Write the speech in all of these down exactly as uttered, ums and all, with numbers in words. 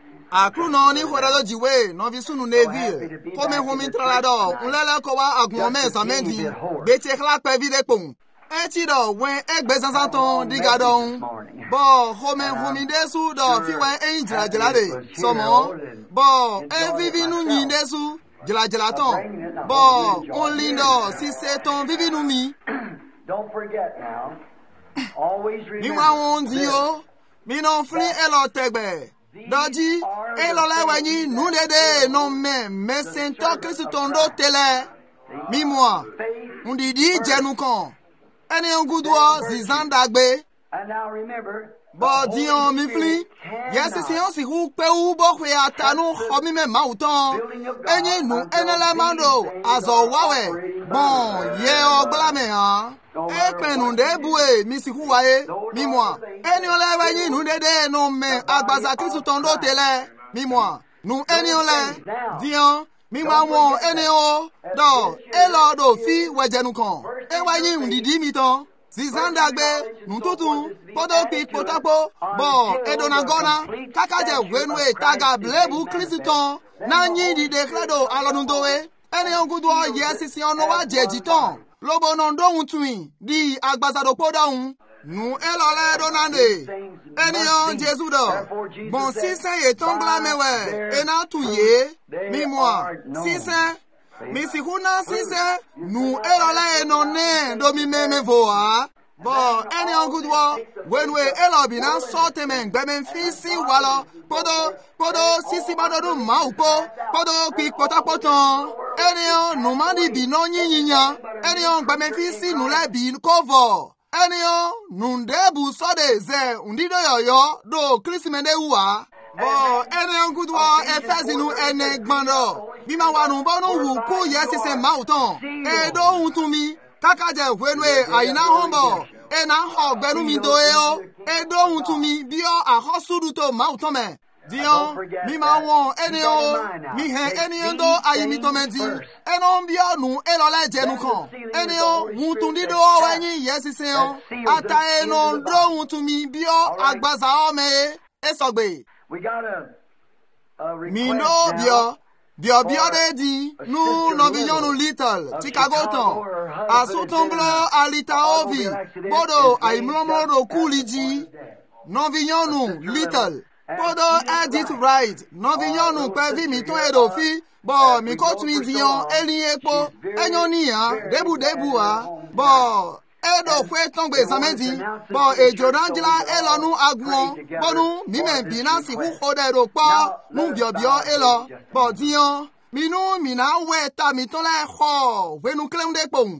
Akru no ni horado jiwe no visunu nevi. Come home intralado, unlela kowa agmome samedi. Bete kla pe vide pon. Etido when egbe zanzanton digadon. Bo home home desu do fi wen enjla jelade. Somo. Bo e vivi nu ni desu jela jelaton. Bo on lindo si c'est ton vivi nu mi. Don't forget now. Always remember. Mi wa on dio. Mi non fli elo tegbe. Doji elo lewe ni nu dede non me me sento Kristo tondo tele. Mi moi. Undi di jenu kon. Eni ngudwo zizandagbe. And now remember. Bo dion mi fli. Yes si on si hu pe u bo kwe atanu khomi me mauton. Eni nu enele mando azo wawe. Bon ye ogbla me han. E penu de bue mi si hu wae mi moi. Eni ole wa yin nu dede no me agbaza Kristo tondo tele mi moi. Nu eni ole dion mi ma won eni o do e lo do fi wejenu kan. E wa yin ndidi mi ton. Zizandagbe nututu podo pi potapo bo edonagona kakaje wenwe taga blebu Kristo na nyi di declado alonundowe eni ongudo yesisi ono wa jejiton lobo no ndo untuin di agbazado podahun nu elole donande eni on Jesu do bon si se etongla mewe ena tuye mi moi si se mi si kuna si se nu elole enone do mi meme voa bo eni on good wo wenwe elobi na sote men gbemen fisi walo podo podo sisi badodu maupo podo pi potapoton eni on nu mandi bi no yinyinya eni on gbemen fisi nu le bi cover eni on nu ndebu sode ze undido yoyo do krisimende uwa bo eni on good wo efezinu ene gbando bi ma wanu bonu wu ku yesise mauton e do untumi kakaje wenwe aina hombo e na ho gbenu mi do e o e do hun tu mi bi o ahosudu to mauton me dion mi ma won eni o mi he eni ndo ayi mi to menti e no bi onu e lo le jenu kan eni o hun tu dido o yin yesise o ata e no ndo hun tu mi bi o agbaza o me e sogbe We got a, a mi request no now. bio bio bio de di nu no vision little Chicago ton asutomblo alita ovi bodo aimlomo ro kuliji no vision little bodo edit right no vision pe vi mi ton edo fi bo mi ko tun dion elin epo enyo niyan debu debu a bo edo kwe tongbe samedi bo ejo ranjila elonu agbon bonu mi me binansi hu hode ro po nu bio bio elo bo dion minu mina we ta mi ton le ho wenu kleunde pon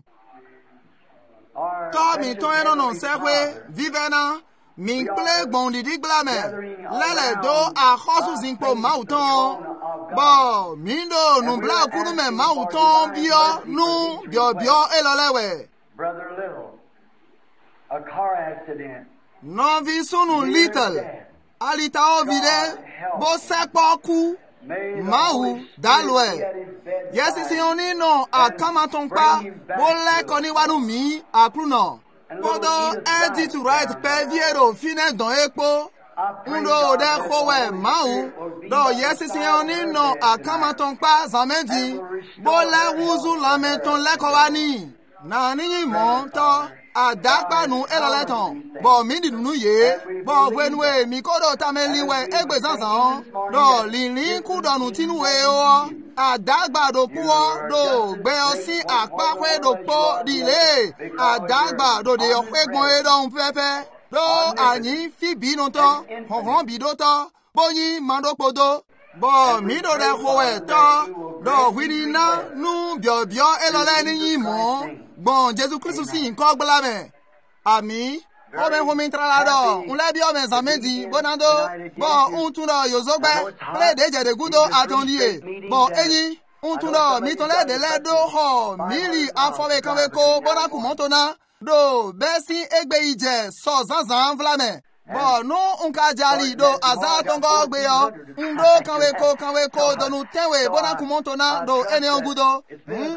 Our to mi ton eno non sekwe vivena mi ple gbon didi glame lele do a khosu zinpo mauton bo mindo nu bla kunu me mauton bio nu bio bio elo lewe Brother Little, a car accident. non vi sunu little alita ovide bo sepo ku May the Mahu Holy Spirit dalwe be at his bedside. yes si oni no akamaton pa bo le koni wanu mi akruno podo edit to right pe viero fine don epo undo de kowe mahu do yes si oni no akamaton pa zamedi bo le wuzu lamenton le ko wani na ni mo to adapanu elaleton bo mi didunu ye bo wenwe mi kodo tameliwe egbe zanzan do lirin kudonu tinuwe o adagbado puo do gbe osi apakwe do po dile adagbado de opegbon edon pepe do anyi fi binu to honhon bido to boyin mandopodo bo mi do de kowe to do winina nu bio bio elole ni yimo bon Jésus Christ si nko gbla me ami o be ho mi tralado un le bi o me zamedi bonando bon un tun do yozogbe le de je de gudo atondie bon eyin un tun do mi ton le de le do ho miri afowe kanwe ko bonaku montona do besi egbe ije so zanzan vlame bo nu unka jali do azatongo gbe yo ndo kanwe ko kanwe ko do nu tewe bonaku montona do ene ongudo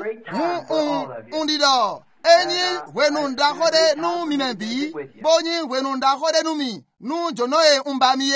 un un dido enyi wenu ndakode nu mimebi bonyi wenu ndakode nu mi nu jonoe umbamiye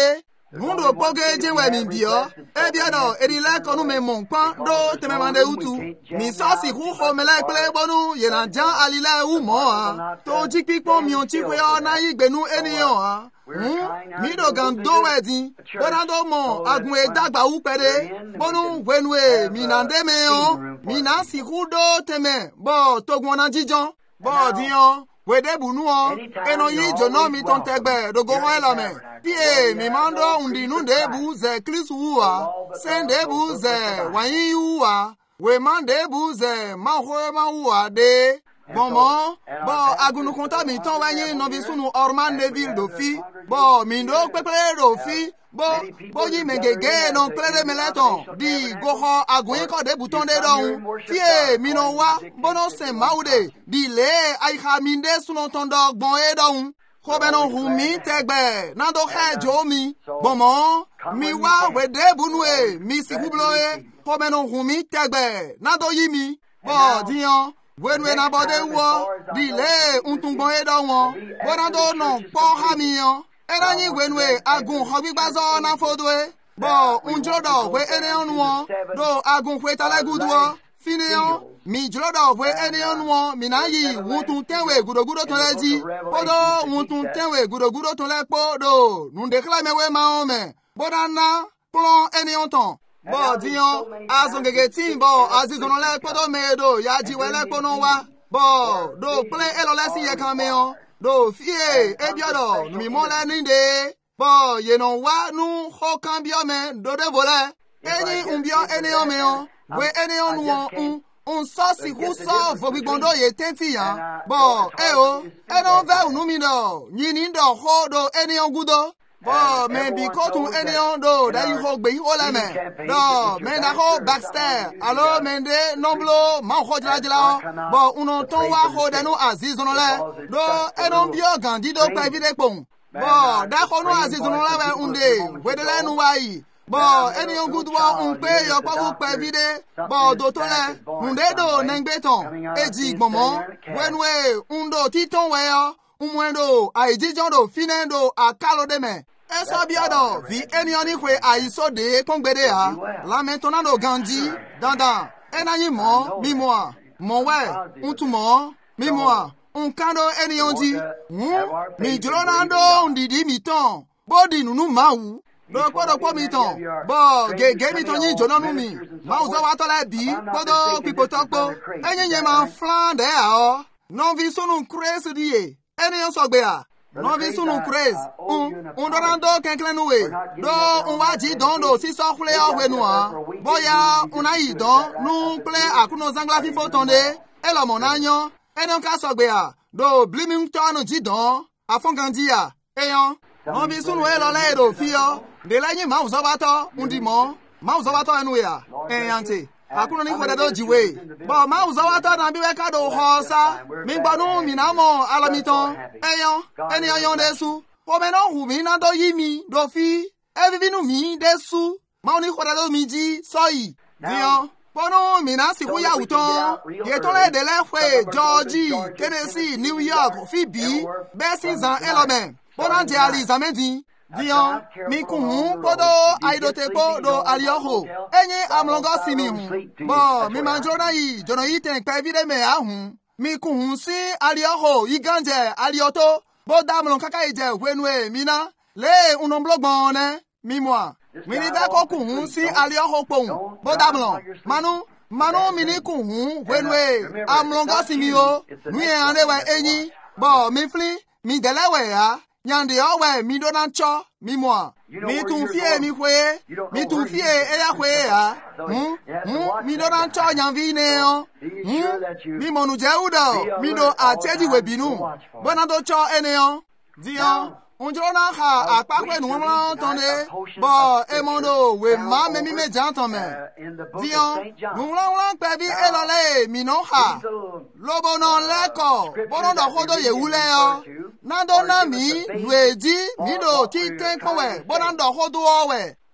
Mundo poge jewe mi bio. E biado, edi le konu me mon pan do te me mande utu. Mi so si hu ho me le ple bonu ye na jan ali le u mo a. To jik pik pon mi on chi kwe o na yi gbenu eniyan a. Hmm? Mi do gan do wedi. Bodan do mo agun e dagba u pede. Bonu wenu e mi nande me on. Mi na si hu do te me. Bo to gwan na jijan. Bo diyan. Wede bunu o. Eno yi jono mi ton tegbe do go ho elame. Pie mi mando undi nunde bu ze klis uwa. Sende bu ze wanyi uwa. We mande bu ze ma ho ma uwa de. Bon bon, bon agunu konta mi ton wanyi no bi sunu orman de ville do fi. Bon mi ndo pepe do fi. Bo bo yi mengege non plede meleton di goho agun ko de bouton de don tie mi no wa bono se maude di le ai ha minde sunon ton dog bon e don ko be no hu mi tegbe na do he jo mi bon mo mi wa we de bunwe mi si hubloe ko be no hu mi tegbe na do yi mi bo diyan wenwe na bode wo di le untun bon e don won bona do no po ha mi yan Erani wenwe agun hobi bazo na fodwe. Bo unjodo we ene onwo do agun kwe talegudwo. Fineon mi jodo we ene onwo minayi wuntun tenwe gudogudo to leji. Podo wuntun tenwe gudogudo to lepo do. Nunde klame we maome. Bodana plon ene onton. Bo diyon azongege timbo azizono le podo medo yaji we lepo no wa. Bo do ple elolesi ye kameon. Do fie ebiodo mi mola ninde bo ye no wa nu ho cambio me do de voler eni umbio eni omeo we eni onu un un so si hu so fo gbigbondo ye tenti yan bo e o e no ve unu mi do nyini do ho do eni ogudo bo me bi ko tun eni ondo da yu ho gbe ho la me do me na ho backstair alo mende nomblo ma ho jla jla bo uno ton wa ho de no aziz no le do enon bio gandi do pa vide pon bo da ho no aziz no la we unde we de le nu wa yi bo eni on good wa un pe yo pa bu pa vide bo do to le unde do nengbe ton eji gbomo wenwe undo titon we yo umwendo aijijon do finendo akalo de me Eso biodo vi eni oni kwe aiso de kongbede ha la mentonando ganji dandan enanyi mo mi mo mo we untumo mi mo unkando eni onji hm mi jolonando ndidi mi ton body nunu mawu do podo po mi ton bo gege mi ton yin jononu mi ma uzo wa to le bi podo pipo topo enyenye ma flan de ha non vi sunu crazy die eni on sogbe ha non vi sunu crazy un un dorando kenklen we do un waji don do si so kule o we nu ha boya un ayi don nu ple akuno zangla fi fotonde e lo mo na yan eni on ka sogbe ha do bliming ton ji don afongandi ya eyan non vi sunu e lo le do fi o de la yin ma uzo bato un di mo ma uzo bato enu ya eyan te akuno ni fode do jiwe bo ma uzo wato na bi we ka do hosa mi gbanu mi na mo alamiton eyan eni ayon desu o me no hu mi na do yi mi do fi e vi nu mi desu ma oni fode do mi ji so yi diyan bono mi na si ku ya uton ye to le de le fwe Georgie Tennessee New York fi bi besi zan elomen bono je ali zamedi Dion, mi kuhun podo aidote podo alioho. Enye amlongo simi hun. Bo, mi manjona yi, jono yi ten pe vide me ahun. Mi kuhun si alioho, iganje alioto. Bo damlon kaka ije wenwe mina. Le unomblo gbone, mi mwa. Mini veko kuhun si alioho pon. Bo damlon, manu, manu mini kuhun wenwe amlongo simi o. Nuye anewe enyi. Bo, mi fli, mi delewe ya. Nyande owe mi donan cho mi moi mi tun fie mi hwe mi tun fie e ya hwe ya hm hm mi donan cho nyanvi ne o hm mi monu je udo mi do ateji we binu bona do cho ene o dion unjoro na ha apakwe nu mo tonde bo e mondo we ma me mi me janton me dion nu lan pe bi e lo le mi no ha lobo no leko bono do hodo ye wule o na do na mi weji mi do ti ten ko we bono do hodo o we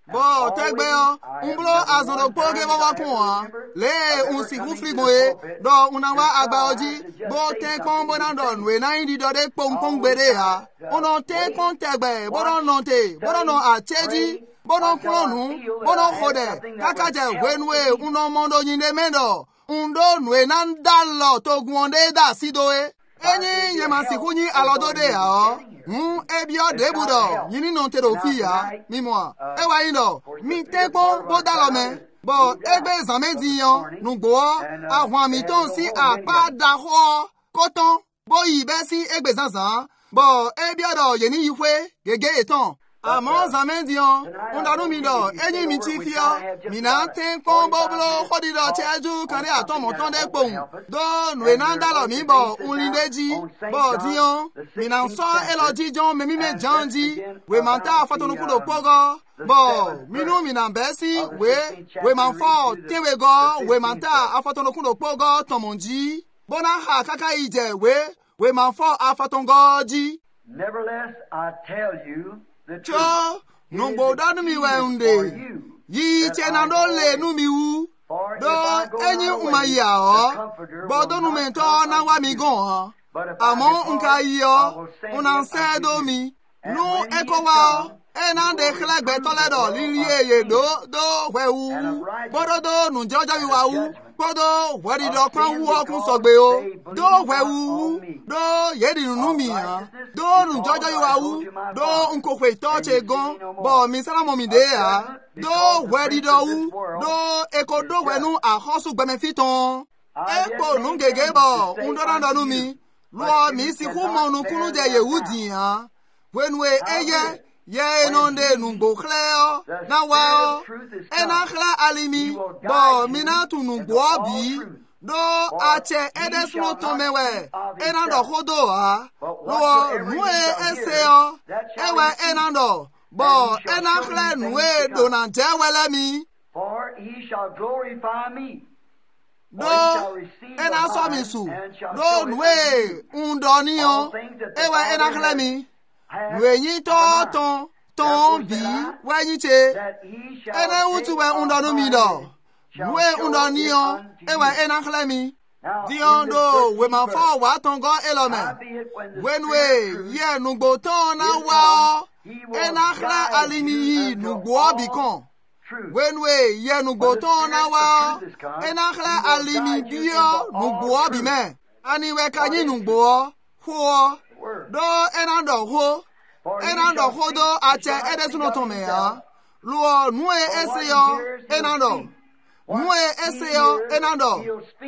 Bo tegbe yo, umblo azoro poge wawa kwa. Le unsi hufligoe, do unawa agbaoji, bo te kon bonandon, we na indi do de pong pong bere ha. Ono te kon tegbe, bono nonte, bono no acheji, bono klonu, bono khode, kakaje wenwe, uno mondo nyinde mendo, undo nwe nandalo to gwonde da sidoe. Enyi yemansikuni alodode ya, Hmm, ebio debudo, yini non te rofia, mi moi. Ewa indo, mi te bon bodalome. Bo, ebe zamedion, nou bo, a mi ton si a pa da ho, koton, bo ibe si ebe zanzan. Bo, ebio do yeni yifwe, gege eton. Amon zamedion, undanu mi do, enyi mi chifio, mina ten kon boblo, khodi do cheju, kare aton monton de pon. Do, nwe nan dalo mi bo, unlindeji, bo dion, mina so eloji jon, memi me janji, we manta fatono kudo pogo, bo, minu mina besi, we, we man fo, tewe go, we manta afatono kudo pogo, tomonji, bona ha kaka ije, we, we man fo afatongo ji. Nevertheless, I tell you, Cho, non bodanu mi weunde. Yi chenando le nu mi u. Do enyi umaya o. Bodonu mento na wa mi gon. Amon unka yo, unan sedo mi. Nu eko wa. Ena de klegbe toledo lilie ye do do we u. Bodo do nu jojo wi wa u. Bodo wadi do kan wu okun sogbe o. Do we u. Do yedi nu mi ha. Do nu jojo wi wa u. Do unko kwe toche gon. Bo mi sala mo mi de ha. Do wadi do u. Do eko do we nu a hosu gbeme fiton. Eko nu gege bo. Undora ndo nu mi. Lo mi si hu mo nu kunu je ye udi ha. When we eye ye nonde nungo cleo na wao ena khla alimi bo minatu nungo abi do ache edes no tomewe ena do hodo ha lo nue eseo ewe ena do bo ena khla nue do na jewele mi for he shall glorify me. Do ena so mi su do nue undoniyo ewe ena khla mi Wenyi to ton ton bi wenyi che ene utu we undonu mi do we undoni yo e we ena klemi dion do we ma fo wa ton go elome when we ye nugbo ton na wa ena kla alimi nugbo bi kon when we ye nugbo ton na wa ena kla alimi bio nugbo bi me ani we kanyi nugbo ho do enando ho enando ho do ache edesuno tome ya luo nue eseyo enando nue eseyo enando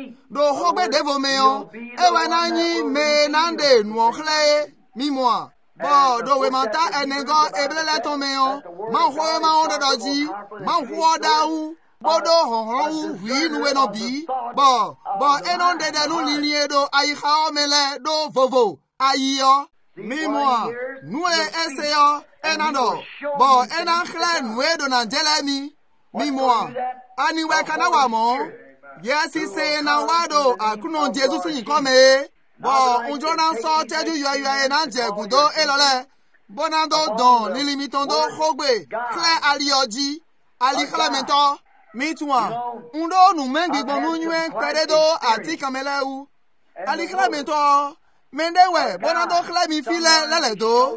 do ho gbe devo meyo ewe nanyi me nande nuo khle mi moi bo do we manta enego eblele tome yo man ho ma odo doji man ho dawu bodo honhon wi nuwe no bi bo bo enonde de nu linie do ai khao mele do vovo ayo mi moi nue eseyo enando bo enan khla nue do na jelemi mi moi ani we kana wa mo yes he say na wado akuno Jesus yin come bo unjo na so teju yo yo enan je gudo elole bonando don lilimitondo khogbe khla alioji ali khla mento mi tuwa undo nu mengi gbonu nwe peredo ati kamelewu ali khla mento mendewe bonando khla mi file lele do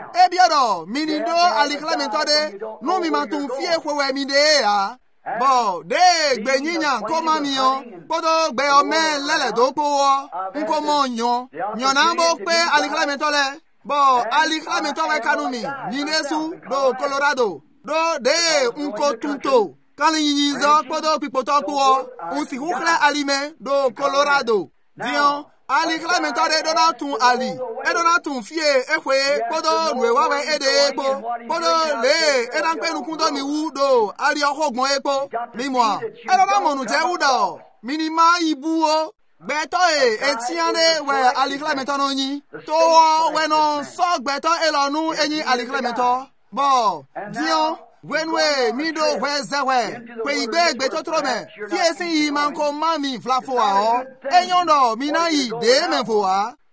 ebiodo minido ali khla mento de nu mi matun fie kwewe mi de ya bo de gbenyinya ko ma mi yo bodo gbe o me lele do po wo nko mo yan yan na bo pe ali khla mento le bo ali khla mento we kanumi ninesu do Colorado do de nko tunto Kali yizo podo pipoto po unsi hukla alime do Colorado dion ali kla mentare do na tun ali e do na tun fie ehwe podo nwe wa we ede epo podo le e dan pe nukun do mi wu do ali ohogbon epo mi mo e do na monu je wu do minima ibu o gbeto e etiane we ali kla mentano yin to we no so gbeto e lonu eyin ali kla mento bo dion when we mido wezewe pe igbe egbe to tro me fi esin yi man ko mami flafo a o eyon do mi na yi de me fo wa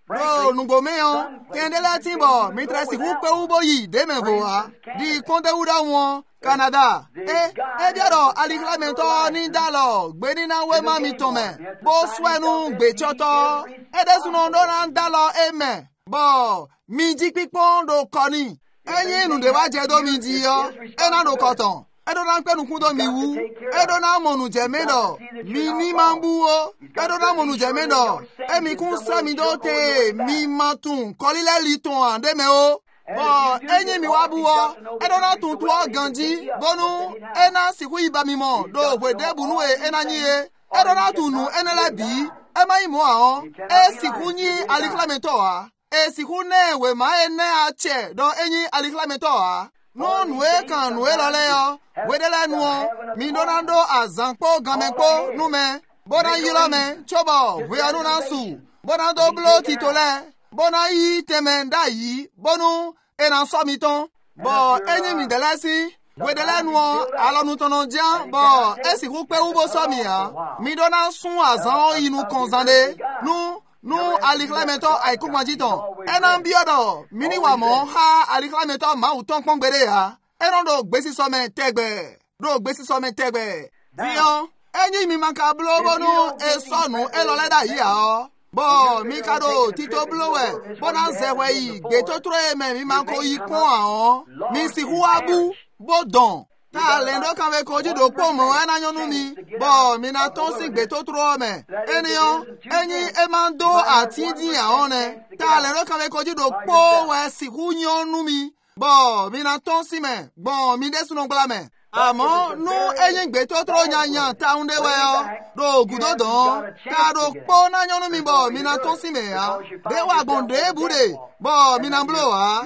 Do nugbo meyon, kendele timbo, mitre si hupe ubo yi, deme voa, di konte uda won, Canada. E, e diaro, aliklamento ni dalo, gbeni na we mami tome, bo swenu gbe choto, e desu non donan dalo eme, bo, mi dik pikpon do koni, enye nu de wa jedo mi di yo, e na do koton. Edo na mpe nukundo mi wu, edo na monu jemeno, mi ni mambu o, edo na monu jemeno, e mi kun sa mi do te, mi matun, kolile liton ande me o, bo, enye mi wabu o, edo na tun tuo ganji, bonu, ena siku iba mi mo, do wede bunu e ena nye, edo na tunu enele bi, ema imo a on, e siku nyi aliklamento a, e siku ne we ma ene a che, do enyi aliklamento a, no nwe kan nwe lole yo, wedele nuo, mi donando a zankpo gamenkpo nume, bona yilo me, chobo, huyanu nansu, bona do blo titole, bona yi temen da yi, bonu, enan so miton, bo, enyi mi delesi, wedele nuo, alo nu tonon dian, bo, esi hukpe ubo so mi ya, mi donan sun a zan inu konzande, nu, nu aliklamento ay kumajiton, enan biodo, mini wamo, ha aliklamento ma uton kongbere ya, enan do gbesi so men tegbe, do gbesi so men tegbe, diyon, enyi mi manka blo bonu, e sonu, e loleda yi ya o, bo, mi kado, tito blowe, bonan zewe yi, geto troye men, mi manko yi kon a o, mi si hu abu, bo don, ta lendo kanwe koji do pomo, ena nyonu mi, bo, mi na ton si geto troye men, enyo, enyi emando ati di ya one, ta lendo kanwe koji do po, we si hu nyonu mi, bo, mi na ton si men, bon, mi desu non bla men. Amo, nu enyi gbeto tro nyanyan ta unde we yo, do gudo don, ta do po na nyonu mi bo, mi na ton si me ya, de wa bonde bude, bo, mi na blo ha,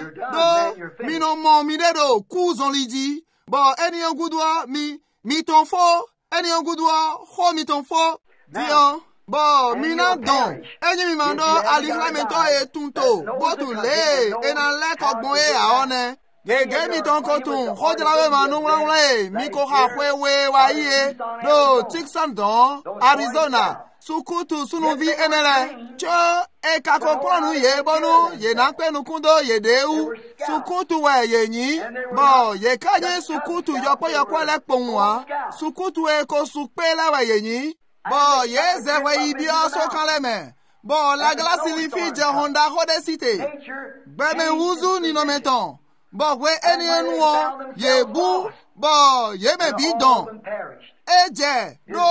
do, mi no mon mi de do, kuzon lidi, bo, eni yon gudwa, mi, mi ton fo, eni yon gudwa, ho mi ton fo, diyon, bo, mi na don, enyi mi mando aliklamento e tunto, bo tu le, enan le kokbon e a one, Gege mi ton kotun, hodlawe manu wle, mi ko ha we wa ye, do Tucson don, Arizona, sukutu sunu vi enele, cho e kakoponu ye bonu, ye nakpe nukundo ye deu, sukutu we ye nyi, bo ye kanye sukutu yopo yopo le ponwa, sukutu e ko sukpe le we ye nyi, bo ye zewe ibio so kaleme, bo la glasi li fi je honda hode site, beme wuzu ni no meton. Bo we eni enuo, ye bu, bo ye me bi don. Eje, do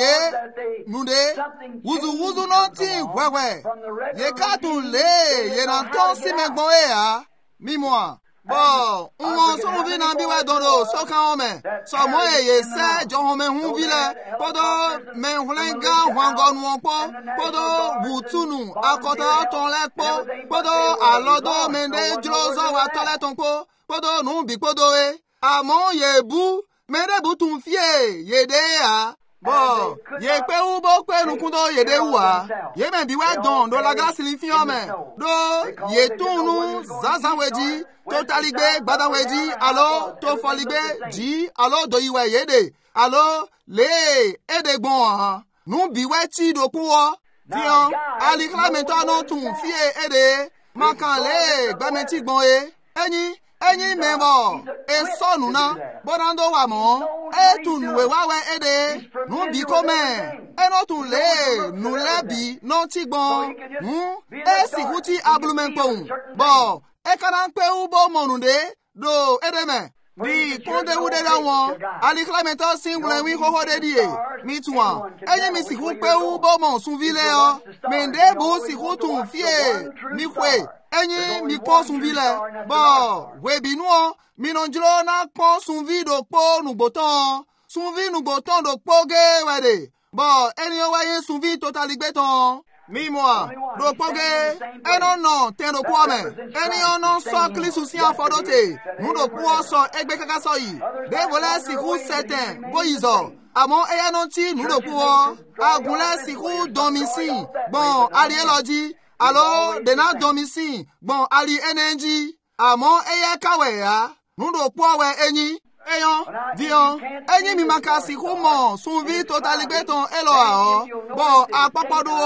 ye, nude, wuzu wuzu no ti wewe. Ye katu le, ye nan ton si mengbon e ya, mi mwa. Bo, unwo so mvi nan biwe dondo, so ka ome. So mo e ye se, jo home hun vile, podo men hulenga wangon wonpo, podo wutunu, akota ton lekpo, podo alodo mende jlozo wa tole tonpo, podo numbi podo e, amon ye bu, mende butun fie, ye de ya. Bo, ye pe u bo pe nukundo ye de wa, ye men biwe don, do la glasi li fi ome, do ye tunu, zazan weji, to taligbe, gbada weji, alo, to foligbe, ji, alo do iwe ye de, alo, le, ede bon, nu biwe ti do kuwa, diyon, aliklamento anon tun fie ede, makan le, gbamenti bon e, enyi, enyi memo, e sonu na, bonando wa mo, e tun we wawe ede, nu bi kome, e no tun le, nu lebi, no ti bon, hmm, e si huti ablumen pon, bo, e kanan pe ubo monunde, do edeme, di konde ude da won, aliklamento singule wi ho ho de die, mi tuan, enyi mi si hu pe ubo mon sun vile yo, mende bu si hu tun fie, mi kwe, enyi mi kon sun vile, bo, we binuo, mi non jlo na kon sun vi do po nu boton, sun vi nu boton do po ge wede, bo, enyi yo waye sun vi totali beton, mi moi, do po ge, eno non, ten do po me, enyi yo non so kli susi an fodote, nu do po so egbe kaka so yi, de vole si hu seten, bo izo, amon eya non ti nu do po, agule si hu domisi, bon, ali eloji, alo, dena domisi, bon, ali enenji, amon eya kawe ya, nundo powe enyi, eyon, diyon, enyi mi makasi humo, sunvi totaligbeton elo a o, bon, apapodo o,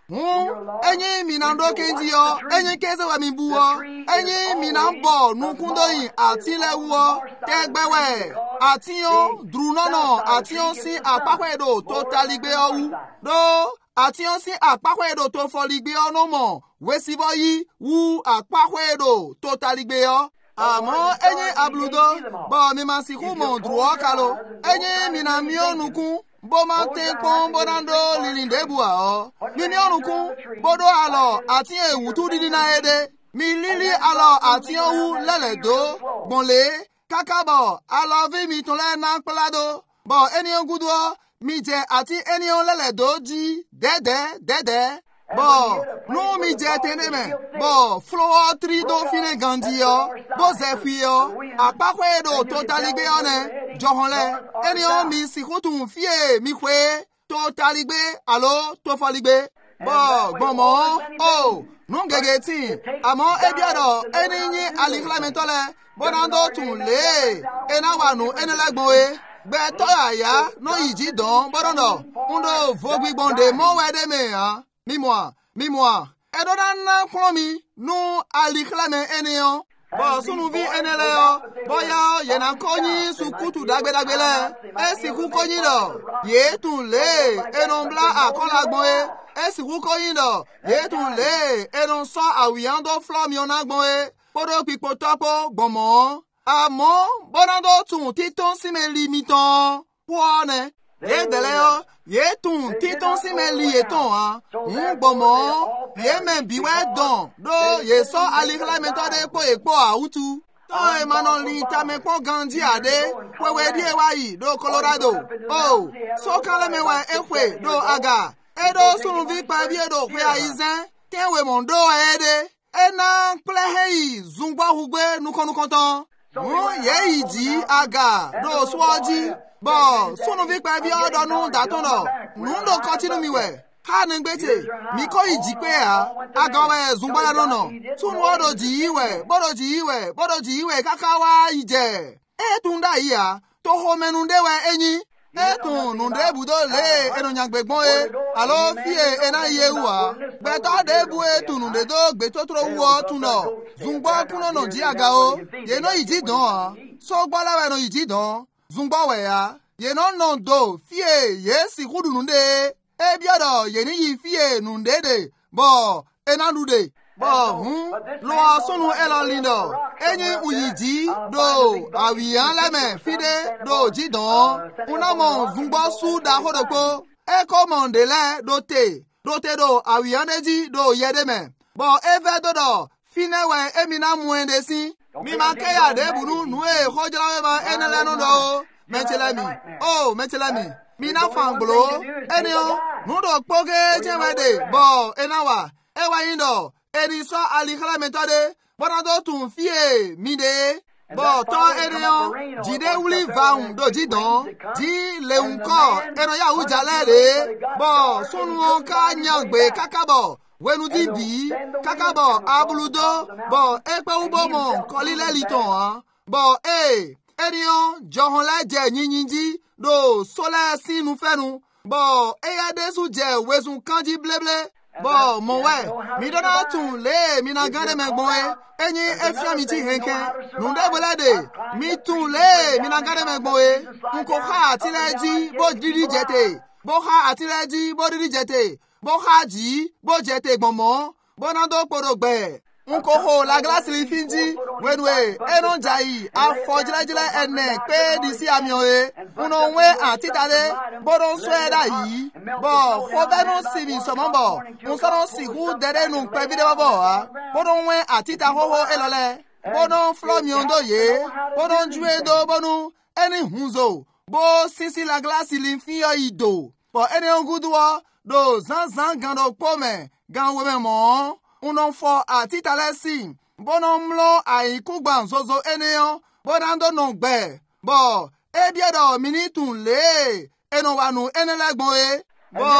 Hu, enyi minando kendio, enyi keze wa mibuo, enyi minambo nukundoyin ati lewo, tegbewe, atiyon drunono, atiyon si apakwedo to taligbe owu, do, atiyon si apakwedo to foligbe onomo, wesiboyi, wu apakwedo to taligbe o. Àmọ́ enyi abludo, bo mi ma si ku mo druo kalo, enyi minamio nukun, bo ma te kon bonando lilindebua o. Mi mi onukun, bodo alo ati ewu tu didi na ede. Mi lili alo ati owu lele do, bonle, kakabo, alo vi mi tonle na plado. Bo eni ongudo, mi je ati eni on lele do ji, dede, dede. Bo, nu mi je teneme, bo, floor tri do fine gandio, bo zefio, apakwe do totaligbe one, johonle, eni on mi si kutun fie, mi kwe, totaligbe, alo, tofaligbe. Bo, gomo, oh, nu gegeti, amo ebiado, eni nye aliklementole, bonando tun le, ena wanu, ene legboe. Beto ya, no iji don, bodondo, undo vogwi bonde, mo wede me, ha. Mi-moi, mi-moi. Edona na kromi, nu aliklame eneyon. Bo sunu vi eneleo. Boya yena konyi su kutu dagbe dagbele. E si ku konyi do. Ye tun le. Enon bla akon lagbon e. E si ku konyi do. Ye tun le. Enon so awiyando flam yon agbon e. Podo pipo topo gomo. Amo, bonando tun titon si men limiton. Pwane. Ye deleo. Ye tun titon si men li eton ha. Un bomo. Ye men biwe don. Do ye so alikla metode po ekpo a utu. To e manon li tame po ganji ade. Kwe we die wayi do Colorado. Oh, so kala me wa ekwe do aga. Edo sunu vi pa vie do kwe a izen. Ten we mon do ede. Ena kple hei zungwa hugwe nukon nukonton. Un ye iji aga do swaji. Bo, sunu vi pa vi odo nu datono. Nundo continue miwe. Ha nengbete. Miko ijikwe ha. Agawe zumbaya nono. Sunu odo jiwe. Bodo jiwe. Bodo jiwe kakawa ije. E tunda iya. Toho menundewe enyi. E tun nunde budo le. Eno nyangbegbon e. Alo fie ena iye uwa. Beto debu e tununde do gbeto tro uwo tuno. Zungba kuno no ji aga o. Yeno iji don ha. So gbalawe no iji don. Zungba we ya, ye non non do, fie, ye si kudu nunde, e biado, ye ni yi fie nunde de, bo, e nanude, bo, hmm, lo a sonu elo lindo, enye uyiji, do, awiyan leme, fide, do, jidon, unamon zungba su da hodoko, e komande le, do te, do te do, awiyan deji, do, yedeme, bo, e ve do do, fine we, emina mwende si, mi manke ya de bunu nue hojala ma enele no do mentelami oh mentelami mi na fanglo enio nu do poge jemede bo enawa ewa yindo eni so alikala metode bona do tun fie mi de bo to enio jide wuli vaun do jidon ji leunko eno ya ujale de bo sunu ka nyangbe kakabo wenu di bi kakabo abuludo bo epe ubomo kolile liton ha bo e enion johon la je yinyinji do sola sinu fenu bo eya desu je wesun kanji bleble bo mo we mi dona tun le mi na gande megbon e enyi efia mi ti henken nunde bolade mi tun le mi na gande megbon e nko ha tileji bo diri jete bo ha atileji bo diri jete bo haji bo jete gbonmo bonando porogbe nko ho la glace li finji wenwe enon jai afojilejile ene pe di si amion e uno we atitale boron sweda yi bo hobenu simi somombo unsono sigu dere nu pe video bo ha boron we atita hoho elole bonon flomion do ye bonon juedo bonu eni hunzo bo sisi la glace li fiyo ido bo eni onguduo do zan zan gando pome gan weme mo unon fo atitale si bono mlo aikugban zozo eneyon bonando no gbe bo ebiedo minitun le eno wanu enelegbon e bo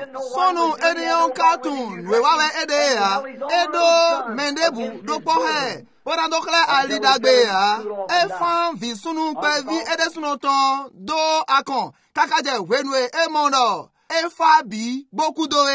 sonu eneyon katun we wawe ede ya edo mendebu do pohe bonando kle alidagbe ya e fan vi sunu pe vi ede sunu ton do akon kakaje wenwe e mondo e fa bi boku doe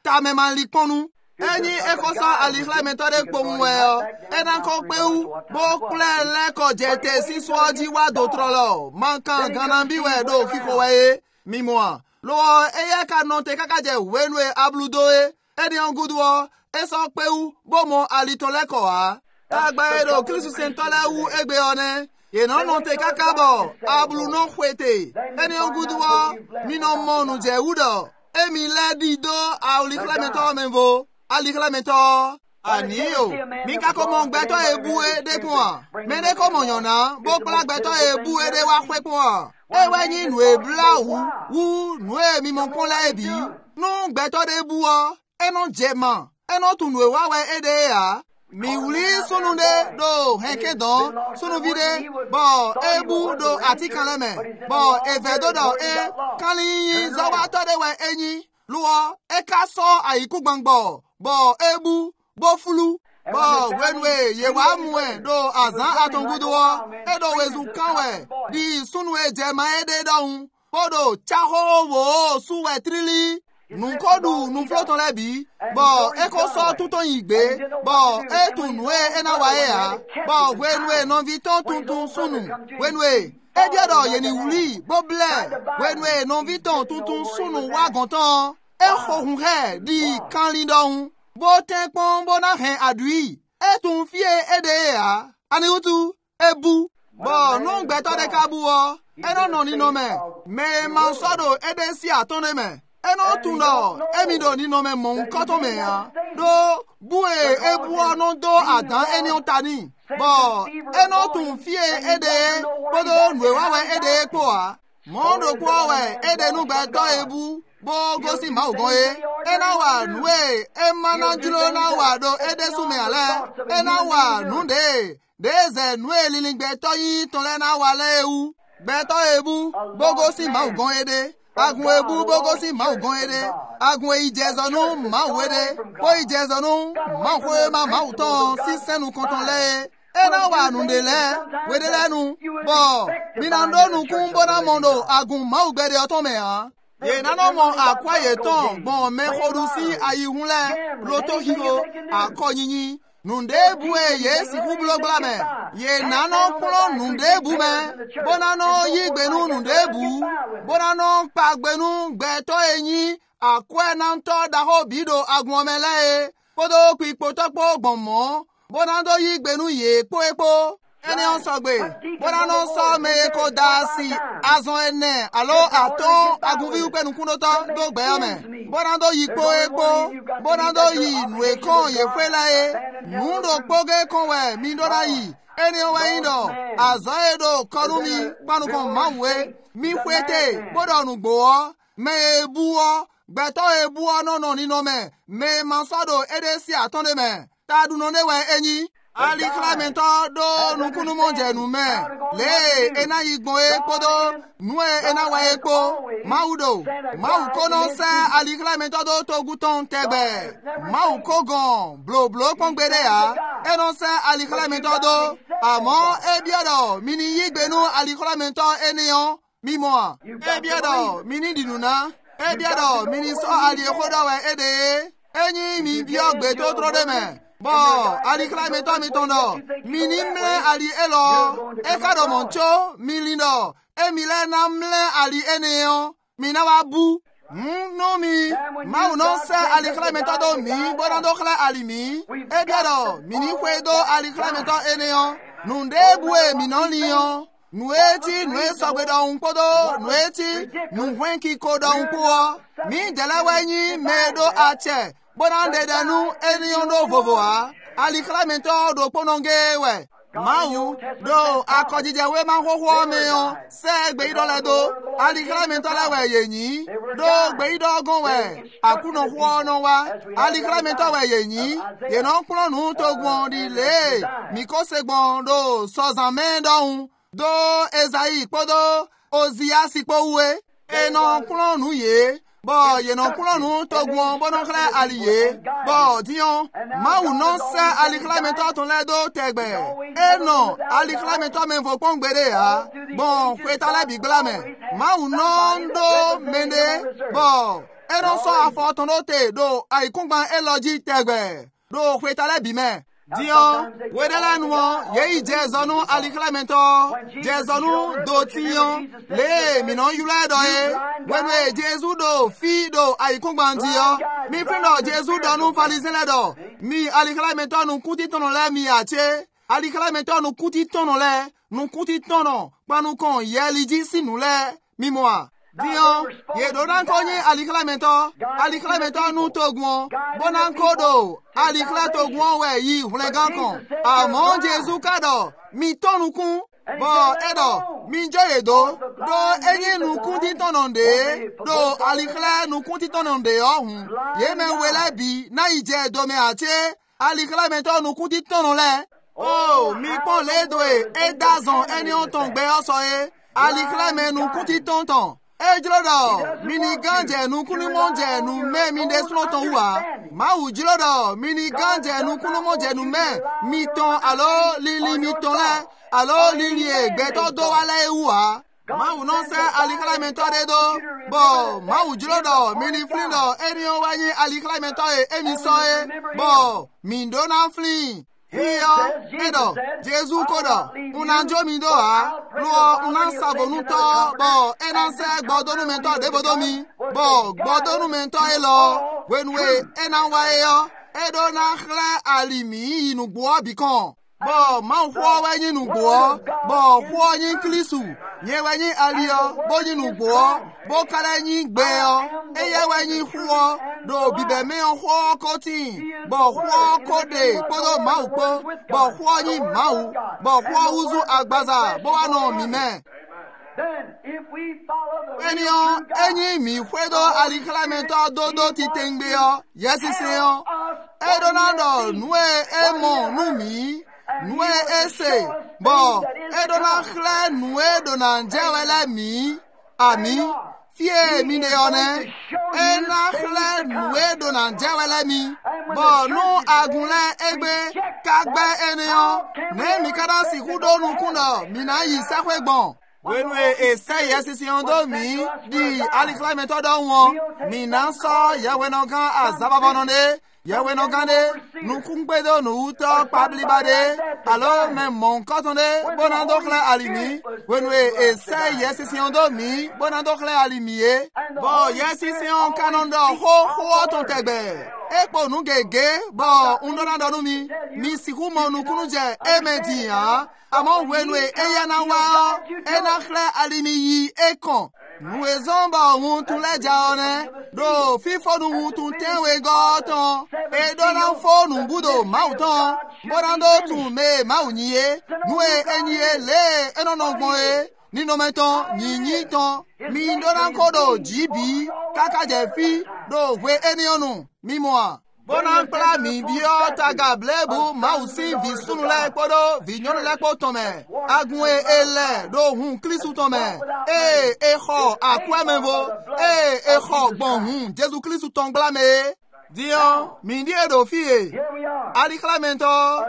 ta me man li ponu. Eni e kosa aliklamento de kpomwe yo. Enan ko pe u bo kle le ko jete si so di wa do trolo. Mankan ganambi we do kiko we mi moi. Lo eye ka non te kaka je wenwe abludo e. Eni an gudwo e so pe u bo mo alitole ko a. Agba e do Kristu sentole u egbe one. Ye non non te kaka bo ablu non kwete. Eni an gudwo mi non monu je udo. E mi le di do a aliklamento menvo. Aliklamento Anio, Mika komo gbeto ebue de point. Mene komo yona, bo pla gbeto ebue de wa kwe point. E wenyi nwe bla ou, ou nwe mi mon kon la ebi. Non gbeto de bua, e non jema. E non tu nwe wa we ede ya. Mi uli sununde do henke don, sunu vide, bo ebu do ati kaneme. Bo evedo do e, kanli zawa to de we enyi. Luo, e kaso aiku gbangbo. Bo ebu, bo fulu, bo wenwe, ye wa mwe, do azan atonguduwa, e do wezu kanwe, di sunwe jema ede daun, podo chaho wo suwe trili, nun kodu, nun floton lebi, bo eko so tuton igbe, bo e tunwe enawa ea, bo wenwe non viton tuntun sunu, wenwe, e diado yeni wuli, bo ble, wenwe non viton tuntun sunu wagontan, e hohunhe di kanlindon, bo ten pon bona hen adui, e tun fie ede ya, ani utu, ebu, bo non gbeto de kabuo, e non non ni nome, me mansodo ede si atone me, e non tundo, e mi do ni nome mon koto me ya, do, bue ebu anon do adan eni ontani, bo, e non tun fie ede, bodo nwe wawe ede kwa, mondo kwa we, ede nu gbeto ebu, bo gosi ma ogon e ena wa nwe e mana julo na wa do ede sume ale ena wa nunde deze nwe lilingbe to yi ton le na wa le u gbe to ebu bo gosi ma ogon ede agun ebu bo gosi ma ogon ede agun ijezonu ma wede bo ijezonu ma kwe ma ma uton si senu konton le ena wa nunde le wede lenu bo minando nu kun bona mondo agun ma ugbede oton me ha. Ye nano mo akwaye ton bon me khorusi ayihunle loto hiro akonyinyi nunde bue ye si kublo blame ye nano plo nunde bu me bonano yigbenu nunde bu bonano pagbenu gbeto enyi akwe nanto daho bido agunmele podo pipo topo gbonmo bonando yigbenu ye po epo eni on sogbe bonano so me ko dasi azon ene alo aton agunvi upe nukunoto do gbe ame bonando yipo epo bonando yi nwe kon ye fela e nundo poge konwe mi dora yi eni o we indo azon edo konumi panu kon mawe mi kwete bodo nugbo me ebuo gbeto ebuo no no ni no me me mansado edesi atonde me tadu no ne we enyi aliklamento do nukunu monje nume le ena yigbon e podo nue ena wa epo maudo mau kono se aliklamento do toguton tebe mau kogon blo blo pongbede ya eno se aliklamento do amo e biado mini yigbenu aliklamento enion mimo e biado mini dinuna e biado mini so ali ekodo we ede enyi mi biogbe to tro de me bo aliklamento mi tondo minimle ali elo e kado moncho milindo e milena mle ali eneo minawa bu mm, no mi mau non se aliklamento do mi bonando kla ali mi e biado mini kwedo aliklamento eneo nunde bue minonion nueti nue sogbedo unpodo nueti nuhwenki kodo unpo mi delawenyi medo ache bonande danu eniondo vovoa aliklamento do pononge we mau do akojije we ma hoho meyon se gbe idole do aliklamento la we yeyin do gbe idogun we akuno ho no wa aliklamento we yeyin ye no plonu to gbon dile mi ko se gbon do sozan mendon do ezai podo ozia sipo we eno plonu ye bo ye non plonu to gbon bonon kle aliye bo dion mau non se aliklamento ton le do tegbe e non aliklamento men vo pongbere ha bon kweta la biglame mau non do mende bo e non so afotonote do aikungban eloji tegbe do kwetale bime dion wedela nuo ye jezonu aliklamento jezonu do tion le minon yule do e wenwe jesu do fi do aikungban dio mi frindo jesu do nu falisele do mi aliklamento nu kuti tono le mi ache aliklamento nu kuti tono le nu kuti tono panu kon ye liji sinu le mi moi dion ye do nan konye aliklamento aliklamento nu togun bonan kodo aliklato gun we yi hulegan kon amon jesu kado mi tonu kun bo edo mi joye do do enye nu kun ti tononde do alikla nu kun ti tononde ohun ye me wele bi na ije do me ache aliklamento nu kun ti tonole oh mi pon le do e dazon eni on ton gbe oso e alikla nu kun ti tonton Ejlodo mini ganje nu kunu monje nu me mi de sloton wa ma u jlodo mini ganje nu kunu monje nu me mi ton alo lili mi ton le alo lili egbe to do wa le wa ma u no se aliklamento de do bo ma u jlodo mini flindo eni o wa yin aliklamento e emi so e bo mi do na flin Iyo, edo, Jesu kodo, unanjo mindo ha, lo unan sabonu to, bo, enan se gbodonu mento debodo mi, bo, gbodonu mento elo, wenwe, enan wa eyo, edo na chle alimi inu gbo bikon, bo, man fwo wenyi nu gbo, bo, fwo yin klisu, nye wenyi aliyo, bo yin nu gbo, bo kale yin gbeyo, eye wenyi fwo, do bibe me on fwo kotin, bo fwo kode, podo mau po, bo fwo yin mau, bo fwo uzu agbaza, bo ano mime. Enyo, enyi mi fwedo aliklamento dodo titengbeyo, yesi seyo, edonado nwe emo numi, nwe ese, bo, edona chle nwe donan jewele mi, ami, fie mi de one, ena chle nwe donan jewele mi, bo nu agunle egbe, kagbe enyo, ne mi kada si kudo nukundo, mina yi sekwe bon. Wenwe ese yesi si ondo mi, di aliklamento don won, mi nan so, yawe no kan azababonone, Yawe no gande, nou kungbedo nou uto pablibade, alo men mon kotonde, bonando kle alimi, wenwe ese yesi si ondo mi, bonando kle alimiye, bo yesi si on kanondo ho ho ton tegbe, ekpo nou gege, bo undonando nou mi, mi sikumo nou kunuje emedi ya, amon wenwe eyana wa, ena kle alimi yi ekon. Nou e zomba ou tou le jaone, do fifo nou tou tenwe goton, e do nan fo nou budo mauton, morando tou me maunye, nou e enye le enonon gwe, ni no meton, ni ni ton, mi do nan kodo jibi, kaka jefi, do we enyonou, mi moa. Bonan pla mi bio taga blebu mausi vi sunu le podo vinyon le potome agwe ele do hun kristu tome e e kho akwa menvo e e kho bon hun Jesu Kristu tonglame dion mi die do fie aliklamento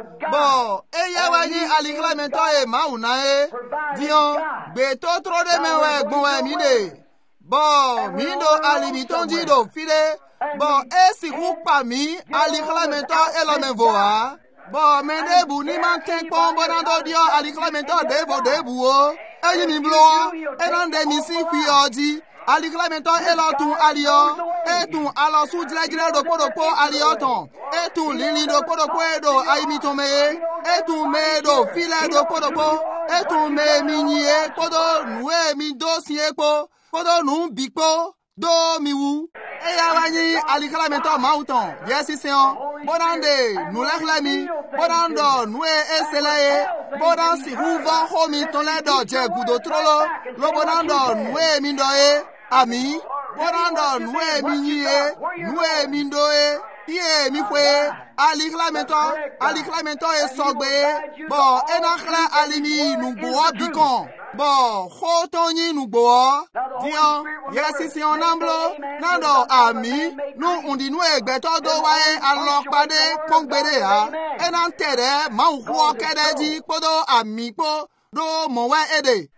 bo e yawani aliklamento e mauna e dion be to tro de mewe gbon mi de bo mi do alimitonji do file Bon, e si kou pa mi, aliklamento e lo men voa. Bon, men debu ni man ken pon bonando dio aliklamento devo debu o. E yi mi blo, e nan de mi si fi oji. Aliklamento e lo tun alio. E tun alo su jile jile do podo po alio ton. E tun lili do podo po e do aimi ton meye. E tun me do file do podo po. E tun me mi nye podo nwe mi do siye po. Podo nu bikpo do mi wu. E yawani aliklamento mauton, yesi seon, bonande, nou leklemi, bonando, nou e eselaye, bonan si huvan homi ton le do je gudo trolo, lo bonando, nou e mindoe, ami, bonando, nou e minye, nou e mindoe, ye mi kwe, aliklamento, aliklamento e sogbe, bon, enakle alimi nou boa bikon. Bon, khotoni nou boa, dion, yesi si on amblo, nando ami, nou undi nou e gbeto do wae alok bade kongbede ha, enan tere, man ukhwa kede di, podo ami po, do monwe ede.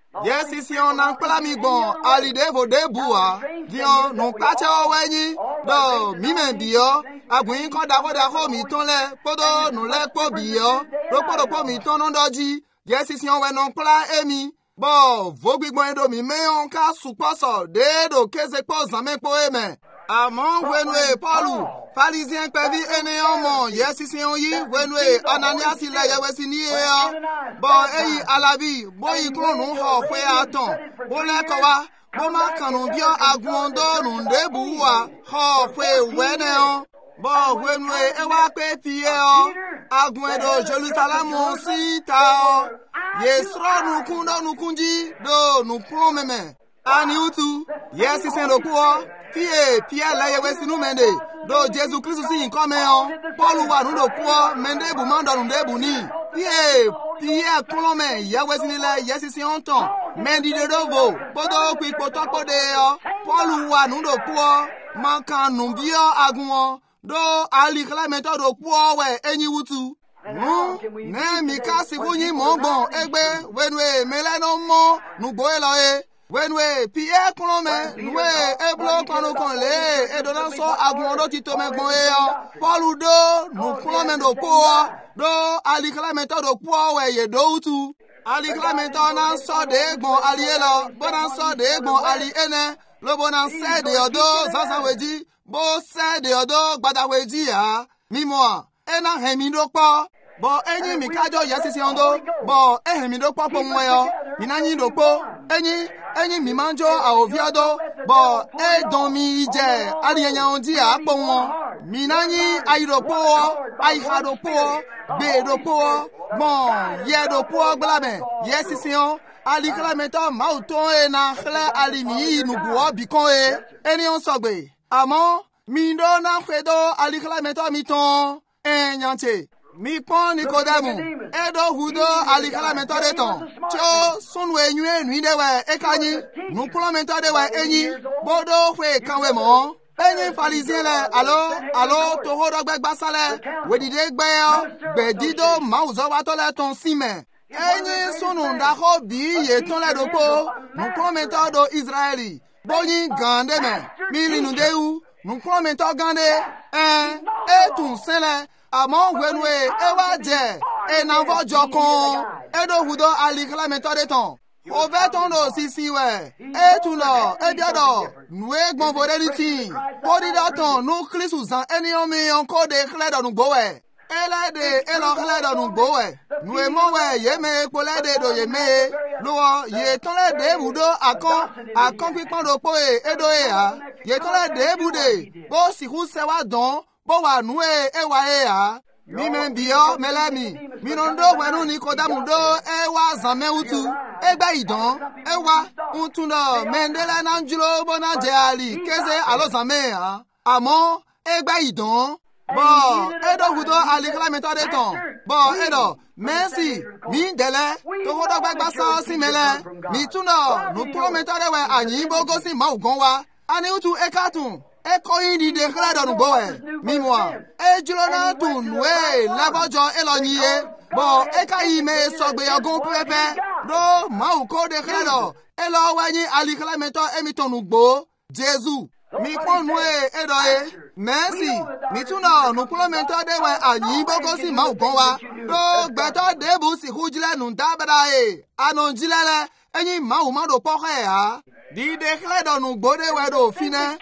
Yes, is yon nan klami bon, ali devo debua, dion, non kache owenyi, do, mi men biyo, agwen kon dako dako mi ton le, podo, non le po biyo, do podo po mi ton non doji, yes, is yon we non kla emi, bo, vogwi gwen do mi meyon ka suposo, de do keze po zame po eme. Amon wenwe Paulu, Pharisien pevi eneyon mon, yes is yon yi, wenwe Ananias ile yewesi ni eyo. Bon eyi alabi, bo yi klon nou ho kwe aton. Bo le kowa, bo ma kanon biyo agwondo nou ndebu wa, ho kwe weneyon. Bon wenwe ewa kwe piye o, agwendo Jerusalem on si ta o. Yesro nou kundo nou kunji, do nou klon meme. Ani utu, yes is yon do kwa. Fie, Pierre la yewesi nou mende, do Jesu Christu si yin kome yon, Paul wa nou do kwa, mende bu mando nou de bu ni. Fie, Pierre kolome, yewesi ni le yesi si yon ton, mendi de do vo, podo kwi poto kode yo, Paul wa nou do kwa, mankan nou biyo agwan, do alikla mento do kwa we enyi wutu. Hmm, ne mika si kunyi mongbon, egbe, wenwe mele no mo, nou boe lo e. Wenwe, Pierre Kolome, nous eblo kono konle, e donan so agwondo ti tome gbon e yo. Paulu do, nous Kolome do po, do alikla mento do po we ye do utu. Alikla mento nan so de gbon ali e lo, bonan so de gbon ali ene, lo bonan se de yodo, zanzan weji, bo se de yodo, gbada weji ya, mimoa, ena hemi do po. Bo enyi mikajo yesisi ondo, bo ehemi do po po mweyo, minanyi do po, enyi, enyi mi manjo a oviado, bo e don mi ije, aliyenya ondi a po won, minanyi ayi do po, ayi ha do po, be do po, bon, ye do po glame, yesisi on, ali klameto mauton e na khle alimi nubuo bikon e, eni on sogbe, amon, mindo na kwedo ali klameto miton, enyante. Mi pon Nikodemu, edo hudo alikala mento de ton. Cho sunwe nyue nui dewe ekanyi, nou plon mento dewe enyi, bodo kwe kanwe mon. Enyi Pharisien le, alo, alo, toho do gbeg basale, wedide gbeyo, bedido mauzo wato le ton sime. Enyi sunu ndako bi ye ton le dopo, nou plon mento do Israeli. Bonyi gande me, mili nou de ou, nou plon mento gande, en, etun sele, amon wenwe ewa je e nanvo jokon edo hudo alikla metode ton oveton do sisi we e tulo e biodo nwe gbon vodeniti podi daton nu klisu zan eniyon mi yon kode kledo nu gbowe ele de elo kledo nu gbowe nwe mowe yeme polede do yeme luo ye tonle de budo akon akon pipon do poe edo e ha ye tonle de bude bo si hu sewa don bo wa nue ewa ea, mi men biyo melami, mi nondo wenu Nikodemu do ewa zame utu, egba idon, ewa, untundo mendele nanjulo bona jeali, keze alo zame ea, amon, egba idon, bo, edo hudo alikla metode ton, bo, edo, merci, mi dele, to hodo gbagba sa si mele, mi tundo, nu pro metode we anyi bogo si ma ugonwa, ani utu ekatun, e koyin de kredo nu boe mimwa e jilona tun we lavojo elonye bo e kai me sogbe ogun pepe do ma uko de kredo elo wanyi aliklamento emitonu gbo Jesu mi pon we edoye merci mi tuna nu plamento de we anyi bogo si ma ugon wa do gbeto debu si hujile nu dabada e anon jilele enyi ma u ma do poke ha di dekle do nu gbode we do fine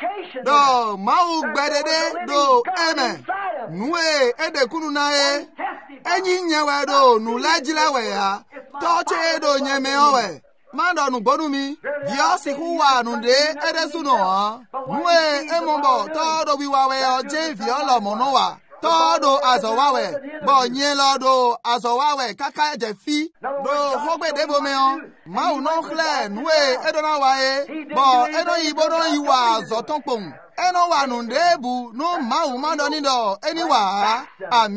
do mau gbedede do eme nuwe ede kunu na e enyi nyewe do nu lejile we ha toche do nyeme owe mando nu gbonu mi dio si huwa nu de ede suno ha nuwe emombo to do wiwa we o je vi olo mono wa todo azowawe bo nyelo do azowawe kaka je fi do hogbe debo me on ma u no kle nuwe edo na wa e bo edo yibo do yiwa zotonpon eno wa nu debu no ma u ma do ni do eniwa ami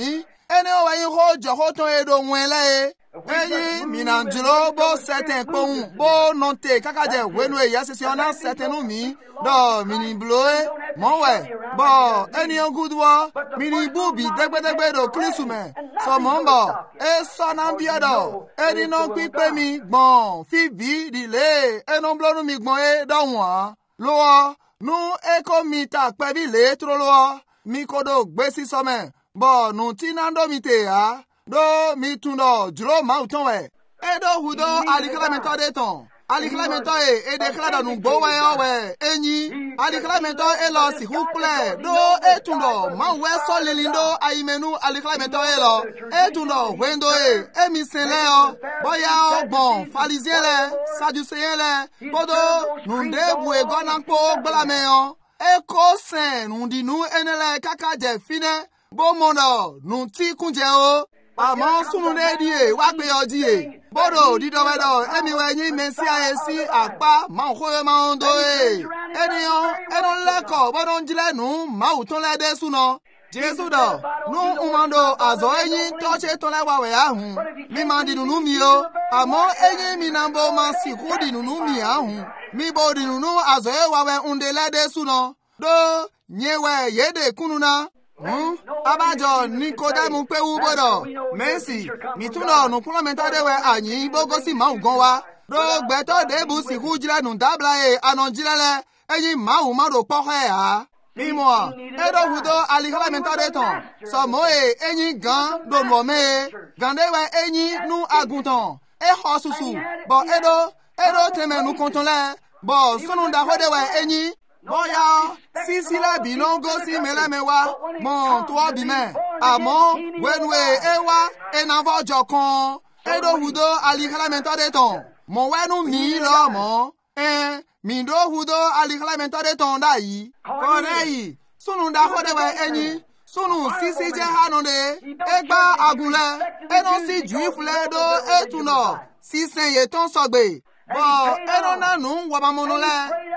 ene o yin ho jo ho ton edo nwele eyin minanjiro bo certain pohun bo nonte kakaje wenu e yasisi ona certain nu mi do mini bloe mowe bo eni ogudwo mini bubi degbedegbe do klisume so mombo e so na biodo eni no pipe mi gbon fi bi dile eno blonu mi gbon e do won lo nu eko mi ta pe bi le tro lo mi kodo gbe si so me bo nu tinando mi te ha do mi tundo juro mauton we e do hudo aliklamento de ton aliklamento e e declara nu gbo we o we enyi aliklamento e lo si huple do e tundo ma we so lilindo aimenu aliklamento e lo e tundo wendo e e mi senle o boya ogbon falisien le sadusien le bodo nu ndebu e gona po gbala o e ko sen nu dinu enele kaka je fine bo mono nu ti kunje o àmọ́ sunu ne die wa pe odie bodo didowedo emi we yin mensi ayesi apa ma ho ma ndo e eniyan eno leko bodo njile nu ma uton le de suno Jesu do nu umando azo eyin toche ton le wa we ahun mi ma di nunu mi o àmọ́ eyin mi nambo ma si ku di nunu mi ahun mi bo di nunu azo e wa we unde le de suno do nyewe yede kununa Hmm? Abajo Nikodemu pe ubodo Messi mituno nu parliamentary we anyi bogo si ma ugon wa do gbeto debu si hujira nu dabla e anonjilele eyin ma u ma do po he ha mimo edo hudo ali parliamentary ton so mo e eyin gan do mo me gande we eyin nu aguntan e ho susu bo edo edo teme nu kontonle bo sunu da hode we eyin boya sisi la bi no go si mele mewa mo to bi me amo wenwe ewa enavo jokon edo hudo ali parliamentary ton mo wenu mi lo mo eh mi do hudo ali parliamentary ton da yi ko reyi sunu da hode we enyi sunu sisi je hanode egba agunle eno si juifle do etuno si senye ton sogbe bo eno nanu wabamonole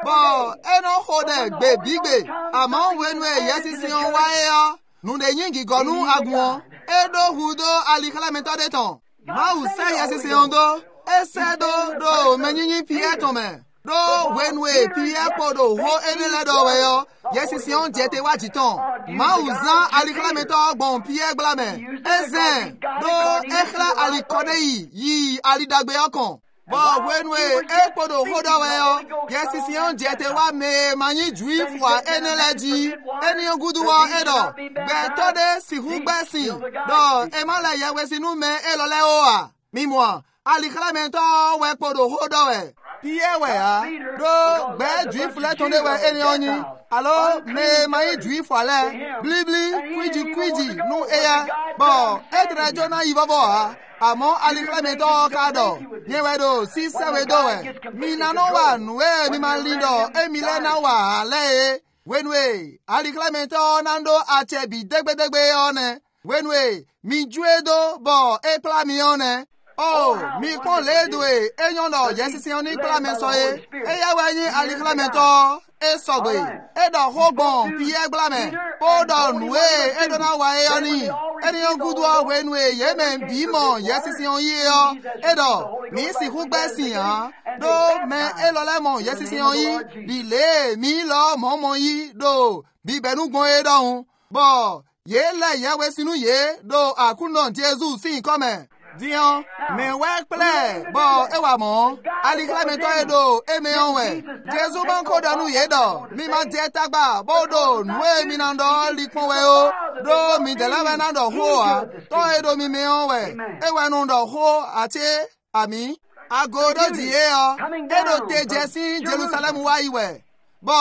bo eno hode gbe bigbe amo wenu e yesisi on wa e yo nu de yingi gonu agun edo hudo aliklamento de ton ma u se yesisi on do ese do do menyin pie ton me do wenu e pie podo ho enele do we yo yesisi on jete wa jiton ma u zan aliklamento gbon pie glame ezen do ekhla alikodei yi alidagbe okon bo wenwe ekpodo hodo we yo yesisi on jete wa me manyi juifu a eneleji eni ogudu wa edo betode si hugbesin do emala yewe sinu me elole o a mimo aliklamento we kpodo hodo we pie we a do be juifu le tonde we eni onyi alo me manyi juifu ale blibli kwiji kwiji nu eya bo edre jona ivovo a amo aliklamento kado nyewedo si sewedo we minano wa nuwe mi malindo emilena wa le wenwe aliklamento nando achebi degbedegbe one wenwe mi juedo bo epla mi one oh mi kon ledo e enyono yesisi oni plame so e eyawe yin aliklamento e sogbe e do hogbon pie glame podo nuwe e do na wa e oni eni ogudu wenu e yemen bimo yesisi on yi o e do mi si hugbesin han do me elolemo yesisi on yi dile mi lo momo yi do bi benu gbon e dohun bo ye le yewe sinu ye do akuno Jesu sin come Dion, me work play, bo ewa mo, aliklamento edo, eme onwe, Jesu banko danu yedo, mi ma je tagba, bodo, nwe mi nando, likmo we o, do mi delewe nando hoa, to edo mi me onwe, ewa nando ho, ache, ami, agodo diye o, edo te jesi, Jerusalem wa iwe. Bo,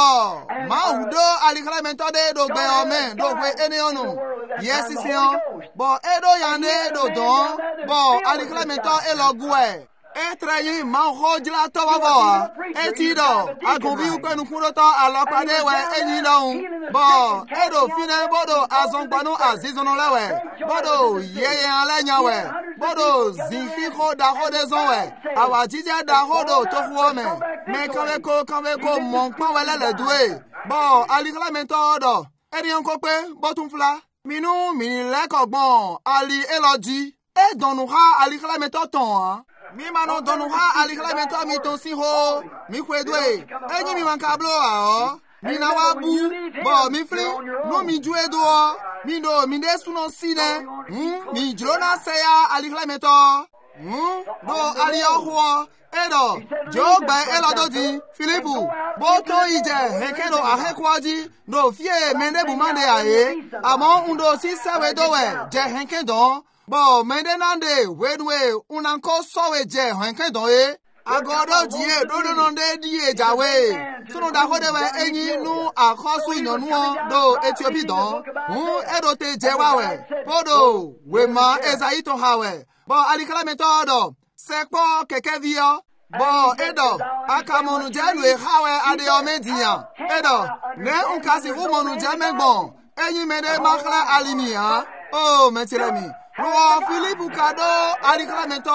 ma udo aliklamento de do gbe omen, do kwe ene onu. Yes, isi on. Bo, edo yane do don. Bo, aliklamento elogwe. Etrayi ma hojla to baba. Etido, agonvi ukenu kuroto alopade we eni don. Bo, edo fine bodo azongbanu azizono lewe. Bodo yeye alenya we. Bodo zinfi ho da ho de zon we. Awajija da ho do to huome. Me kaweko kaweko mon pa wele le due. Bo, aliklamento do. Eni onko pe, botun fla. Minu mini lekogbon ali eloji. E donuha ali klameto ton. Mi mano donuha ali klameto mi ton si ho. Mi kwedwe. Enyi mi mankablo a o. Mi na wabu. Bo mi fli. No mi jue do. Mi do mi de suno sine. Hmm. Mi jlona seya ali klameto. Hmm. Do ali ohwo. Edo, Jogba elododi, Philipu, boto ije, hekero ahekwaji, no fie mende bumande aye, amon undo si sewe dowe, je henkedon, bo mende nande, wedwe, unanko sowe je henkedon e, agodo jie, dodo nonde die jawe, sunu da hodewe enyi nu akosu inyonuo, do Ethiopia don, un edo te jewawe, podo, wema ezaito hawe, bo alikala metodo, sekpo keke vio bo edo akamonu jelu e hawe ade omedian edo ne unkasi humonu jamegbon enyi mede makla alimia o metiremi Ro Philipu kado aliklamento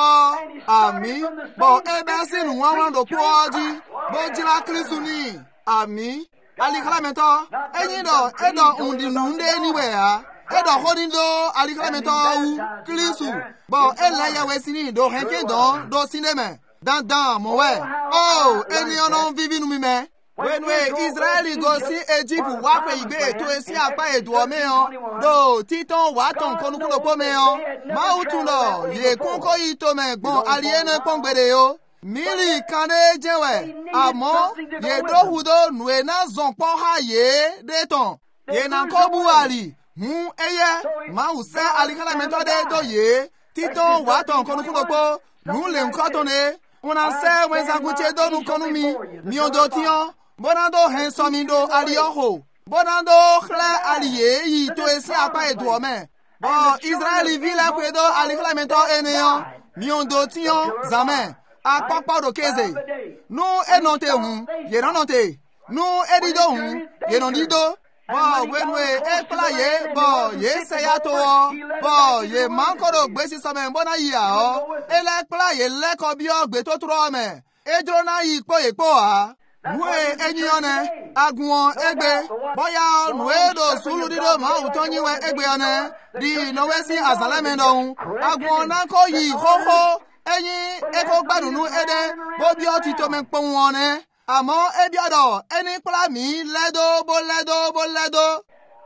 ami bo ebesi nu wan do poji bo jila krisuni ami aliklamento enyi do edo undi nunde anywhere edo hodindo aliklamento u krisu bo elaya wesini do henke don do sineme dan dan mo we oh eni ono vivi nu mi me when we Israeli go see Egypt wa pe igbe to esi apa edu o me on do titon wa ton konukulo po me on ma utulo ye kunko ito me gbon aliene pongbere yo mili kane jewe amo ye do hudo nwe na zonpo ha ye de ton ye na ko buali hu eye ma use alikala methode do ye titon wa ton konukulo po nu le nkotone una se wenza guche do nu konumi mi odo tion bonando hen somindo alioho bonando khla aliye yi to esi apa edu ome bo Israeli vila kwedo aliklamento eneon mi ondo tion zaman akpakpa do keze nu enonte hun ye nonte nu edido hun ye nondido bo wenwe e playe bo ye seyato bo ye mankoro gbesi some bona yi a o ele playe leko bi ogbe to tro me ejro na yi po epo a Nwe enyi one agun egbe boya nuedo sulu dido ma utonyi we egbe one di no we si azaleme no agun na ko yi hoho enyi eko gbadunu ede bo bi o ti to me pon one amo ebi odo eni pla mi ledo bo ledo bo ledo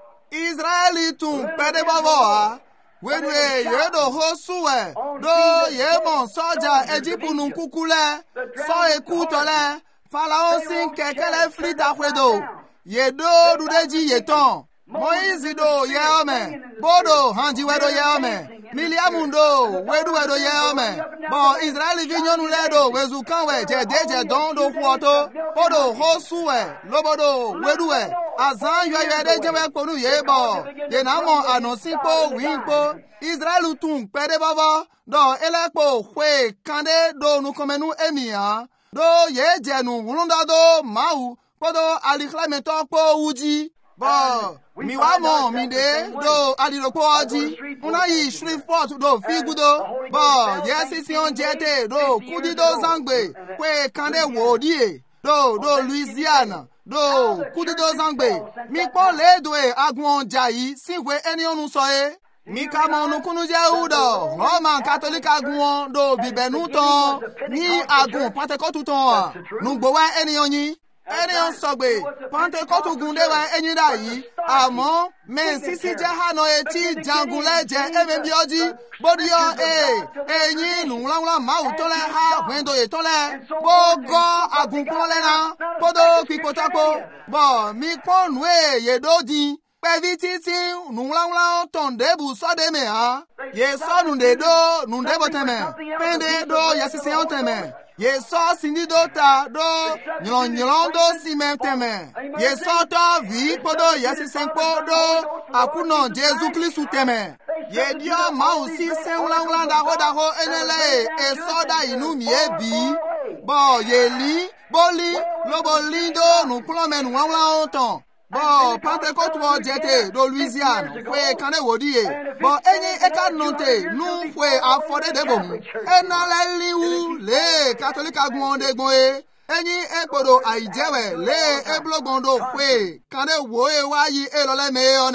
Israeli tun pede bobo a wenwe yedo hosuwe do yemon soja ejipunu kukule so ekutole Falaon sin kekele flita kwedo. Yedo dudeji yeton. Moizi do yeome. Bodo hanji wedo yeome. Miliamundo wedu wedo yeome. Bon Israeli vinyonu ledo wezu kanwe je deje don do kuoto. Bodo hosuwe. Lobodo weduwe. Azan ywe ywe deje we konu yebo. Yenamo anonsipo winpo. Israelu tun pede baba. Do elepo kwe kande do nukomenu emia. Do ye jenu wulunda do mau podo aliklamento po uji bo mi wa mo mi de do aliropo oji una yi Shreveport do figudo bo yes si on jete do kudi do zangbe kwe kande wodie do do Louisiana do kudi do zangbe mi po le do e agun jayi sinwe eni onu so e mi ka mo nukunu je udo Roman Catholic agun do bibenu ton ni agun Pentecost ton nu gbo wa eniyan yin eniyan sogbe Pentecost gun de wa eyin da yi amo men sisi je hano eti jangun leje emebi oji bodio e eyin nu nla ma u to le ha wendo e to le bogo agun ko le na podo pipotako bo mi ponu e yedodi Pevi titi nungla tondebu so de me ha ye so nunde do nunde boteme pende do yasise onteme ye so sinido ta do nyon nyon do simenteme ye so to vi podo yasise podo akuno Jesu Kristu teme ye dio ma usi se nungla da ho da ho enele e so da inu mi ebi bo ye li boli lobo lindo nu plome nu nwa onton Bo Pentecost wo jete do Louisiana kwe kane wodie bo enyi eka nonte nu kwe afode de bomu ena le liwu le Catholic agun de gbon e enyi ekpodo aijewe le eblogondo kwe kane wo e wa yi elole me one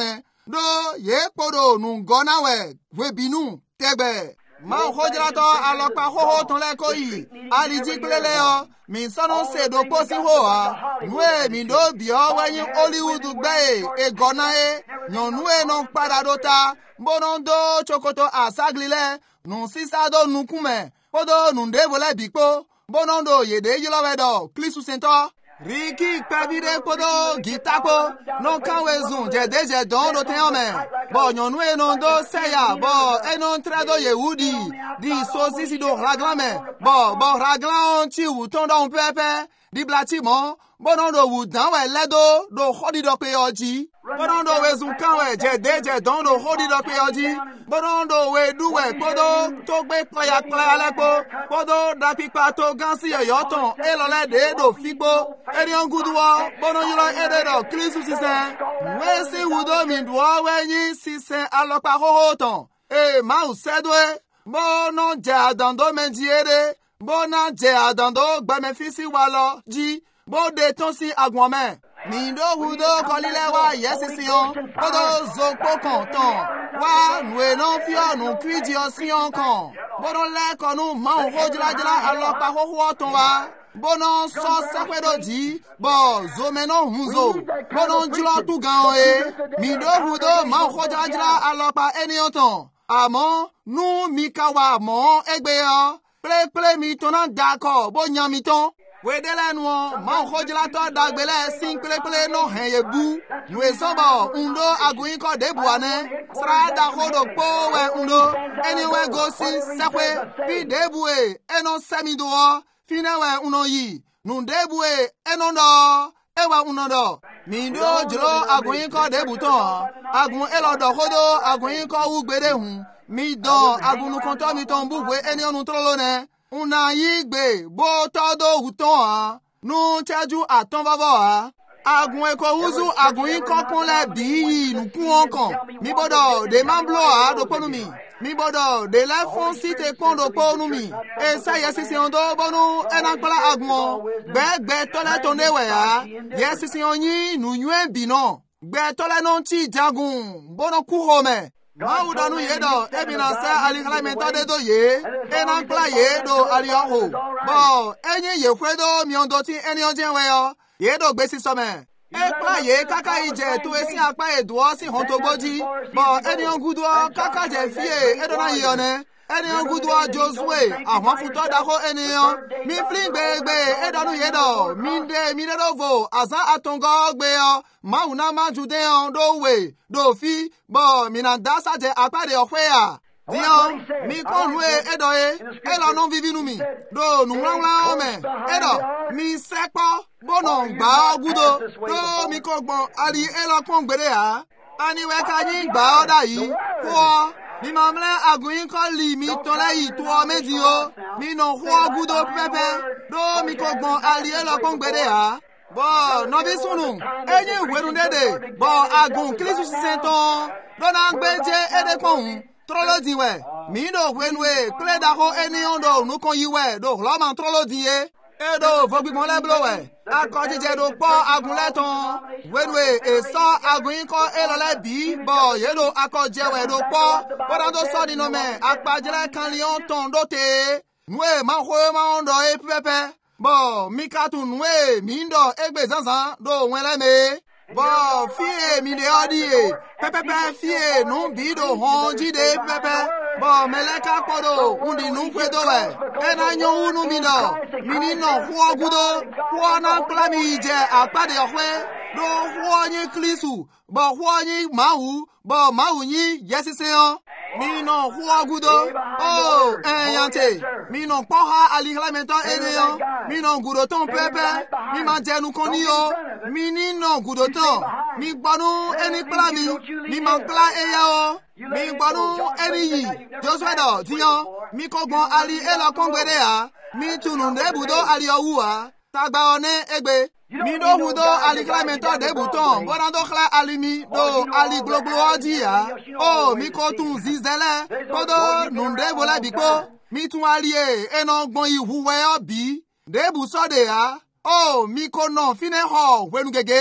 do ye podo nu gona we we binu tebe ma hojra to alopa ho ho ton le ko yi ali ji plele o mi sono se do posi ho a nwe mi do bi o we yin Hollywood gbe e gona e nyonu e no pada do ta bono do chokoto asaglile nu sisa do nu kume podo nu devo le bipo bono do ye de yilo we do klisu sento Riki pavide podo gitapo non kanwezun je deje don do teome bo nyonu e non do seya bo e non trado yehudi di sosisi do raglame bo bo raglan ti wu ton don pepe di blatimo bo non do wu dan we ledo do hodi do pe oji bo non do wezun kanwe je deje don do hodi do pe oji bo non do we du we podo to gbe paya paya lepo podo da pipa to gansi yo ton e lo le de do figbo eri onguduwa bono yilo eredo klisu sisen wesi wudo mi duwa wenyi sisen alopa hohoton e ma usedwe bono je adando menjiere bona je adando gbemefisi walo ji bode tonsi agwome mi do wudo kolile wa yesisi on bodo zokpo kan ton wa nwe no fi onu kwiji osin kan bodo le konu ma hojla jla alopa hohoton wa bono so sakwedo ji bo zo meno hunzo bono jilo tu gan e mi do hudo ma khoja jira alopa eni oton amo nu mi kawa mo egbe o ple ple mi tona dako bo nyan mi ton we de la nu ma khojila to dagbele sin ple ple no heye bu nu e sobo undo aguin ko de buane sra da khodo po we undo anywhere go sin sakwe bi de bue eno semi do Finewe uno yi, nundebue enondo, ewa unondo. Mindo jlo agun ko debuton, agun elodo hodo, agun ko ugbede hun. Mi don agun konto mi ton bugwe eni onu trolone. Una yigbe bo todo huton ha. Nu chaju aton babo ha. Agun eko uzu agun ko kunle bi nu kun onkan. Mi bodo de mamblo ha do ponu mi. Mi bodo de la fon site kondo ponu mi. E sa yesisi ondo bonu enakpala agun. Gbe gbe tole tonde we ha. Yesisi onyi nu yuen bino. Gbe tole non ti jagun. Bono kuhome. Ma udanu yedo ebina sa aliklamenta de do ye. Enakpala ye do alioho. Bo enye ye kwedo mi ondo ti eni onjen we yo. Yedo gbesi some. Ekpa ye kaka ije tu esi apa eduo si honto gboji. Bo eni ongudo kaka je fie edona yone. Eni ongudo Josue awon futo dako eniyan. Mi flin gbegbe edonu yedo. Minde minerovo asa atongo gbe yo. Mauna majude on do we do fi bo minandasa je apa de ofeya. Dion, mi konwe edo e, elo non vivinu mi, do nu wala ome, edo, mi sepo, bono gba gudo, do mi kogbon ali elo kon gbere ha, ani we kanyi gba oda yi, kwa, mi mamle aguin ko li mi tole yi tuo meji o, mi no kwa gudo pepe, do mi kogbon ali elo kon gbere ha. Bo, no bi sunu, enye weru dede, bo agun klisu sisenton, do na gbeje ede kon. Trolo diwe, mi do wenwe, ple da ho eni ondo, nu kon yiwe, do hloman trolo diye, edo vogbi mon le blowe, akoti je do po agun leton, wenwe, e so agun ko elole bi, bo yedo akoti jewe do po, podando so di nome, akpajele kan lion ton do te, nwe man ho man ondo e pepe, bo mi katu nwe, mi ndo egbe zanzan, do wenle me. Bo fie mi de odi pepepe fie nu bido honji de pepe bo meleka kodo undi nu kwedo we ena nyo unu mi do mini no huo gudo huo na klami je apade ohwe do huo nyi klisu bo huo nyi mau bo mau nyi yesiseon mi no huo gudo oh enyante mi no poha aliklamento eneyo mi no gudo ton pepe mi manjenu koniyo mi ni no gudo ton mi gbanu eni plami mi mankla eya o mi gbanu eni yi Josue do tiyan mi kogbon ali elo kongbere ha mi tunu nebudo ali owu ha tagba one egbe mi do hudo aliklamento debuton bonando kla alimi do ali gloglo odi ha o mi ko tun zizele kodo nunde bola biko mi tun ali e eno gbon ihuwe obi debu sode ha o mi ko no fine ho wenu gege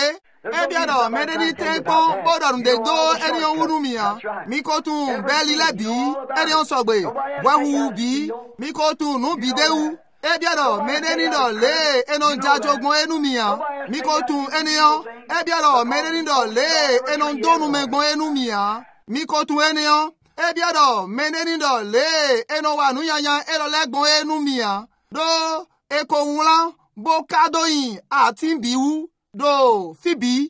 Ebiado, medeni tenko, bodon de do, eni on unumia. Mikotun, beli lebi, eni on sogbe. Wahu bi, mikotun nu bideu. Ebiado, medeni do le, enon jajogbon enumia. Mikotun eni on. Ebiado, medeni do le, enon donu mengbon enumia. Mikotun eni on. Ebiado, medeni do le, enon wanu yanyan, elo legbon enumia. Do, eko unla, bokado yin, atimbiu. Do, Phoebe.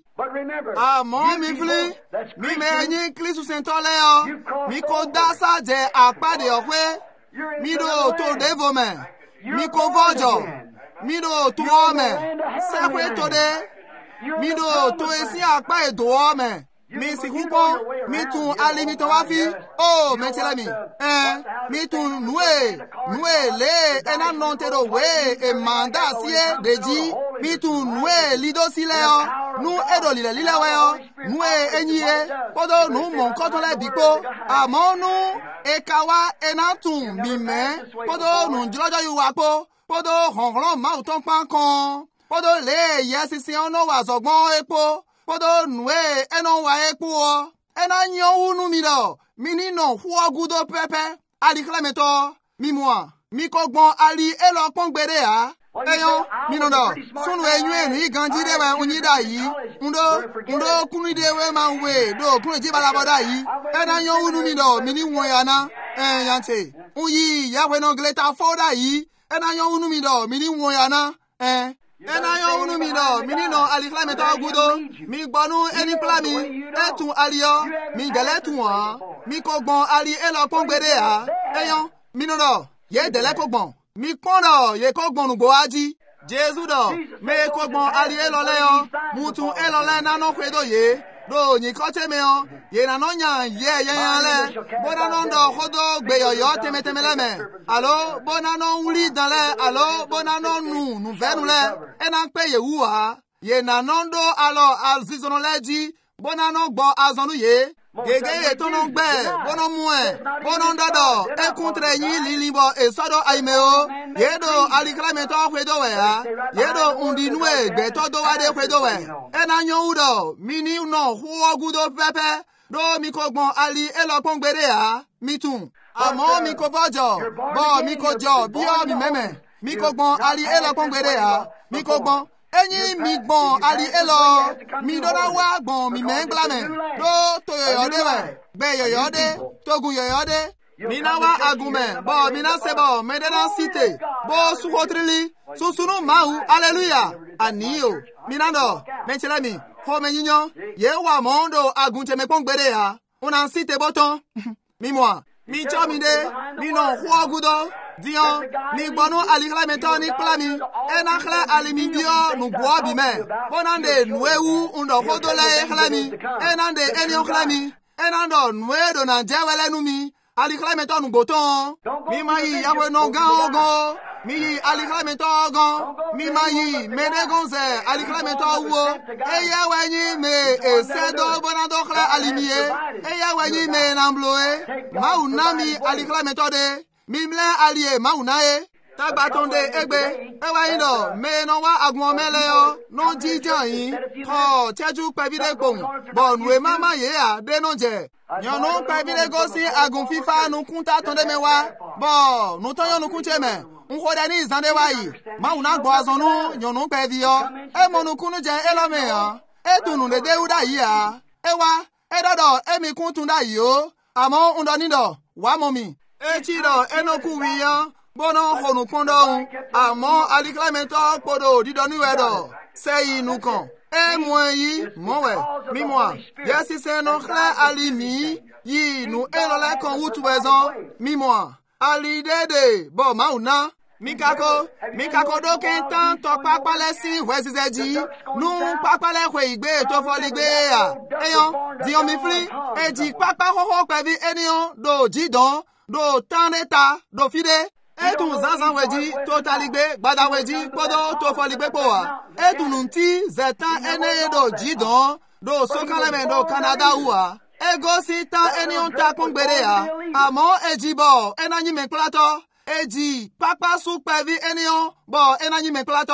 Àmọ́ mi fili, mi mẹ́yìn Kristu sentọ́lẹ́ ọ, mi kò dásà jẹ àpàdé ọ̀pẹ́, mi do tó dévò mẹ́, mi kò vọ́jọ̀, mi do tó ọmẹ, sẹ́pẹ́ tó dé, mi do tó esi àpá ètò ọmẹ, mi sì kúpọ̀, mi tún alimitọ̀ wá fi, ó mẹ́tẹ́lẹ́ mi, ẹ̀, mi tún nùwé, nùwé lé, ẹ̀nà nọ́ntẹ́rọ wé, èmàndà sí ẹ̀ dèjì, mi tún nùwé lídó sílẹ̀ ọ. Nu edo lile lile weo, nu e enyiye, podo nu monkoto le biko, amo nu ekawa enatun mime, podo nu njlojo yuwapo, podo honglon mauton pankon, podo le yesisi ono wazogbon epo, podo nu e enon wa epo o, ena nyon unu mido, minino huo gudo pepe, ali klemeto, mi mwa, mi kogbon ali elo kongbede ha. Eyon, minondo, sunu enyu enu iganji dewe unyida yi, undo, undo kunu dewe manwe, do kunu jibala boda yi, ena yon unu mido, mini woyana, en yante, uyi, yawe no gleta foda yi, ena yon unu mido, mini woyana, en, ena yon unu mido, mini no aliklameta gudo, mi gbonu eni plami, etu alio, mi geletu wa, mi kogbon ali elo pongbede ha, eyon, minondo, ye dele kogbon. Mi kondo ye kogbon nugo aji. Jesu do. Me kogbon ali elole yo. Mutu elole nano kwedo ye. Do nyi kote me yo. Ye nanonya ye ye yale. Bona nondo kodo gbeyo yo teme teme leme. Alo, bona non wuli dans le. Alo, bona non nu, nu venu le. Enan pe ye uwa. Ye nanondo alo azizono leji. Bona non gbo azonu ye. Gege etonon gbe, bonon mwen, bonon dodo, e kontre yi lilimbo e sodo aimeo, yedo aliklamento kwedo we ha, yedo undi nwe gbe todo wade kwedo we, e na nyon udo, mini no huo gudo pepe, do mi kogbon ali elokon gbede ha, mi tun, amo mi ko vojo, bo mi ko jo, biyo mi meme, mi kogbon ali elokon gbede ha, mi kogbon, enyi mi gbon ali elo, mi dona wa gbon mi menglame, do to yoyode we, be yoyode, togun yoyode, mi na wa agume, bo mi na sebo, me de na site, bo sukotrili, susunu mahu, aleluya, aniyo, mi na do, menchele mi, ho me nyinyo, ye wa mondo agunche me pongbede ha, unan site boton, mi mwa, mi chomide, mi no huo gudo, Dion, mi bono aliklamento ni plami, enakle alimindio nu boa bime, bonande nueu undo hodole klami, enande enyon klami, enando nuedo na jewele numi, aliklamento nu boton, mi mayi yawe no gan ogo, mi aliklamento ogon, mi mayi menegonze aliklamento uwo, eye wenyi me esedo bonando kle alimie, eye wenyi me nambloe, maunami aliklamento de, Mimle alie maunae, tabatonde egbe, ewa indo, me no wa agwon mele yo, non jijan yin, ho, teju pevide kong, bon we mama ye a, de non je, nyon non pevide gosi agun fifa nou kunta tonde me wa, bon, nou ton yon nou kunche me, un kodeni zande wa yi, mauna gbo azon nou, nyon non pevi yo, e mon nou kunu je elome yo, e tu nou de de u da yi ya, ewa, e dodo, e mi kuntun da yi yo, amon undonido, wa momi. Echido enoku wiyan, bonon honu kondon, amon aliklamento podo didonu edo, seyi nukan, e mwen yi, mwenwe, mi mwa, yesi se non kle alimi, yi nu elole kon wutwezon, mi mwa, ali dede, bo mauna, mikako, mikako doken tan to papale si wezizeji, nu papale kwe igbe to foligbe ya, eyon, diyon mi fli, e di papa hoho kwevi enyon, do jidon, do taneta, do fide, e tu zanzan weji, to taligbe, bada weji, podo to foligbe poa, e tu nunti, zetan ene do jidon, do sokaleme do Canada ua, e gosi tan enyon ta kongbere ya, amo e jibo, enanyi menklato, e ji, papa suk pevi enyon, bo enanyi menklato,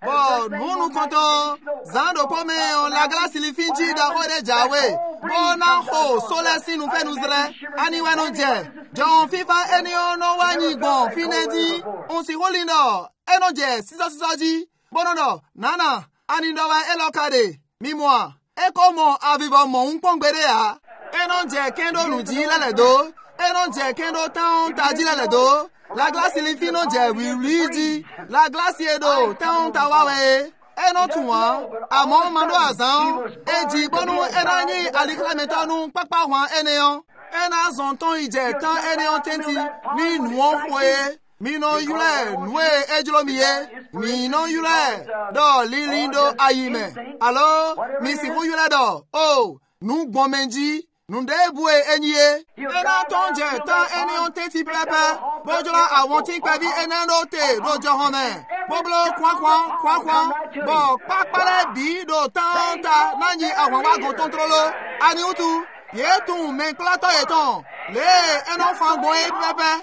Bon, nous nous comptons. Zando pome on la glace li finji da hode jawe. Bon ho sola si nous fait nous zre. Ani wa no je. John FIFA eni ono wani gon finedi. On si holindo. Eno je siso siso ji. Bonono nana ani ndo wa elokade. Mi moi. E como avivo mo un pongbere a. Eno je kendo nu ji lele do. Eno je kendo taon ta ji lele do. La glace li fino je wi riji. La glace edo taon ta wawe. Eno tuwa amon mando azan. Eji bonu enani aliklamenta nu papa wan eneon. Ena zonton ije tan eneon tenti. Mi nuon foye. Mi no yule nwe ejlomiye. Mi no yule do lilindo ayime. Allo mi si hu yule do. Oh, nu gbomenji. Nunde bue enye. Ena tonje ta eni on teti pepe. Bojola awon ti pebi enendo te do johome. Boblo kwa kwa kwa kwa. Bo pakpale bi do tanta nani awon wagon tontrolo. Ani utu. Yetu men klato eton. Le eno fango e pepe.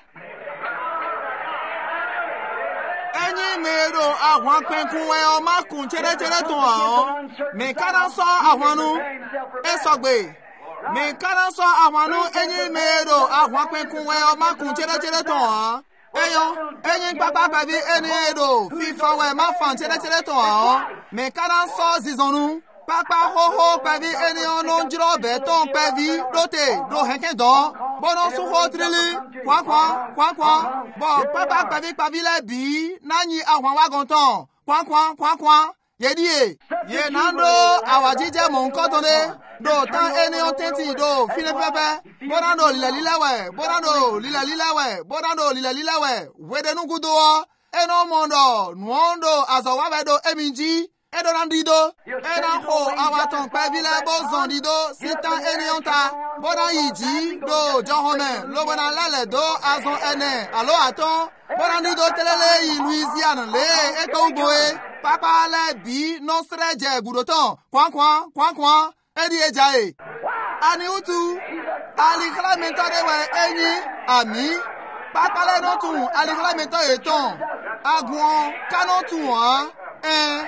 Eni mero awon penkuwe o makun chere chere ton a. Me kana so awonu. E sogbe. Me kana so awanu enyi mero awon penkunwe o makun chere chere ton eyo enyi papa baby eni edo fifa we ma fan chere chere ton me kana so zizonu papa ho ho baby eni ono njiro be ton baby dote do henken don bono su ho trili kwa kwa kwa kwa bo papa baby baby le bi nani awon wagon ton kwa kwa kwa kwa yedie ye nando awajije mo nko tone do tan eni o tenti do file pepe borando lila lilawe borando lila lilawe borando lila lilawe wedenu gudo eno mondo nuondo azawawe do eminji edo nandido ena ho awaton pe vile bozon dido sitan eni onta bodan yiji do johome lobona lale do azon ene alo aton bodandido telele yi Louisiane le eto ugoe papa le bi non sreje gudoton kwan kwan kwan kwan edi ejae ani utu aliklamento de we enyi ami papa le no tun aliklamento eton agun kanon tun an en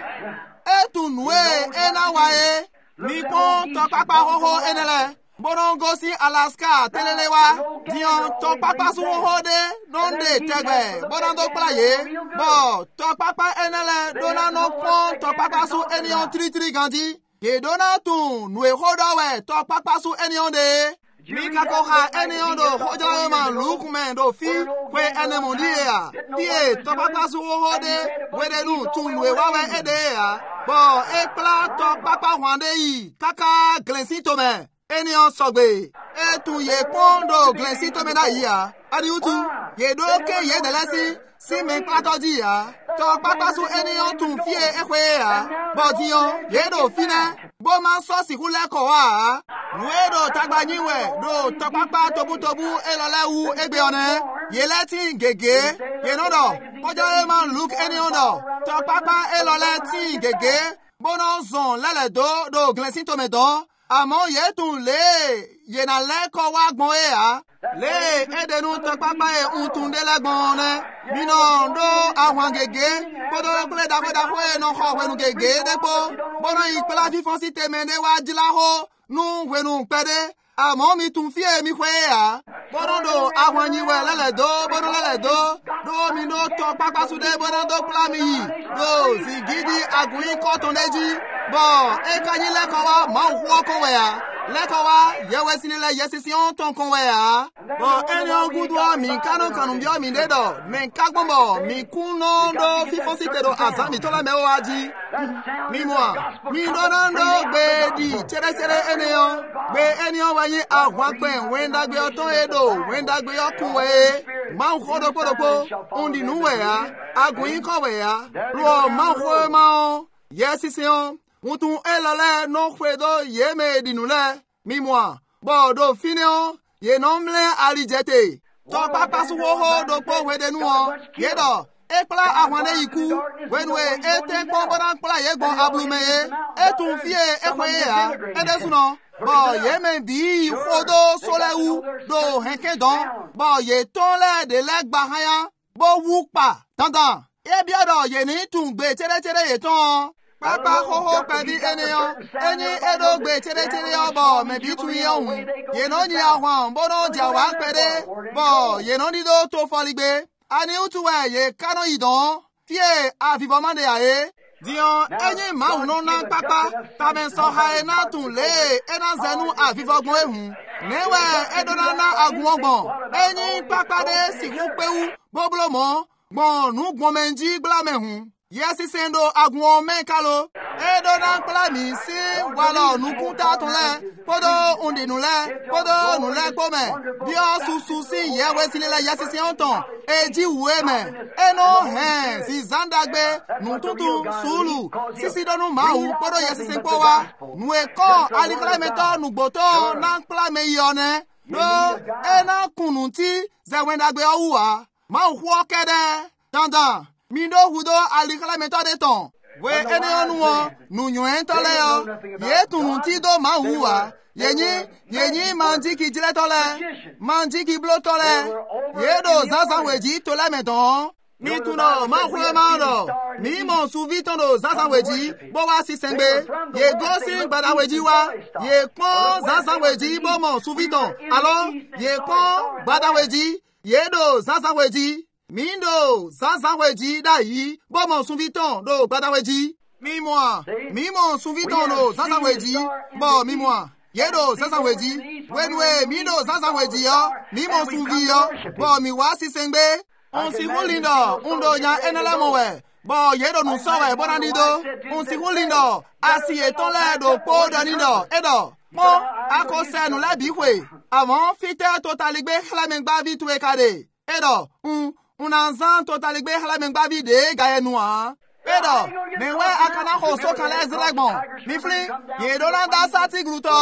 etunue enawae nipon to papa hoho enele borongo si Alaska telelewa dion to papa su hoho de donde tegbe borongo playe bo to papa enele dona no pon to papa su enion tri tri gandi ye dona tun nue hodawe to papa su enion de mi kakoha enion do hodawe man lukmen do fi kwe enemundi ya die to papa su hoho de wedenu tun nue wawe ede ya bo ekla to papa wande yi kaka glensi tome enion sogbe etu ye kondo glensi tome da ya adi utu ye do ke ye delesi si me klato di ya to papa su enion tun fie ekwe ya bo dion ye do fina bo man so si hule ko wa nuedo tagbanyiwe do to papa tobu tobu elalewu egbe one ye leti gege ye no do ojo e man look enion do to papa eloleti gege bono zon lele do do glensi tome do àmọ́ yẹ tún lé yẹnà lẹ́kọ̀ọ́ wá gbọ́n ẹ̀ á lé ẹ̀dẹ̀nu tó pápá ẹ̀ ń tún dé lẹ́gbọ̀n ọ̀nẹ́ nínú ọ̀dọ́ àwọn gègé kótó kúlẹ̀ dàgbẹ́dàgbẹ́ ẹ̀ náà kọ́ wẹ̀nu gègé dẹ́pọ̀ bọ́nà ìpẹ́lá fífọ́n sí tèmẹ́dẹ́ wá jìláhó nù wẹ̀nu pẹ́dẹ́ àmọ́ mi tún fi èmi pẹ́ ẹ̀ á bọ́nà do àwọn yìnwẹ̀ lẹ́lẹ̀dọ́ bọ́nà lẹ́lẹ̀dọ́ do mi do tọ́ pápá súdé bọ́nà do kúlá mi yìí do sì gidi àgùnyìn kọ́ tó lẹ́jì bon e kanyi lekawa ma wo ko we ya lekawa ye wesini le yesision ton kon we ya bon eni ogudu mi kanu kanu bi o mi dedo mi kagbombo mi kuno do fifo sitero azami to la me o aji mi mo mi do nando gbe di chere chere eni o gbe eni o wa yin ahwa pen wenda gbe oton edo wenda gbe okun we ma ho do podopo undi nu we ya agun yin ko we ya ro ma ho ma o yesision Mutu elale no fwedo ye me dinule mi moi bodo fineo ye nomle alijete to papa su ho do po wede nu o ye do ekla ahwane iku wenwe ete kombona kla ye gbon ablumeye etun fie ekwe ya edesuno bo ye me bi fodo solewu do henke don bo ye tonle de legba haya bo wu pa dandan ebi ọ̀dọ̀ yè ní tùǹgbè tẹ́lẹ̀tẹ́lẹ̀ yè tán. Pápá kókó pẹ̀lú ènìyàn, ẹyin ẹ̀dọ́gbè tẹ́lẹ̀tẹ́lẹ̀ ọ̀bọ̀ mẹ̀bí tún yẹ òun. Yènà ní àwọn bọ́nà jà wá pẹ̀lẹ́, bọ̀ yènà nílò tó fọ́ligbé. Àní ùtùwẹ̀ yè kánú ìdán, fíè àfìfọ́mọ́dé àyè. Dion ẹyin màwùn náà ná pápá, tàbí sọ̀ha ẹ̀ náà tún lé ẹ̀ náà zẹnu àfìfọ́gbọ̀n ehùn. Níwẹ̀ ẹ̀dọ́nà náà àgùn ọgbọ̀n, ẹyin pápá dé sìnkú péwú, bóbulò mọ́, gbọ̀n nù gbọ̀mẹ̀njí gblámẹ̀hùn. Yesi sendo agun mekalo edo na klami si wala nukuta tonle podo undi nule podo nule pome bio susu si yewe silele yesi si onton eji weme eno hen si zandagbe nututu sulu sisi donu mau podo yesi senpo wa nu eko ali klameto nugboto na klame yone do ena kunuti zewendagbe owa mau kwo kede dandan mi do hudo alikala metode ton we ene onuwo nunyo entole yo ye tun ti do ma huwa yenyi yenyi manji ki jile tole manji ki blo tole ye do zaza weji tole meton mi tuno ma khule ma do mi mo suvi ton do zaza weji bo wa si sengbe ye go si gbada weji wa ye pon zaza weji bo mo suvi ton alo ye pon gbada weji ye do zaza weji Mindo, Zanzan weji da yi, bo mon souviton do gbada weji. Mi moi, mi mon souviton do Zanzan weji, bo mi moi. Yedo Zanzan weji, wenwe mindo Zanzan weji yo, mi mon souvi yo, bo mi wa si sengbe. On si hulindo, undo nya enele mowe. Bo yedo nu sowe bonanido, on si hulindo, asi etonle do po danido, edo. Mo, ako se nu la bihwe. Avant fite totaligbe hlamengba vitwe kade. Edo, un Unanzan totaligbe halamengba vide gaye noa. Pedo, mewe akana hoso kale zilagmon. Mifli, ye dona da sati gluto.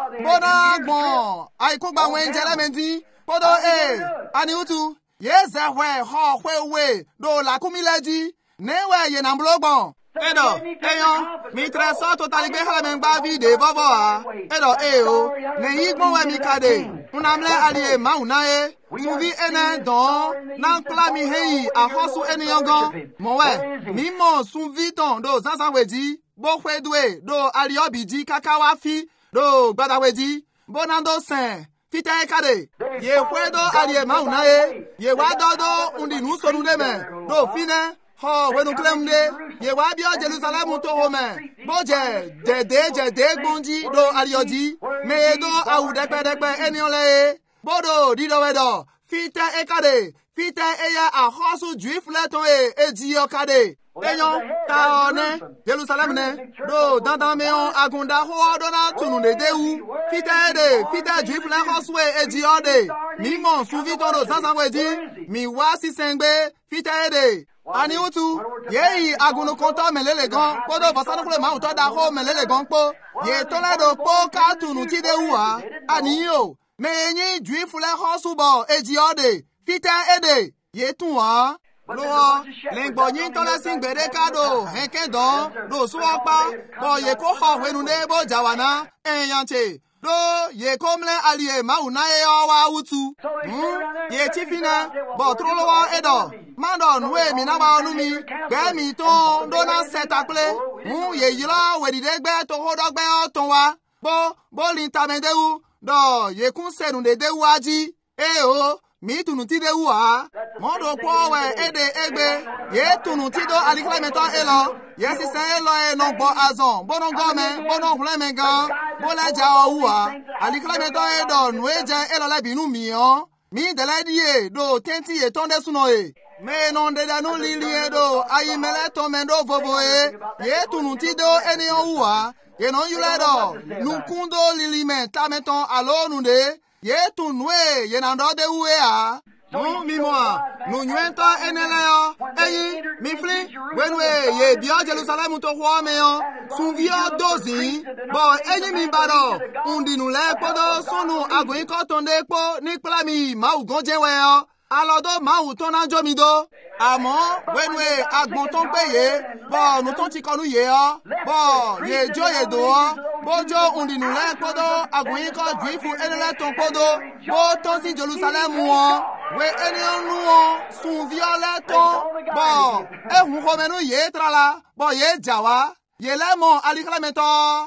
Bona gbon. Aiku gba wenjele mendi. Podo e, ani utu. Ye zehwe ho hwe we. Do la kumileji. Newe ye namblogbon. Edo, eyon, mi treso totaligbe halamengba vide vovo a. Edo, eo, ne yigbon we mi kade. Unamle alie maunae. Suvi ene don, nan klami hei a hosu ene yongon. Mowe, mimo suvi ton do zanzan weji, bo kwedwe do aliobiji kakawafi, do gbada weji, bonando sen, fite kade. Ye kwedo alie maunae, ye wadodo undi nusonu deme, do fine, ho wenu klemde, ye wabio Jerusalem to home, boje, jede jede gbonji do alioji, me do au dekpe dekpe ene ole. Bodo dido wedo fite ekade fite eya a hosu juif leton e ejiyo kade eyon ta one Jerusalem ne do dandan meon agunda ho dona tunu de dewu fite de fite juif le hosu e ejiyo de mi mon suvi ton do zanzan weji mi wa si sengbe fite de ani utu yeyi agunu konto melele gan podo basanu kule ma uto da ho melele gan po ye toledo po ka tunu ti dewu a ani yo me yin juif le hosubo eji ode fite ede ye tun wa lo lengbo yin to le sin gbere kado henke don do su opa bo ye ko ho wenu ne bo jawana enyanche do ye komle alie mauna e wa utu hmm ye tifina bo trolowo edo mando nwe mi na ba onu mi gbe mi ton do na setakle hmm ye yilo wedide gbe to hodogbe otun wa bo bo lintamedewu do ye kun senu de de waji e o mi tunu ti de wa mo do po we ede egbe ye tunu ti do aliklamento elo ye si se elo e no gbo azon bono gome bono huleme gan bo la ja o wa aliklamento e do nu eje elo la binu mi o mi de la die do tenti e tonde suno e me non de da nu lili e do ayi mele to mendo vovo e ye tunu ti do eni o wa ye non yuledo nukundo lilime tameton alo nunde ye tunwe ye nando de uwe a nu mi moa nu nyento enele yo eyi mi fli wenwe ye bio Jerusalem to ho me yo sunvio dozi bo eyi mi baro undi nu le podo sunu agun ko tonde po ni plami ma ugon jewe yo alodo ma u ton anjo mi do àmọ́ wenwe agbon ton peye bo nu ton ti konu ye o bo ye jo ye do o bojo undi nu le podo agun ko juifu enele ton podo bo ton si Jerusalem won we eni nuo sun violeto bo e hu ko menu ye trala bo ye jawa ye le mo alikramento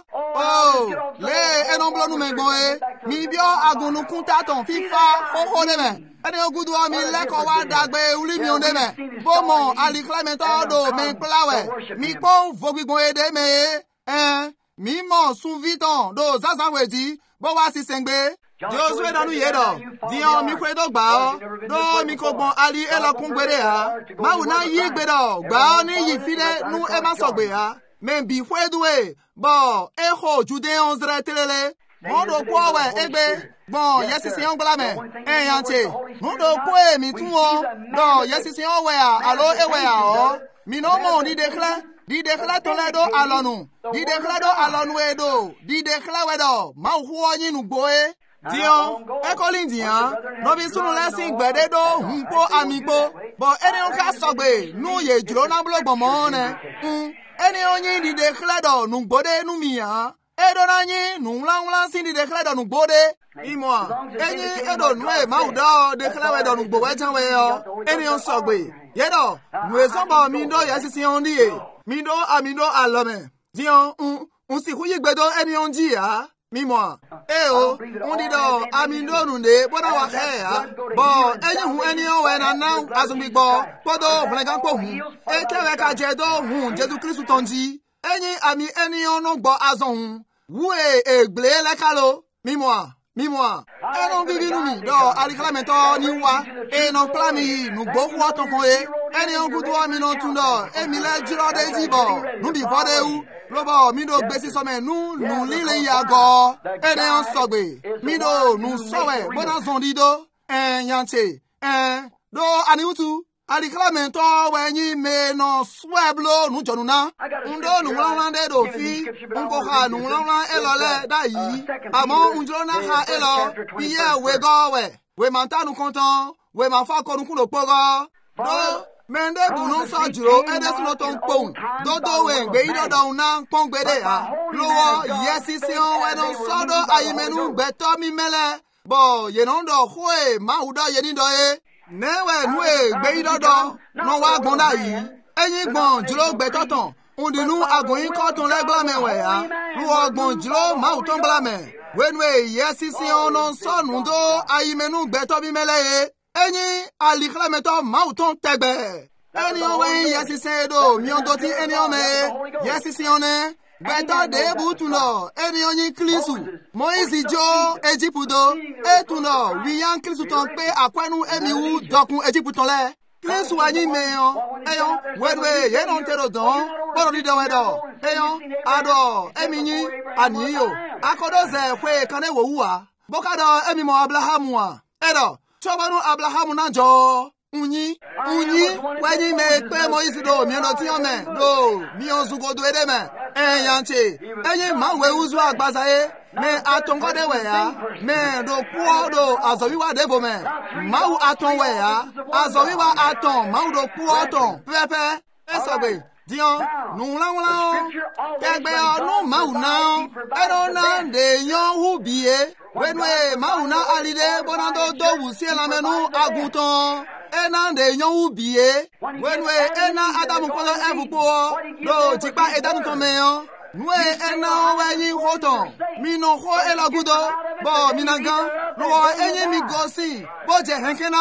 oh le enomblo nu mengbon e mi bio agunu kunta ton fifa ho ho de me eni ogudu mi le ko wa dagbe uli mi onde me bo mo alikramento do me plawe mi pon vogbigbon e de me eh mi mo sun viton do zazanwedi bo wa si sengbe Josué dans nous yedo dion mi kwedo gba o do mi ko gbon ali elokun gbere ha ma wona yi gbedo gba ni yi file nu e ma so gbe ha men bi kweduwe bo e ho jude on zre telele mo do ko we egbe bon yesisi on gbala me e yanche mo do ko e mi tun o do yesisi on we a alo e we a o mi no mo ni declare di declare to le do alonu di declare do alonu e do di declare we do ma hu oyin nu gbo e Dion, ekolin dian, no bi sunu lesin gbede do hunpo amigbo, but eni on ka sogbe, nu ye juro na blogbo mo ne. Mm, eni onyin di declare do nu gbode nu mi han. Edo na yin nu lan lan sin di declare do nu gbode. Imo, eni edo nu e ma udo declare do nu gbo we jan we yo. Eni on sogbe. Yedo, nu e somba mi do yesisi on di e. Mi do amido alome. Dion, un un si huyi gbedo eni on ji ha. Mimo, eh oh, on dit do, amindo nunde, bona wa he ha, bo, eni hu eni o we na na azumi gbo, podo vlegan ko hu, e tewe ka jedo hu, Jesu Christu tonji, eni ami eni ono gbo azon, wu e e gle le kalo, mimo, mimo, e non vivi numi, do, aliklamento ni wa, e non plami, nu gbo hu oton kon e, eni on gudu ami non tundo, e mi le jiro de zibo, nubi vode u, Lobo, mi do gbesi some nu nu lile yago. Ene on sogbe. Mi do nu sowe. Bona zondido. En yanche. En do aniutu. Aliklamento wenyi me no sweblo nu jonuna. Undo nu lande do fi. Unko ha nu lande elole da yi. Amo unjona ha elo. Biye we go we. We manta nu kontan. We manfa ko nu kulo pogo. Do Mende bunu so juro ede suno ton pon dodo we gbe idodo na pon gbede ha lowo yesi si on we don sodo ayimenu gbe to mi mele bo ye no do hwe ma udo ye ni do e newe nu e gbe idodo no wa gbon da yi eyin gbon juro gbe totan undinu agoyin ko ton le gba me we ha lowo gbon juro ma u ton bla me we nu e yesi si on no so nu do ayimenu gbe to mi mele e Eni aliklamento mauton tebe. Eni owe yesi sedo miondo ti eni ome yesi sione. Beta de butuno eni oni klisu. Moizi jo ejipudo etuno wiyan klisu ton pe akwenu emi wu dokun ejiputon le. Klisu anyi meyon eyon wedwe ye non tero don boro di don wedo eyon ado emi yin aniyo akodo ze kwe kane wo wuwa bokado emi mo Abraham wa edo Chobanu Abraham na jo unyi unyi wenyi me pe Moise do mi no ti ome do mi on zugo do ede me en yanche enyi ma we uzu agbaza e me atongo de we ya me do puo do azowiwa de bo me ma u aton we ya azowiwa aton ma u do puo ton pepe esogbe Dion nu la la kegbe onu ma u na ero na de yon hu biye wenwe ma u na alide bonando do wu se la menu aguton ena de yon hu biye wenwe ena adamu ko evu po do tipa edanu ton meyon Nwe ena wenyi hoton mi no ho elagudo bo minagan lo enye mi gosi bo je henkena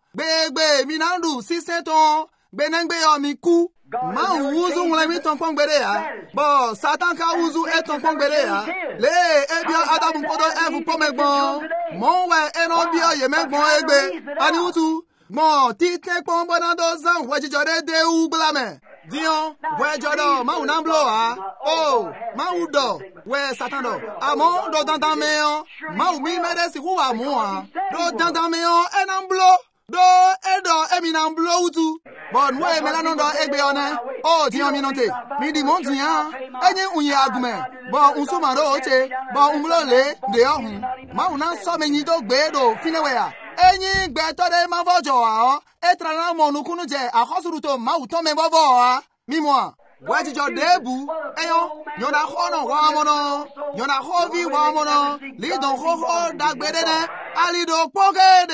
gbegbe mi nandu siseton benengbe o mi ku Ma uzu ngule mi ton kongbere ya. Bo Satan ka uzu e ton kongbere ya. Le ebio adamu kodo evu pomegbon. Mon we eno bio ye megbon egbe. Ani utu. Mo ti te pon bonando zan wejijode de u blame. Dion wejodo ma unamblo ha. Oh, ma udo we Satan do. Amon do dandan meyon. Ma u mi mede si hu amu ha. Do dandan meyon enamblo. Do edo eminamblo utu. Bon we melano do egbe one o ti mi note mi di mon ti han enye unye agume bo unsu ma do oche bo umlo le de ohun ma una so me ni do gbe do finewe ya enye gbe to de ma bojo wa o etra na mo nukunu je akosuru to ma uto me bobo wa mi mo wa ji jo debu eyo yona hono wa mono yona hovi wa mono li don ho ho dagbe de ne ali do pogede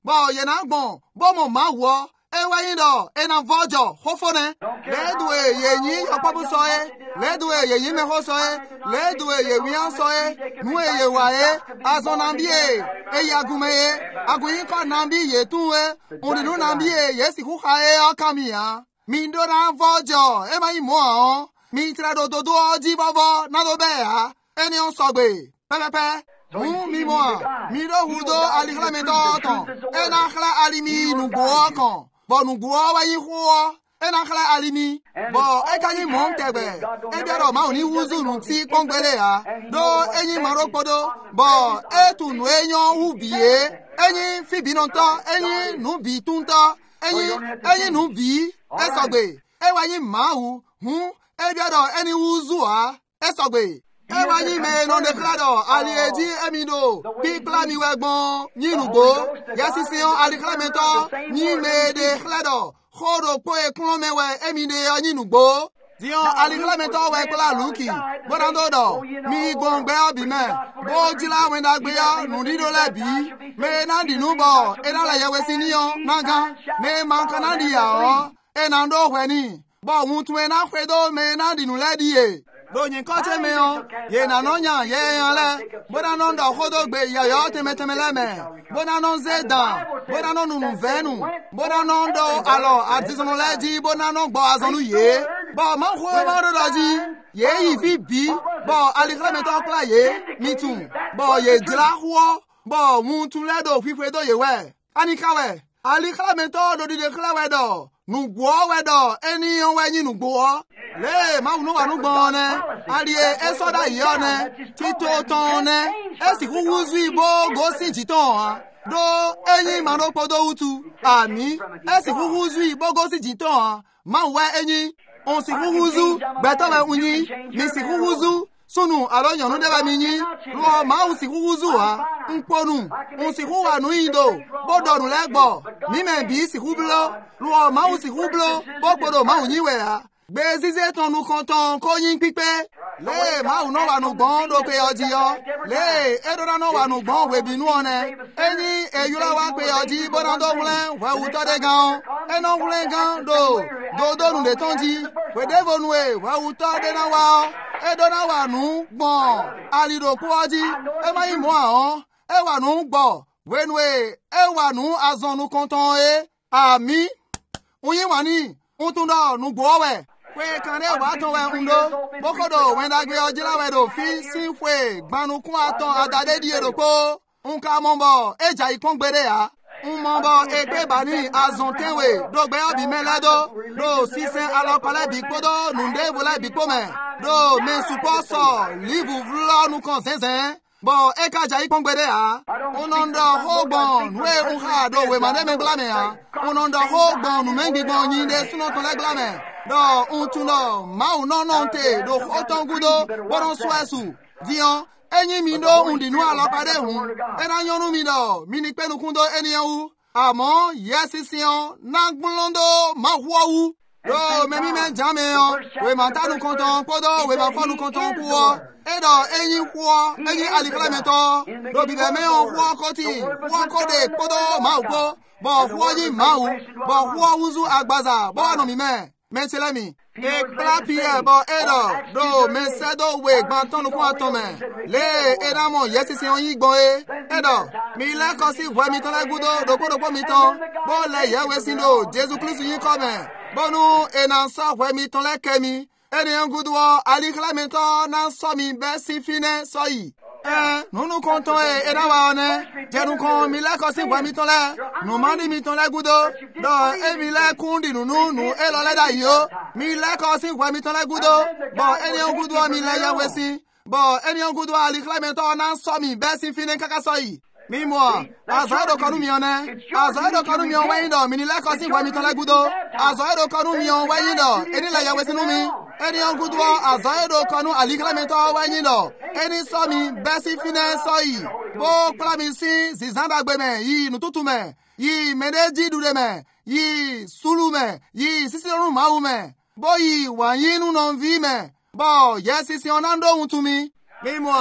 bo ye na gbon bo mo ma wo e wa yin do e na vojo hofo ne le du e ye yin opabu so e le du e ye yin me ho so e le du e ye wi an so e nu e ye wa e azon na bi e e ya gume e agun ko na bi ye tu e ori nu na bi e ye si ku ha e akami ya mi do na vojo e ma yin mo an mi tra do do do ji bobo na do be ya eni on so gbe pepepe Mu mi mo mi do hudo ali khla me do ton e na khla ali mi nu go kon bo nu go wa yin ho e na khla ali mi bo e ka yin mo tegbe e bi ro ma oni wuzu nu ti kongbele ya do eyin ma ro podo bo e tu nu eyan hu bie eyin fi bi non to eyin nu bi tun to eyin eyin nu bi e sogbe e wa yin ma hu hu e bi ro eni wuzu a e sogbe Ewa yi me non de klado ali eji emido pi klami wegbon ni nugo yasi siyon ali klamento ni me de klado khoro po e klon me we emide ni nugo dion ali klamento we kla luki bodando do mi gbongbe obi me bo jila we na gbe ya nu dido lebi me na di nubo e na la yewe siniyon nanga me man kanadi ya o e na ndo hweni bo wun tu e na kwedo me na di nu ledi e Donyin kote me on, ye na nonya, ye yan le, bona non da hodo gbe ya yo teme teme le me, bona non zedan, bona non nu venu, bona non do alo atizon le di, bona non bo azonu ye, bo man ho ma do daji, ye yi fi bi, bo alikra me to kla ye, mi tu, bo ye dila ho, bo mun tu le do fi fe do ye we, ani ka we, alikra me to do di de kla we do. Nu gwo we do eni on we yin nu gwo le ma unu wa nu gbon ne arie e so da yi one tito ton ne e si ku wuzu ibo go si jiton do eyin ma no podo utu ami e si ku wuzu ibo go si jiton ma we eyin on si ku wuzu beto we unyi mi si ku wuzu sunu aro yan nu de ba mi yin lo ma un si ku wuzu ha nponu un si ku wa nu indo bodo nu legbo mi me bi si ku blo lo ma un si ku blo bo podo ma un yin we ha gbe zize ton nu kan ton ko yin pipe le ma un no wa nu gbon do pe oji yo le e do no wa nu gbon we bi nu one eni e yura wa pe oji bo na do wlen wa u to de gan e no wlen gan do do do nu de tonji we de vo nu e wa u to de na wa e do na wa nu gbon ali do ku oji e ma yin mo ahon e wa nu gbo we nu e e wa nu azon nu kan ton e ami oyin wa ni un tun do nu gbo we we kan de wa ton we undo bokodo when da gbe oji la we do fi sin fwe gbanu kun aton adade di eropo un ka mo bo eja ikon gbere ya un mo bo egbe bani azon tenwe do gbe obi meledo do sisen alo pale bi podo nunde vola bi pome do me support live vlo nu kon zenzen bo e ka ja ikon gbere ya unondo hogbon we un ha do we mane me glame ya unondo hogbon nu me gbigbon yin de suno to le glame do un tuno ma un no nonte do otongudo boron swesu dion eyin mi do undinu alopade hun era yonu mi do mi ni penu kundo eniyan wu amo yesision nagbolondo ma huowu do me mi men jame yo we ma tanu konton podo we ma fonu konton kuo edo eyin kuo eyin aliklamento do bi be me on kuo koti kuo kode podo ma upo bo kuo yin ma u bo kuo wuzu agbaza bo anu mi me Menselemi, e klapie bo edo do mensedo we gbantonu kun atome le edamo yesi se on yigbon e edo mi le ko si we mi ton la gudo do ko do po mi ton bo le ye we sin do Jesus Christ yin ko me bonu e na so we mi ton le kemi eni an gudo ali klamento na so mi be si fine so yi eh nunu konton e eda wa one jenu kon mi le ko si we mi ton le no mani mi ton le gudo do e mi le kundi nunu nu e lo le da yo mi le ko si we mi ton le gudo bo eni an gudo mi le ya we si bo eni an gudo ali klamento na so mi be si fine kaka so yi mi mo azodo kanu mi one azodo kanu mi on we do mi ni le ko si we mi ton le gudo azodo kanu mi on we do eni la ya we sinu mi eni an gudo azodo kanu ali klamento we do eni so mi be si fine so yi bo kla mi si zizanda gbe me yi nu tutu me yi medeji dude me yi sulu me yi sisi run ma u me bo yi wa yin nu non vi me bo yes si onando un tu mi mi mo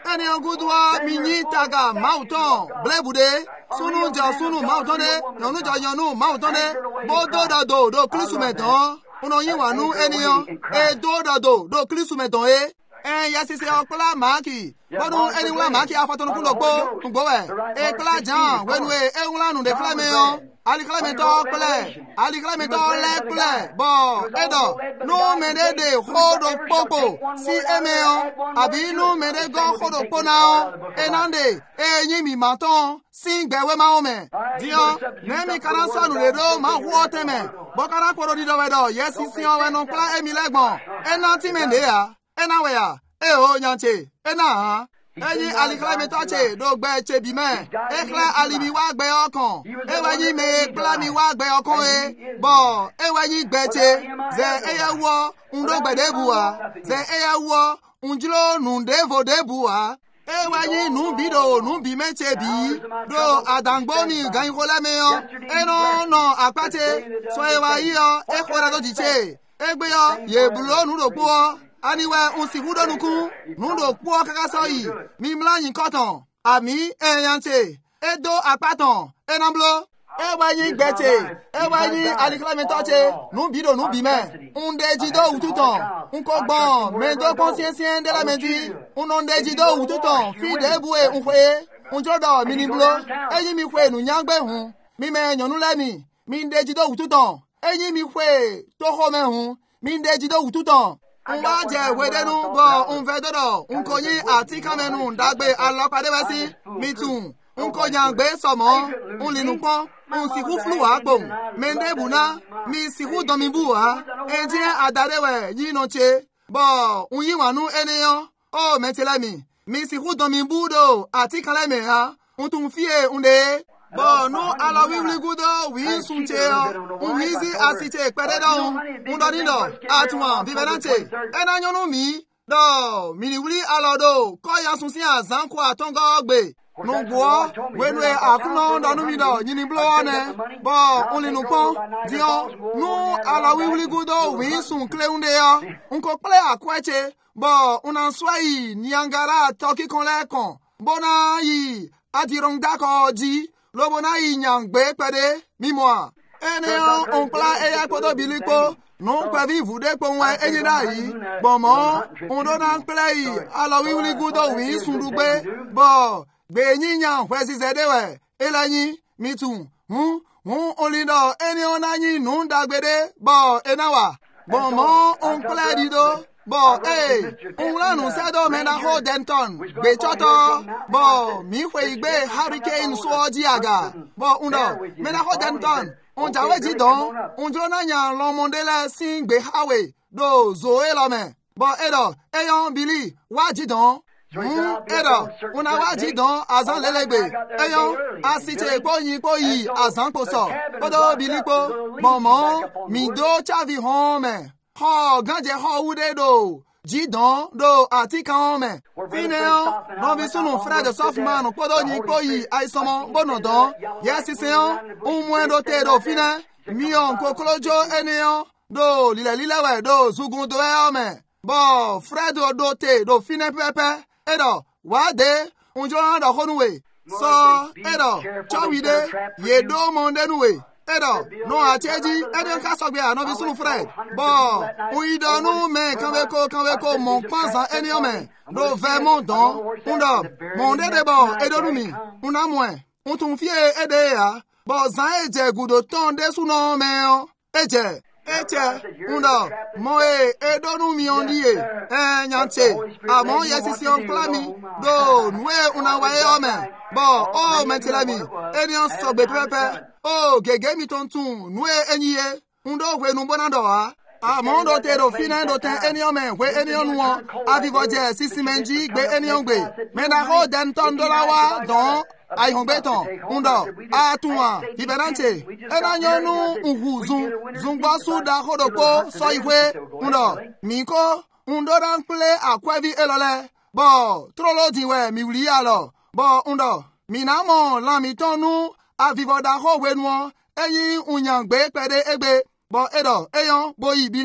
eni angudwa minyi taga mauton blebude sunu ja sunu mauton de yonu ja yonu mauton de bodo da do do klisumeton uno yin wanu eniyan e do da do do klisumeton e en yasise okla maki bodun eni wala maki afatonu kun logbo ngbo we e kla jan wenu e e wala nu de flameyon aliklamento kple aliklamento le kple bo edo no mede de hodo popo si emeon abi no mede go hodo ponao enande enyi mi maton singbewe maome dio nemi kana sanu le do ma ho teme bo kana koro di do wedo yes si on we no kla emi legbon enanti mende ya enawe ya e o nyanche ena eyi aliklamento che do gbe che bi me ekla alibi wa gbe okan eweyi me kla mi wa gbe okan e bo eweyi gbe che ze eyewo ndo gbede buwa ze eyewo unjilo nunde vode buwa eweyi nu bido nu bi meche bi do adangbo ni gan ko le meyan eno no apate so eweyi yo ekora do diche egbe yo ye bulo nu do po aniwe unsihudo nuku nundo po kakaso yi mi mlanyin koton ami eyante edo apaton enamblo ewayin gbete ewayin aliklamento che nu bido nu bime unde jido ututon unko gbon mendo consciencien de la menti unonde jido ututon fi de bue unwe unjodo miniblo eyin mi hwe nu nyangbe hun mi me nyonu lemi mi nde jido ututon eyin mi hwe to home hun mi nde jido ututon Nwa je wedenu bo unvedodo unkoyi ati kamenu ndagbe alopade wesi mitun unkonyangbe somo unlinupon unsiku flu agbo mende buna mi siku domibu wa enje adarewe yinoche bo unyiwanu eniyan o metelemi mi siku domibu do ati kaleme ha untun fie unde bo no ala wiwli gudo wi sunche un wizi asite peredon un donido atwan biberante enanyonu mi do miniwli alodo ko ya sunsin azan ko atongo gbe no gbo wenwe akuno donu mi do yini blo ne bo unlinu pon dion no ala wiwli gudo wi sun kleunde ya unko ple akweche bo unanswai niangara toki kon le kon bona yi adirongda ko ji lobona inyangbe pede mimoa eneo onpla eya kodo biliko non kwavi vude ponwe enyida yi bomo ondo na play ala wiwli gudo wi sundugbe bo gbe nyinya hwezi zedewe elayin mitu hu hu olindo eneo na yin nun dagbede bo enawa bomo onpla dido bo eh unlanu sedo mena ho denton gbe choto bo mi hwe igbe hurricane soji aga bo undo mena ho denton unja we jidon unjo na yan lo mondele sin gbe hawe do zo elome bo edo eyon bili wa jidon Hmm, edo, una wa jidon azan lelegbe. Eyon, asite poyin poyi azan poso. Odo bilipo, momo, mi do chavi home. Ho, ganje ho ude do. Jidon do atika home. Fineon, non vi sunu frère softman podo ni poyi aisomo bonodon. Yes, seon, un mwendo te do fine. Mion kokolojo eneon. Do lile lile we do zugun do e home. Bo, frère do do te do fine pepe. Edo, wade, unjo anda honuwe. So, edo, chawide, ye do monde nuwe. Edo, no acheji, edo kasogbe anobi sunu fred. Bo, uido nu me kanweko kanweko mon panza eniome. Do ve mon don, undo, monde de bo, edo numi, una mwen. Untun fie ede ya, bo zan eje gudo ton de suno meo. Eje. Eche, undo, moe, edonu mi ondie, eh, nyante, amon yesisi on plami, do, nwe una wae ome, bo, oh, mentilami, enyon sogbe pepe, oh, gege mi tontun, nwe enye, undo we numbonando ha, amon do te do fine do ten enyon men, we enyon nuan, avivoje, sisi menji, gbe enyon gbe, mena ho den ton do la wa, don, ay honbeton, undo, atuan, liberante, enanyonu uhu zun, zungba suda hodoko, soiwe, undo, miko, undo rankple akwevi elole, bo, trolo diwe mi wuli alo, bo, undo, minamo lamitonu, avivoda ho wenuan, eyi unyangbe pede egbe, bo edo, eyon, boyi bili,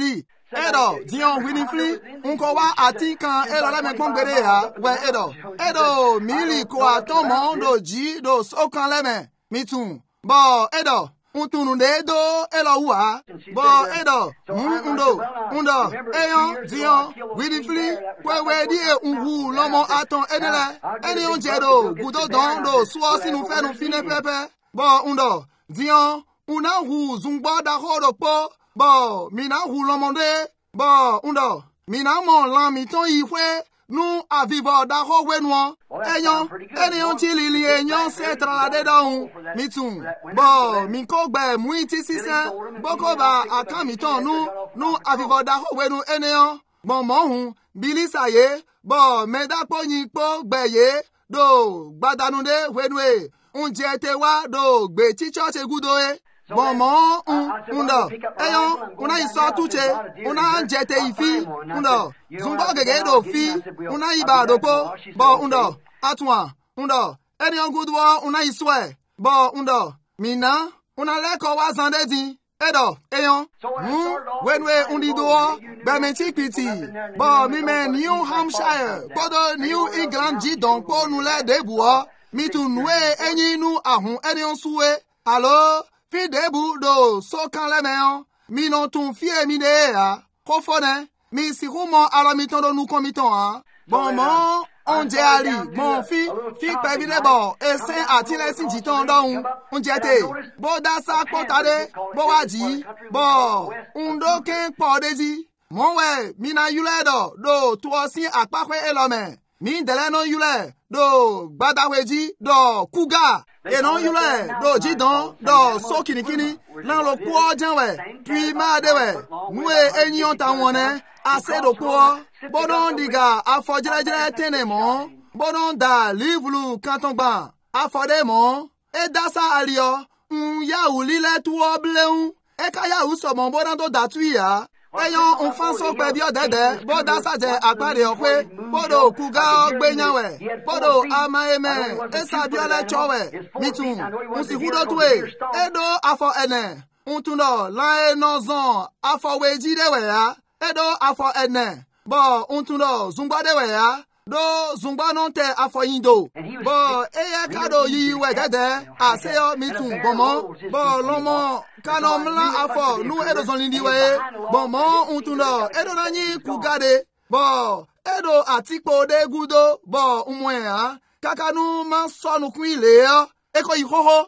Edo, Dion Winifrey, Unkowa Atikan, Edo Lemekon Berea, where Edo, Edo, Mili Koa Tomo, do G, do Sokan Leme, Mitun, Bo, Edo, Untununde do, Elo Ua, Bo, Edo, Undo, Undo, Eon, Dion, Winifrey, where where die Ungu, Lomo Aton, Edele, Edion Jedo, Gudo Dondo, Swasi nou fe nou fine pepe, Bo, Undo, Dion, Una Hu, Zungba da Hodo Po, Bo, mina hu lomonde, bo, undo, mina mon lan miton yihwe, nou a vivo da ho we nou, eyon, eyon chili li eyon se tralade don, mitun, bo, min kogbe mwiti sisen, boko ba akan miton nou, nou a vivo da ho we nou eneyon, bon mon bili saye, bo, meda po nyikpo gbeye, do, gbadanunde we nou, unje tewa do, gbe chicho che gudoe, bon mon un undo eyon una iso tuche una njete ifi undo zumbo gege do fi una iba do po bo undo atwa undo eni ogudwo una iswe bo undo mina una leko wa zandedi edo eyon hmm wenwe undi do be menti piti bo mi me New Hampshire bodo New England ji don po nu le debuo mi tu nwe enyi nu ahun eni on suwe allo fi debu do sokan le meon, mi non ton fie mi de a, kofone, mi si roumo ala mi ton do nou komiton a, bon mon, on je ali, bon fi, fi pebi de bo, e sen atile sin jiton don, on jete, bo da sa kontade, bo waji, bo, on do ken po de di, mon we, mi na yule do, do, tuo sin akpakwe elome, mi dele no yule, do, badaweji, do, kuga, et non yule, do jidon, do so kini kini, nan lo po janwe, puis ma dewe, nous e enyon ta wane, ase do po, bonon diga, afo jere jere tenemon, bonon da livlu kanton ban, afo demon, e dasa alio, un ya ou lile tuo bleun, e ka ya ou somon bonon do datui ya, eyon un fanso pe bio dede, bo dasa je akpare okwe, bodo kuga ogbe nyawe, bodo ama eme, esa biole chowe, mitun, un si hudo tue, edo afo ene, un tuno, la e nozon, afo weji dewe ya, edo afo ene, bo un tuno, zungba dewe ya, do zungba non te afo indo, bo eye kado yiwe dede, aseyo mitun, bomo, bo lomo, kanom la afo, nou edo zon lindiwe, bomo un tuno, edo nani kugade, bo, edo atikpo de gudo, bo umwe ha, kaka nou man so nou kwile ya, eko yihoho,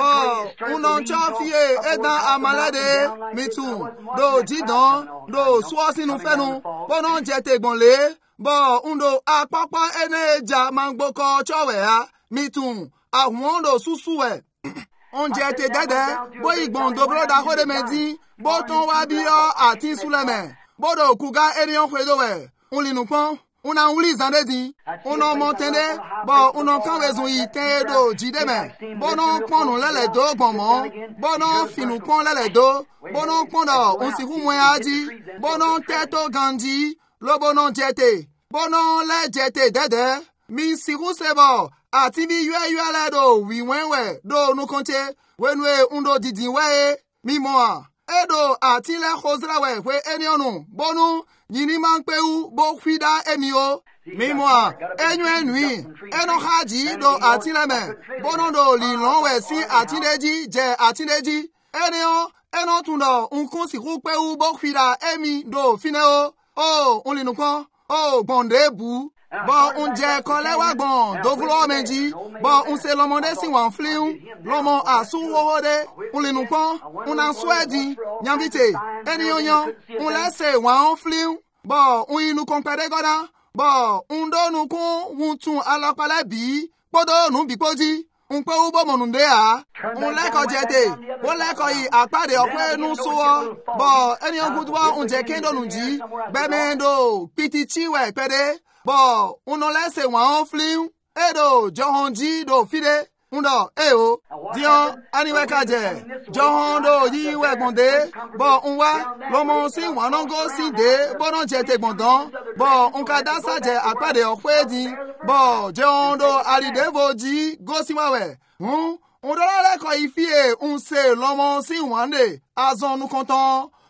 bo, unon chafie edan amalade, mitun, do jidon, do swasi nou fenou, bonon jete gbonle, bo, undo akpakpa ene ja mangboko chowe ha, mitun, ahwondo susuwe, on jete dede, bo igbon dobro da hode medi, bo ton wabio ati souleme, bodo kuga erion kwedowe, on li nou pon, on a ouli zandedi, on a montende, bo on a kanwezon yi ten do jideme, bonon pon nou lele do gbonmon, bonon finou pon lele do, bonon pon do, on si hu mwen adi, bonon teto gandi, lo bonon jete, bonon le jete dede, mi si hu sebo, ati mi yue yue le do, wi wenwe, do nou konche, wenwe undo didi we, mi moa, edo ati le khozra we, we enyonu, bonu, yini manpe ou, bo kwida emio, mi moa, enyu enui, eno haji do ati le men, bonon do li lon we si ati deji, je ati deji, enyo, eno tundo, un konsi rukpe ou, bo kwida emi do fineo, oh, on li nou kon, oh, bonde bou, bon, on je kole wagon, do vlo menji, bon, on se lomonde si wan fliun, lomon a sou wohode, on li nou kon, on an swedi, nyambite, eni yon yon, on lese wan fliun, bon, on yi nou kon pede godan, bon, on do nou kon, on tun alakpale bi, podo nou bi podi, on pe ou bo monunde a, on leko jete, on leko yi akpade okwe nou soa, bon, eni yon gudwa on je kendo nou di, bemendo, piti chiwe pede, bo, uno lese wan fliu, edo, johon ji do fide, undo, eo, dion, aniwe kaje, johon do yiwe bonde, bo, unwe, lomon si wanongo si de, bonon jete bondon, bo, unka dasa je akpade okwe di, bo, johon do alidevo ji, go si wawe, hmm, undo lale ko ifie, unse, lomon si wande, azon nou konton,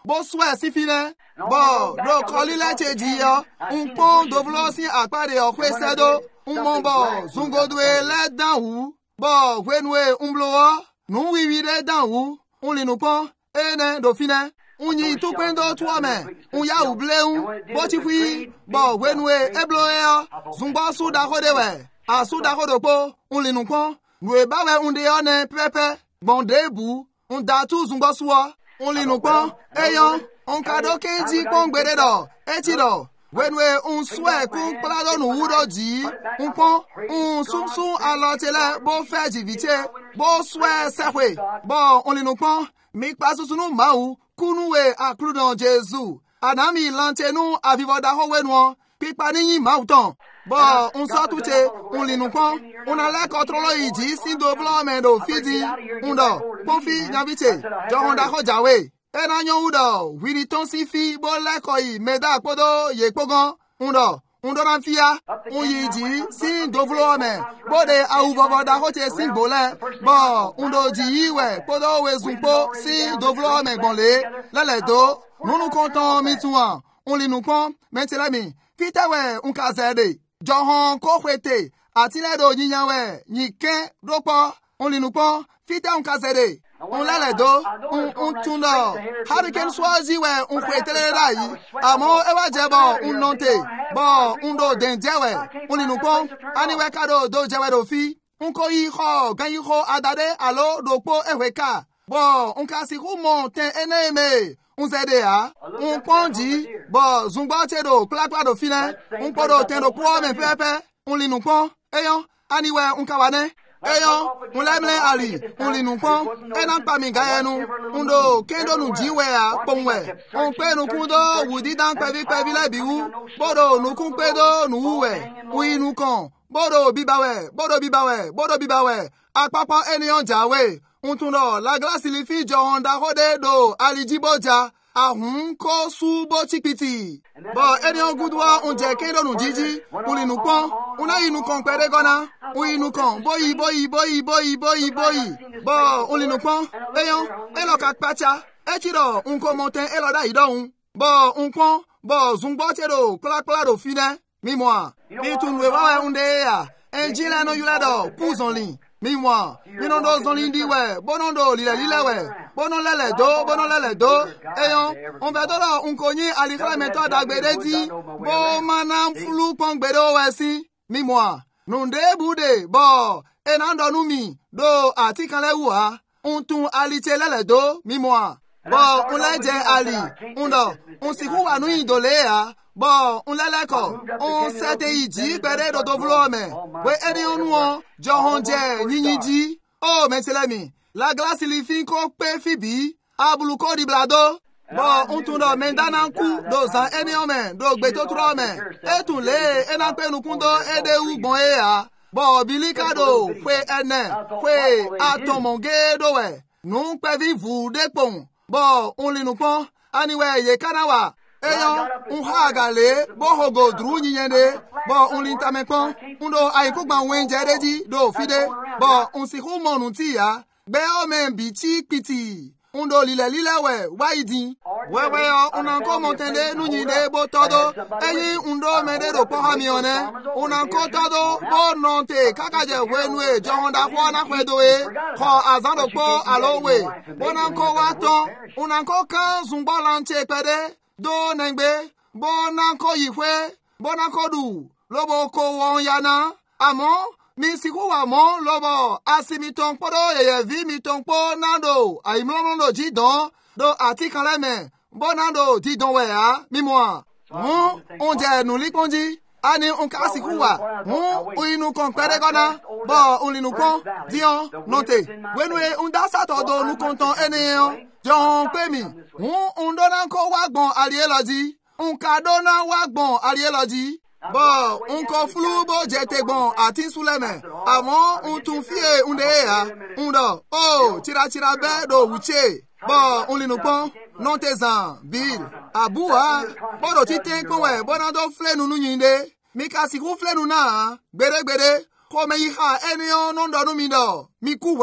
bo soit si fine. Bo, do koli le che di yo. Un pon do vlo si akpade yo kwe sedo. Un mon bo, zungo dwe le dan ou. Bo, wenwe un bloa. Nou wiwide dan ou. Un li nou pon. Ene do fine. Un yi tu pendo tuame. Un ya ou ble un. Bo ti fwi. Bo, wenwe e bloe yo. Zungba su da kode we. A su da kode po. Un li nou pon. Nwe ba we un de yo ne pepe. Bon debu. Un datu zungba suwa. Un li nou pon. Eyon. Un kado kenji pon gbede do. Eti do. Wenwe un swe kun plado nou udo di. Un pon. Un sum sum alo tele. Bo fe jivite. Bo swe sekwe. Bo un li nou pon. Mik pasu sunu mau. Kunuwe a kludon Jesu. Anami lante nou a vivo da ho wenwa. Pipa ni mauton. Bo, un sa touche, un li nou pon. Un ale kontrolo iji, sin do vlo men do fidi. Un do, pon fi nyavite. Johon da ho jawe. E na nyon udo, wini ton si fi, bo le koi, meda kodo, ye pogon. Un do, un do nan fia. Un yiji, sin do vlo men. Bo de a u vovo da ho te sin bolen. Bo, un do di iwe, podo we zumpo, sin do vlo men bon le. Lele do, nou nou konton mitouan. Un li nou pon, men te la mi. Fite we un kazede. Johon ko kwete. Atile do nyinya we. Nyiken do po. Un li nou pon. Fite un kazede. Un lele do. Un un tundo. Hariken swazi we un kwete le la yi. Amo ewa jebo un nonte. Bo un do denje we. Un li nou pon. Ani we kado do jewe do fi. Un ko yi ho. Gan yi ho adade alo do po ewe ka. Bo un kasi hu monten eneme. Un zede a, un pondi, bo zungba te do, plakla do filen, un podo ten do po men pepe, un li nou pon, eyon, aniwe un kawane, eyon, un lemle ali, un li nou pon, enan pa mi gaye nou, un do kendo nou jiwe a, ponwe, un pe nou kundo, wudi dan pevi pevi le bi ou, bodo nou kun pedo nou uwe, ui nou kon, bodo bibawe, bodo bibawe, bodo bibawe, akpapa enyon jawe. Un tundo, la glasi li fi johon da hode do aliji boja, a hun ko su bo chikpiti. Bo, eni on gudwa un je kendo nou jiji, un li nou pon, un a yi nou kon kwede gona, un yi nou kon, boyi, boyi, boyi, boyi, boyi, boyi. Bo, un li nou pon, eyon, elo kak pacha, eti do, un ko monten elo da ido un. Bo, un pon, bo, zungbo te do, kla kla do fine, mi mwa. Mi tunwe wawe un de ya, enjile no yule do, puzon li. Mi moi, mi non do zon lindi we, bonon do lile lile we, bonon lele do, bonon lele do, eyon, on vedo la un konyi alikla meto da gbede di, bo manam flu pong bedo we si, mi moi, non de bude, bo, enan do nou mi, do ati kan le ua, un tun alite lele do, mi moi, bo, un leje ali, un do, un si huwa nou indole ya, bo, un lele ko, un sete iji bere do do vlome. We eri onuo, johon je, nyinyi di. Oh, mentelemi, la glasi li fin ko pe fibi, abulu ko di blado. Bo, un tundo mendanan ku, do zan eni omen, do gbeto tromen. Etun le, enan pe nou kundo ede u bon e ya. Bo, bilikado, kwe ene, kwe atomonge do we. Nou pe vivu dekpon. Bo, un li nou pon, aniwe ye kanawa. Eyon, un hagale, bo hogo dru nyende, bo un lintame pon, un do aikukman wenje di, do fide, bo un siku monunti ya, be o men biti piti, un do lile lile we, waidi, we we yo, un anko montende, nou nyinde, bo todo, eyi un do mende do poha mione, un anko todo, bo nonte, kakaje wenwe, johon da kwa na kwedo e, ko azan do po alo we, bon anko waton, un anko kan zumbo lanche pede, do nengbe, bonan ko yifwe, bonan ko du, lobo ko won yana, amon, mi siku wamon, lobo, asi mi ton podo, yeye vi mi ton po nando, a imlonon do jidon, do ati kaleme, bonando jidon we a, mi mwa, on, on je nou li konji, ani on ka siku wa, on, ou inu kon kwede gona, bo, on li nou kon, diyon, note, wenwe, on da sato do nou konton ene yon, John Pemi, un un donan ko wagbon alielodi, un ka donan wagbon alielodi, bo un ko flu bo jete bon atin souleme, amon un tun fie un de ya, un do, oh, tira tira be do wuche, bo un li nou pon, non te zan, bil, abua, bo do titen konwe, bonan do fle nou nou nyinde, mi ka si kou fle nou na, gbede gbede, ko me yi ha enyon non do nou mi do, mi kuwe.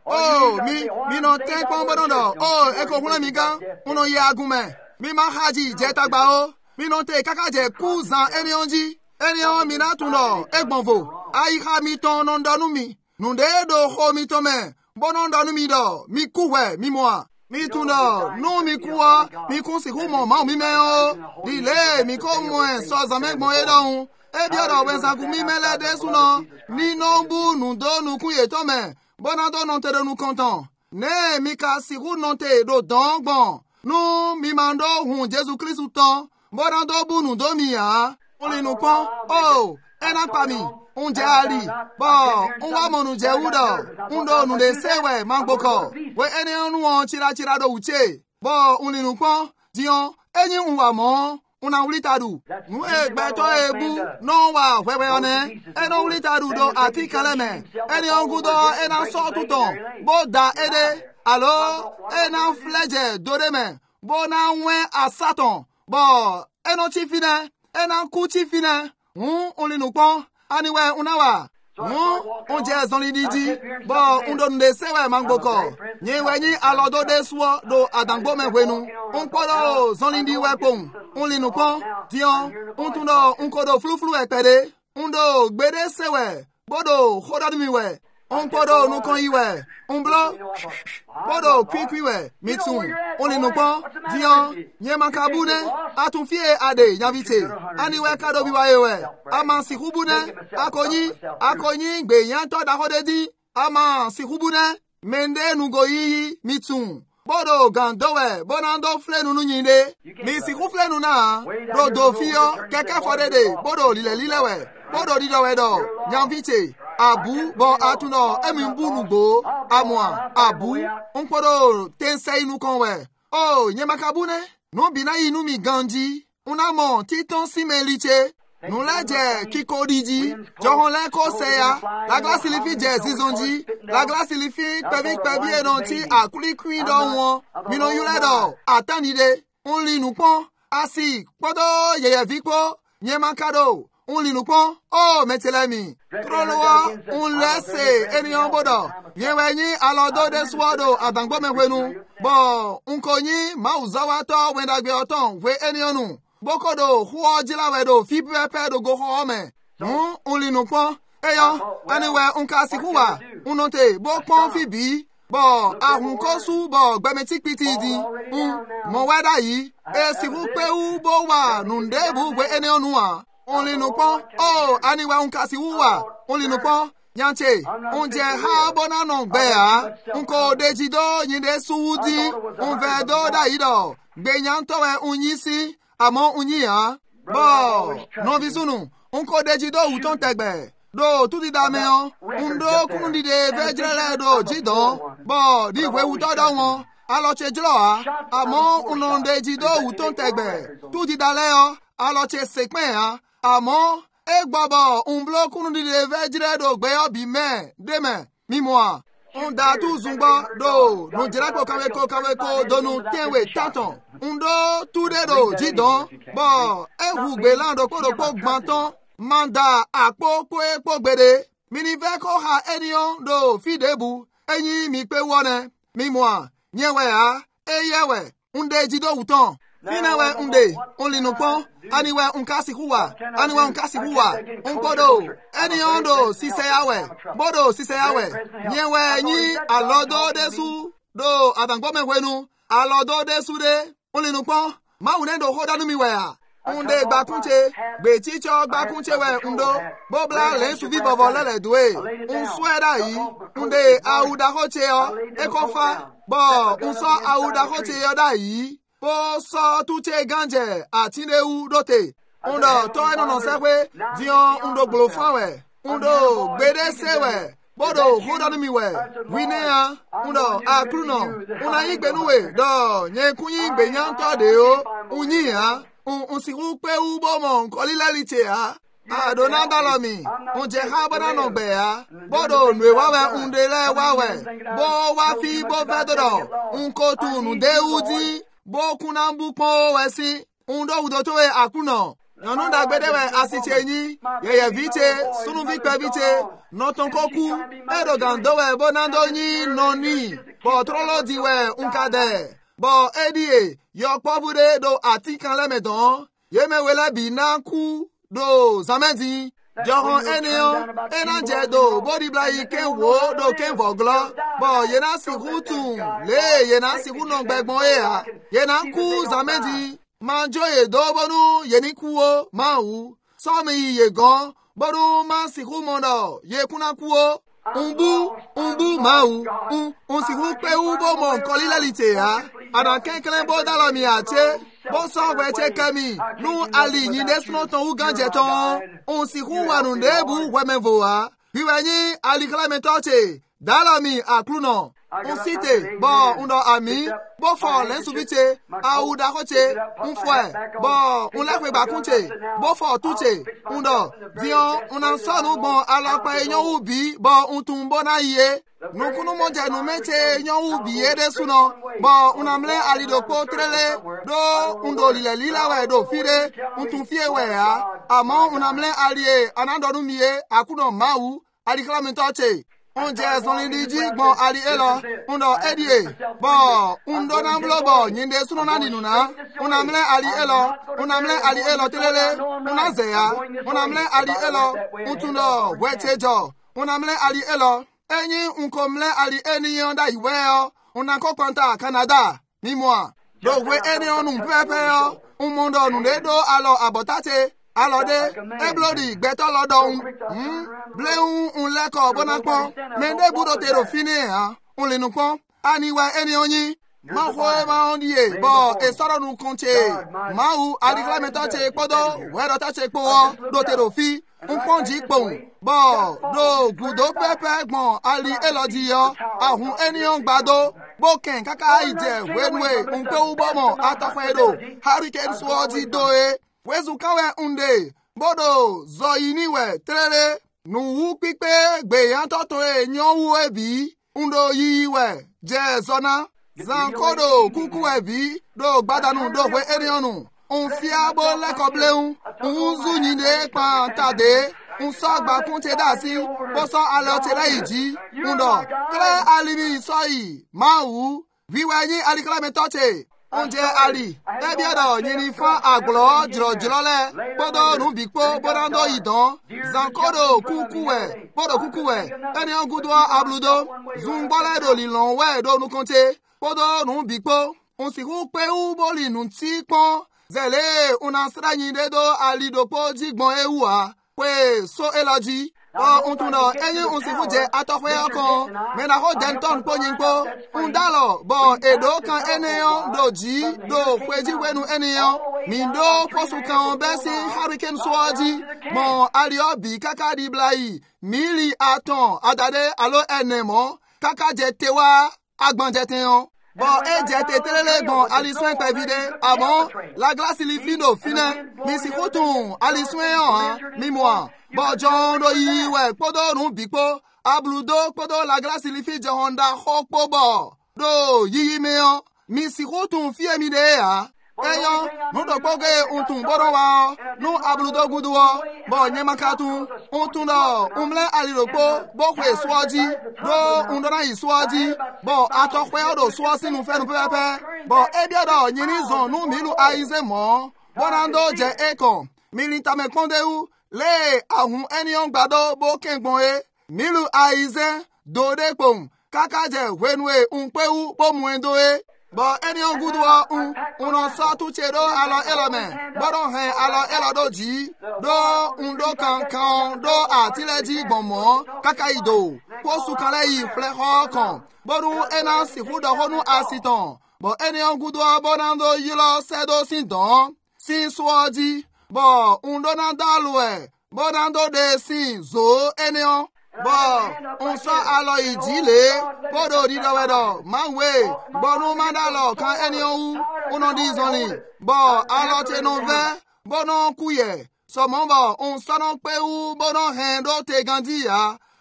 Oh, mi, mi no ten pon bonondo. Oh, eko hula mi gan. Uno ye agume. Mi ma haji je tagba o. Mi no te kaka je kuzan eni onji. Eni on mi na tuno. Egbonvo. Ayi ha mi ton non donu mi. Nunde do ho mi tome. Bonon donu mi do. Mi kuwe, mi moa. Mi tuno. No mi kuwa. Mi kunsi humo ma mi me o. Dile mi ko mwen so zamek mo edon. Ebi ora wensa ku mi mele de suno. Ni no bu nu do nu ku ye tome. Bonando non te de nu content. Ne mi ka si hu non te do don bon. Nu mi mando hun Jésus Christ ton. Bonando bu nu do mi ya. Oli nu pon. Oh, ena pa mi. Un je ali. Bon, un wa monu je udo. Un do nu de sewe mangboko. We ene onu on chira chira do uche. Bon, un li nu pon. Dion, enyi un wa mo. Una ulitadu. Nu egbe to ebu. Non wa wewe one. Eno ulitadu do ati kaleme. Eni ongudo ena so tuton. Bo da ede. Alo, ena fleje doreme. Bo na nwe asaton. Bo, eno chifine. Ena ku chifine. Un, un li nu pon. Aniwe unawa. Un, un je zon li didi. Bo, un do nde sewe mangboko. Nye we nyi alodo de suo do adangbo me wenu. Un kodo zon li di wepon. Un li nu pon. Dion, un tundo un kodo flu flu ekpede. Un do gbede sewe. Bodo khoda mi we. Un kodo nu kon iwe. Un blo. Bodo kwi kwi we. Mitun. Un li nu pon. Dion, nye mankabune. Atun fie ade nyavite. Aniwe kado biwa ewe. Ama si hubune. Akonyi. Akonyi gbe yanto da hodedi. Ama si hubune. Mende nu go yi mitun. Bodo gandowe. Bonando flenu nu nyinde. Mi si hu flenu na. Do do fio. Keke fodede. Bodo lile lilewe. Bodo dido wedo. Nyavite. Abu bon atuno emimbu nugo. Amwa. Abu. Unpodo tense inu konwe. Oh, nyemakabune. Non bina inu mi ganji. Unamo titon simeliche. Nou la je kiko diji. Johon len ko seya. La glace li fi je zizonji. La glace li fi pevik pevi enonti a kuli kwi do won. Mino yule do. Atanide. Un li nou pon. Asi. Podo yeye vikpo. Nyemakado. Un li nou pon. Oh, metelemi. Troloa. Un lese. Eni yon bodo. Yewe nyi alodo de swado. Adangbo me wenu. Bon. Un konyi. Ma uzawa to. Wendagbe oton. We eni yonu. Bokodo, huo jila wedo, fi pepe do go home. Hmm, un li nou pon. Eyo, anyway, un kasi huwa. Un note, bo pon fi bi. Bo, a hun kosu, bo, gbemetik piti di. Un, mon weda yi. E si hu pe u bo wa, nun debu we ene onua. Un li nou pon. Oh, anyway, un kasi huwa. Un li nou pon. Yanche, un je ha bona non bea. Un ko dejido, yinde suudi. Un vedo da ido. Be nyanto we un yisi. Amon unyi ha. Bo, non visunu. Un ko deji do uton tegbe. Do tuti dame on. Un do kunundi de vejrele do jidon. Bo, di we uto do won. Alo che jlo ha. Amon unon deji do uton tegbe. Tuti dale on. Alo che sekmen ha. Amon, ek baba, un blo kunundi de vejrele do gbe obi me. Deme, mi moa. Un da tu zumba do. Non jira ko kaweko kaweko do nu tenwe tanton. Un do tu de do jidon. Bo, e hu gbe lando ko do ko gbanton. Manda akpo ko e po gbede. Mini ve ko ha enion do fidebu. Enyi mi pe wone. Mi moa. Nyewe ha. E yewe. Un de jido uton. Finewe un de. Un li nou pon. Aniwe un kasi huwa. Aniwe un kasi huwa. Un podo. Enion do si se yawe. Bodo si se yawe. Nyewe nyi alodo desu. Do adangbo me wenu. Alodo desu de. Un li nou pon. Ma unen do hoda nu mi we ha. Un de bakunche. Be chicho bakunche we undo. Bobla len su vivo volele dwe. Un sweda yi. Un de auda hoche yo. Ekofa. Bo, un so auda hoche yo da yi. Po so tuche ganje atine u dote. Undo to eno no sekwe. Dion undo glofan we. Undo gbede se we. Bodo hoda nu mi we. Wine ya. Undo akruno. Una yigbe nu we. Do nye kunyi gbe nyanto de yo. Unyi ya. Un un si hu pe u bo mon kolile liche ya. Adona dalomi. Un je ha bana no gbe ya. Bodo nwe wawe undele wawe. Bo wa fi bo vedo. Un kotu nu de uji. Bo kunambu po wesi. Un do udo to e akuno. Nyɔnu dagbedewe asitse nyi, yeye vitse, sunuvi kpe vitse, nɔtɔn koku, eɖo gandowe bonando nyi nɔni, bɔ trɔlɔ diwe nkadɛ, bɔ edie, yɔkpɔbu ɖe ɖo ati kan lɛ mɛdɔn, yemewe lɛ bi na ku ɖo zamɛdi. Jɔhɔn enio, ena dze do bodibla yi ke wo do ke vɔglɔ, bɔ yena siku tun, le yena siku nɔ gbɛgbɔn ye ya, yena ku zamɛdi. Manjo ye do bonu yeni kuo mawu sɔmi ye gɔn bonu ma siku mɔdɔ ye kuna kuo umbu umbu mawu un un siku pewu bo mɔ nkɔli la li te ya ana kɛnkɛn bo dalɔ mi ate bo sɔgbɛ tse kɛmi nu ali nyi de sunɔtɔn wu ganjɛ tɔn un siku wanu de bu wɛmɛ vo wa wiwɛ nyi ali kalamitɔ tse dalɔ mi aklunɔ. Un site, bon, on a ami, bon fort, l'insubité, a ou d'acoté, un fouet, bon, on l'a fait bacounté, bon fort, tout est, on a, viens, on en sort nous, bon, à la païon ou bi, bon, on tombe bon à y est, nous, nous mondial, nous mettez, yon ou bi, et des sous-noms, bon, on a m'lé à l'ido potrele, do, on do l'île, l'île, ouais, do, fide, on tombe fier, ouais, ah, amant, on a m'lé à lié, à n'en mié, à coup d'en maou, à l'iclamentaté. On jẹ́ zonlindiji gbọ̀n ali elo, on do edie, bon, on do namblo bon, nyinde suno na dinuna, on amle ali elo, on amle ali elo telele, on azeya, on amle ali elo, on tundo wetejo, on amle ali elo, enyi on komle ali eni yonda iweo, on anko panta Canada, ni moi. Do we eni on un pepe yo, on mondo on do alo abotate. Alors de, eblodi, beto lodon, hmm, bleun, un leko, bonakon, men de budo te do fine, hein, on le nukon, aniwa eni onyi, ma hoe ma ondie, bo, e soro nu konche, ma ou, alikla metache kodo, wedo tache po, do te do fi, un konji pon, bo, do, gudo pepe, bon, ali elodi yo, ahun eni on gbado, boken, kaka ije, wenwe, un pe ubomo, atafedo, hurricane swodi doe, wezu kawe unde, bodo, zoyiniwe, trele, nuwu pipe, gbeyan totoe, nyowu ebi, undo yiwe, je zona, zankodo, kuku ebi, do gbadanu do we erionu, un fiabo lekobleun, un zunyine pan tade, un sogba kunte dasi, boso alotele iji, undo, kle alimi soyi, mawu, viwenyi alikla metoche, onje ali, ebi edo nyini fan aglo, jiro jilole, bodo nubikpo, bodando idon, zankodo kukuwe, bodo kukuwe, eni angudwa abludo, zumbole do lilon we do nukonte, bodo nubikpo, onsiku pe u boli nunti pon, zele unansra nyinde do ali do po jigbon ewa, we so eloji, o untuno enyi unsiku je atofwe okon, mena ho denton po nyinpo, undalo, bo edo kan eneyon doji, do kweji wenu eneyon, mindo posu kan besi hurricane swadi, mon aliobi kaka di blai, mili aton, adade alo enemo, kaka jetewa, agban jeteyon. Bon, et jete telele bon, aliswen pe vide, ah bon, la glace li fino fine, mi si kouton, aliswen hein, mi moi. Bon, John do yiwe, podo nun bikpo, abludo, podo la glace li fi Honda hokpo bo. Do yi me yon, mi si kouton fie mi de ya. Eyon, nou do poge untun boron wa, nou abludo guduwa, bon nyemakatun, untun do, umle aliropo, bokwe swadi, do undona yi swadi, bon atokwe do swasi nou fe nou pepe, bon ebya do nyini zon nou milu aize mon, bonando je ekon, milita me konde ou, le ahun enyon gbado bo kengbon e, milu aize, do de pon, kakaje wenwe unpe ou po mwendo e, bon enyon gudwa un, unon sa tu chedo alo elame, boron hen alo elado ji, do undo kan kan, do atileji bonmon, kakaido, posu kale yi fleho kon, boru enan si hudo honu asiton, bon enyon gudwa bonando yilo sedo sinton, sin swadi, bon undo nan dalwe, bonando de sin zo enyon, bon, on sa alo idile, bodo di dawedo, manwe, bonu mandalo, kan enyon ou, unon di zonli, bon, alo te non ve, bonon kuye, so mon bon, on sa non pe ou, bonon hendo te gandi ya,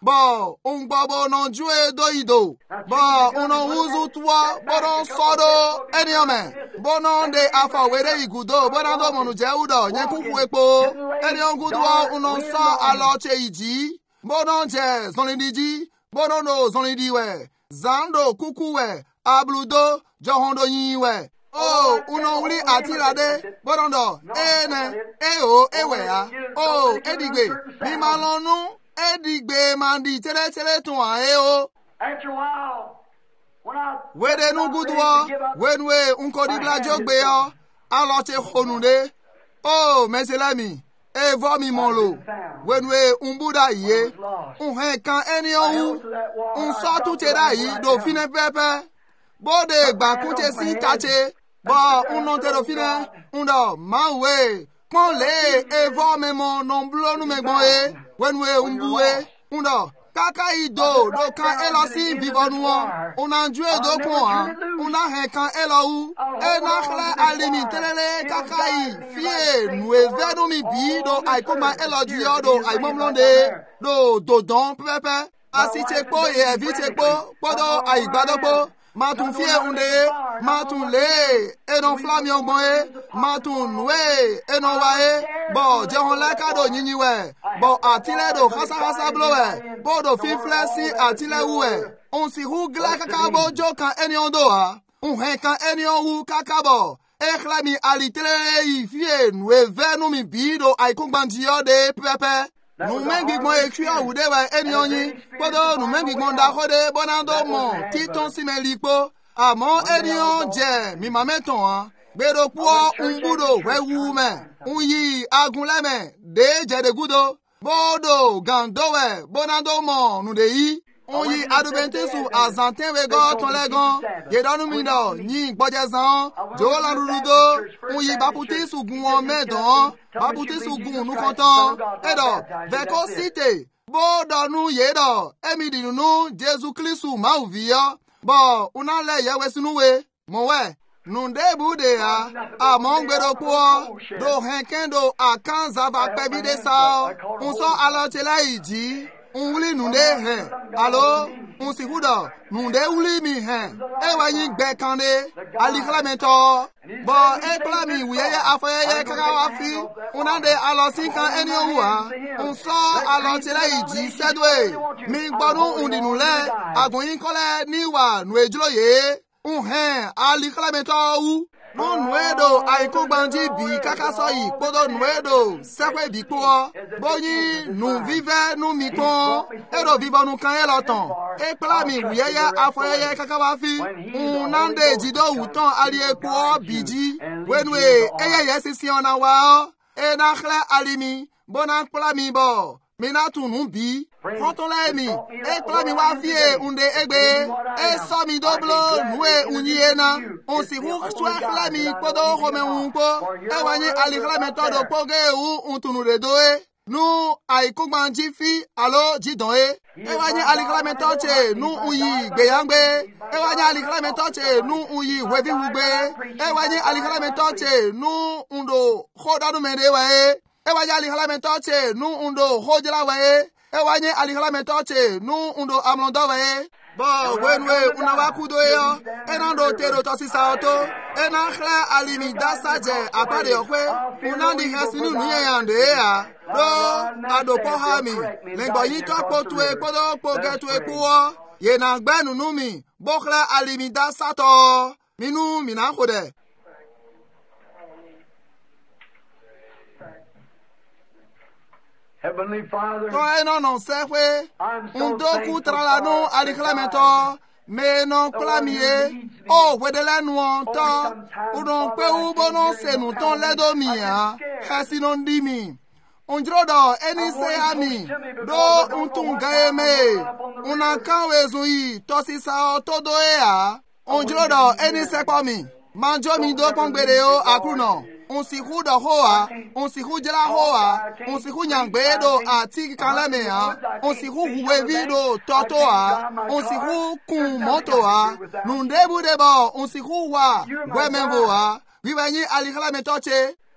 Bo, un bobo non jue doido. Bo, uno uzu tua, bono sodo, eniome. Bono de afa were igudo, bonando monu jeudo, nyenkuku epo. Enion gudwa uno sa aloche iji. Bono je, zonidiji, bono no zonidiwe. Zando kukuwe, abludo, johondo yiwe. Oh, uno uli atirade, bonondo, ene, eo, ewea. Oh, edigwe, mi malonu. Edigbe mandi tere tere tun ae o. After a while, when I Wede nu gudwo, when we unko di blajo gbe yo, aloche honunde. Oh, meselami, e vo mi monlo. When we umbuda iye, un hen kan eni owu, un so tu tera yi do fine pepe. Bode gba kunche si tache, bo un non te do fine, un do mawe. Pon le e vo me mon non blo nu me gbon e. When we umbue, undo, kaka ido, do kan elo si vivonu won, unan jwe do kon an, unan hen kan elo u, e nakle alimi telele kaka i, fie, nou e venu mi bi, do ay kuma elo diyo, do ay momlonde, do do don pepe, asi chekpo e evi chekpo, podo ay gbadokpo, matun fie unde, matun le, e non flam yon bon e, matun we, e non wa e, bo, jehon le kado nyinyi we, bo atile do khasa khasa blo we, bo do fi flesi atile we, on si hu gla kakabo jo kan eni ondo ha, on hen kan eni hu kakabo, e klami alitele i fie, nou e venu mi bido ay kungbanji yo de pepe. Nou men gigmon ekri a oude we eni onyi, podo nou men gigmon da khode bonando mon, titon si men likpo, amon eni on je, mi mameton ha, bedo kwa un budo we wume, un yi agun leme, de je de gudo, bodo gando we, bonando mon nou de yi, un yi adubente su azanten we go ton legon, ye donu mindo, nyi gbojezan, jo landurudo, un yi baputi su gun me don, baputi su gun nou kontan, edo, veko site, bodo nou yedo, emidi nou, Jesu Kristu ma uviyo, bo, unan le ye we sinu we, mon we, nou debu de ya, a mon gwedo kwa, do henken do akan zava pebi de sa, un son aloche la iji, un wuli nou de hen, alo, un si huda, nou de wuli mi hen, e wanyin bekande, aliklamento, bo, e plami wiyeye afoyeye kakawafi, unande alo sinkan eni owa, un son aloche la iji sedwe, mi gbonu undi nou le, agonyin kole niwa nou ejlo ye, un hen aliklamento ou, non nuedo aiko banji bi kakasoyi podo nuedo sekwe bi kwa boni nu vive nu mikon edo vivo nu kan eloton e plami wiyeye afoyeye kakawafi unande jido uton ali ekwo biji wenwe eyeye sisi ona wa e nakhle alimi bona plami bo mina tunu bi konton le mi e plami wa fie unde egbe e so mi doblo nuwe unyiena on si hu swa klami podo home unko e wani ali klami todo poge u untunu de doe nu ai kugbanji fi alo jidon e e wani ali klami toche nu uyi gbeyangbe e wani ali klami toche nu uyi wevi hugbe e wani ali klami toche nu undo khodanu mede wa e e wani ali klami toche nu undo hodela wa e e wanye alihlame toche nu undo amlondo we bo wenwe unawakudo yo enando tero tosisa auto enahla alimi dasaje apare okwe unandi hasinu niye yande ya do adopo hami lengbo yi to potwe podo pogetwe kuwo ye na gbenu numi bokhla alimi dasato minu minakhode. Heavenly Father, Toi non non sekwe, un doku tralano aliklamento, me non klamie, o wedele nou to, udon pe ubono se nou ton ledo mia, kasi non dimi. Un drodo eni se ami, do un tunga eme, un ankan wezui, tosi sa todo ea, un drodo eni se komi, manjo mi do kongbere o akuno. On si hu do hoa, on si hu jela hoa, on si hu nyangbe do ati kanleme a, on si hu huevi do toto a, on si hu kun moto a, nun debu debo, on si hu wa, gwemenvo a, vivenyi aliklame toche,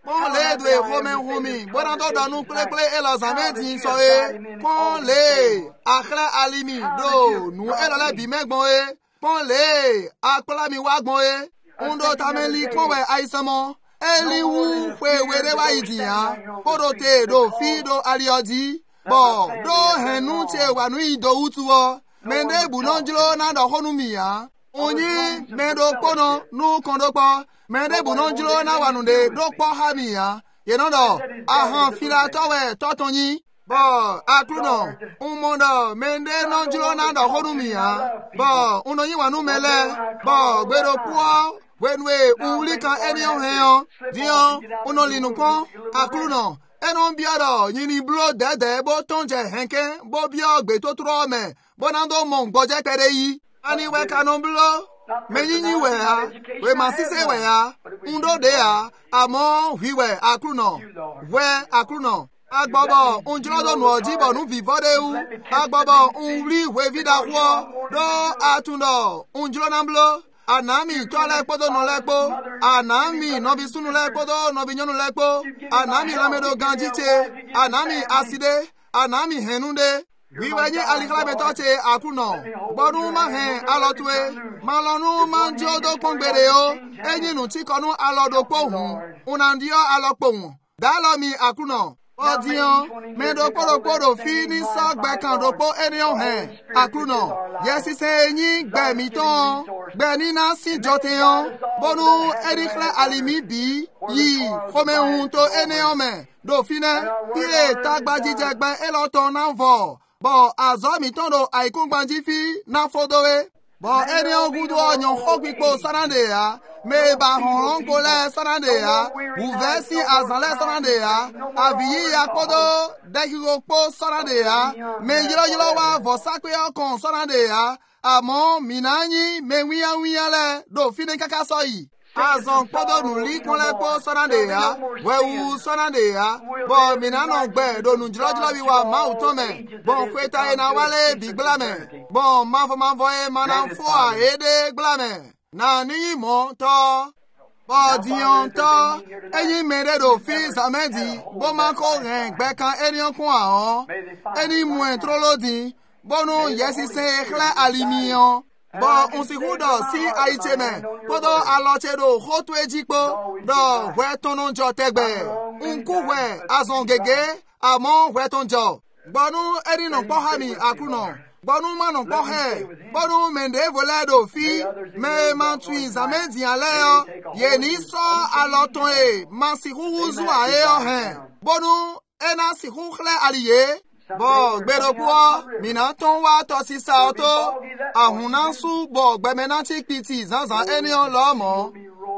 Pon le dwe home home. Bona do danu ple ple e la zamedi so e. Pon le akhle alimi do nu e la bi megbon e. Pon le akpla mi wa gbon e. Undo tameli kon we aisamo. Eli wu kwe were wa idiya. Podo te do fi do aliodi. Bo do henu che wa nu ido utuwo. Mende bunonjlo na do honu miya. Onyi mendo kono nu kondopo. Mende bunonjlo na wanunde do po hamiya. Yenodo ahan fila towe totonyi. Bo akluno umondo mende nonjlo na do honu miya. Bo unonyi wanu mele. Bo gbero puo. Wenwe uli kan enyo heyo. Dion unolinu kon akluno. Enon biado yini blo dede bo tonje henke bo bio gbe to tro me bonando mon gboje kere yi ani we kanon blo me yini we ha we masise we ha undo de ha amo wi we akruno we akruno agbobo unjiro do nu ojibo nu vivode u agbobo unri we vida wo do atundo unjiro namblo Anami tola ekpodo no lekpo. Anami no bi sunu lekpodo no bi nyonu lekpo. Anami lamedo ganjite. Anami aside. Anami henunde. Wiwenye alikala betoche akuno. Bonu ma hen alotwe. Malonu manjodo kongbere o. Enyinu tikonu alodo pohun. Unandio alopon. Dalomi akuno. Odion, mendo poro poro fini sak bekan dopo enion hen. Akuno, yesi se nyi gbe miton, gbe nina si joteon, bonu erikle alimi bi, yi, kome hunto enion men, do fine, pie tagba jijegbe eloton nan vo, bo azo miton do aikun banjifi na fodowe, bo enion gudu onyon hokwipo sanande ya, me ba horon kole sanande ya, uvesi azale sanande ya, aviyi ya kodo dekigo po sanande ya, me yilo yilo wa vosakwe kon sanande ya, amon minanyi me wiya wiya le do fine kaka soyi. Azon kodo nuli konle po sanande ya, wewu sanande ya, bo minano gbe do nujilo jilo biwa ma utome, bon kweta ena wale bigblame, bon manfo manfo e mananfo a ede glame. Na ni mo to bo dion to eyin mere do fi samedi bo ma ko ren gbe kan enion kun ahon eni mu entro lodi bonu yesi se ekle alimion bo on si hudo si aicheme podo aloche do hotu ejipo do we tonon jo tegbe unku we azon gege amon we tonjo bonu eni no po hani akuno Bonu mano pohe, bonu mende volado fi, me mantui zamedi aleo, ye niso aloton e, masihu uzu a e ohen. Bonu ena sihu khle aliye, bo gbero buo, minaton wa tosi sa oto, ahunansu bo gbemenanti piti zanzan enion lomo,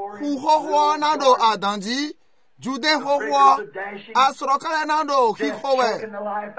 huhoho nando adanji, Jude hoho asrokale nando hikowe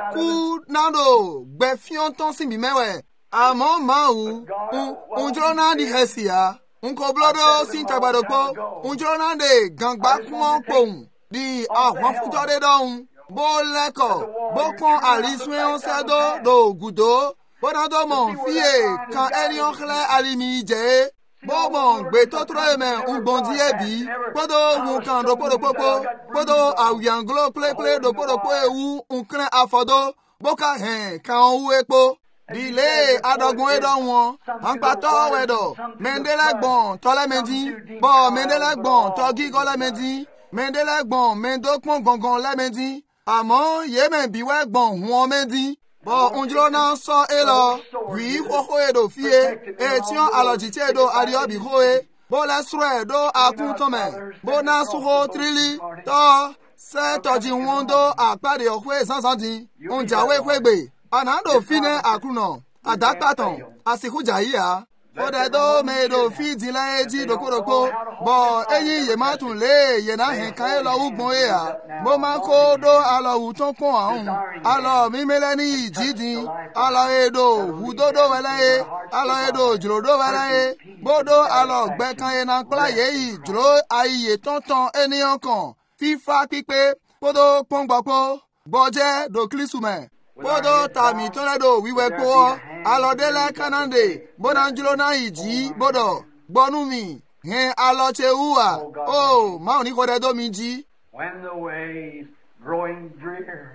ku nando gbefion ton si mimewe amon mau unjro na di hesia unko blodo sin tabadopo unjro na de gangba kun pohun di ahwan futode don bo leko bo kon aliswe on sedo do gudo bonado mon fie kan elion khle alimi je Bobon gbe to tro me un bondi ebi podo un kan do podo popo podo awianglo play play do podo po ewu un kran afodo boka hen kan wu epo dile adogun edo won an pato wedo mendele gbon to le mendi bo mendele gbon to gigo le mendi mendele gbon mendo pon gangan le mendi amo ye men biwe gbon won mendi Bo unjilo na so elo, wi ho edo fie, e tion alojite do ariobi hoe, bo la sre do akun tome, bo na suho trili, to se toji wondo akpade ohwe sansandi, unjawe kwegbe, anando fine akuno, adakpaton, asikuja iya. Ode do me do fi dile eji dokoroko, bo eyi ye matun le ye na hen kan e lo ugbon e a, mo ma ko do alo uton kon ahun, alo mi mele ni jidin, alo edo hudodo wele, alo edo jrodo wele, bodo alo gbe kan e na kla ye yi jro aye tonton eniyan kan, fifa pipe, bodo pongbopo, boje do klisume. Bodo tami toledo wiwe po alodele kanande bonanjulo na iji bodo bonumi hen aloche uwa oh ma oni kode do miji when the way's growing drear.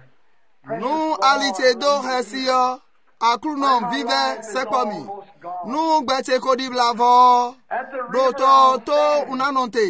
Nu alite do hesio, akrunom vive sepomi. Nu gbete kodi blavo, do to to unanonte.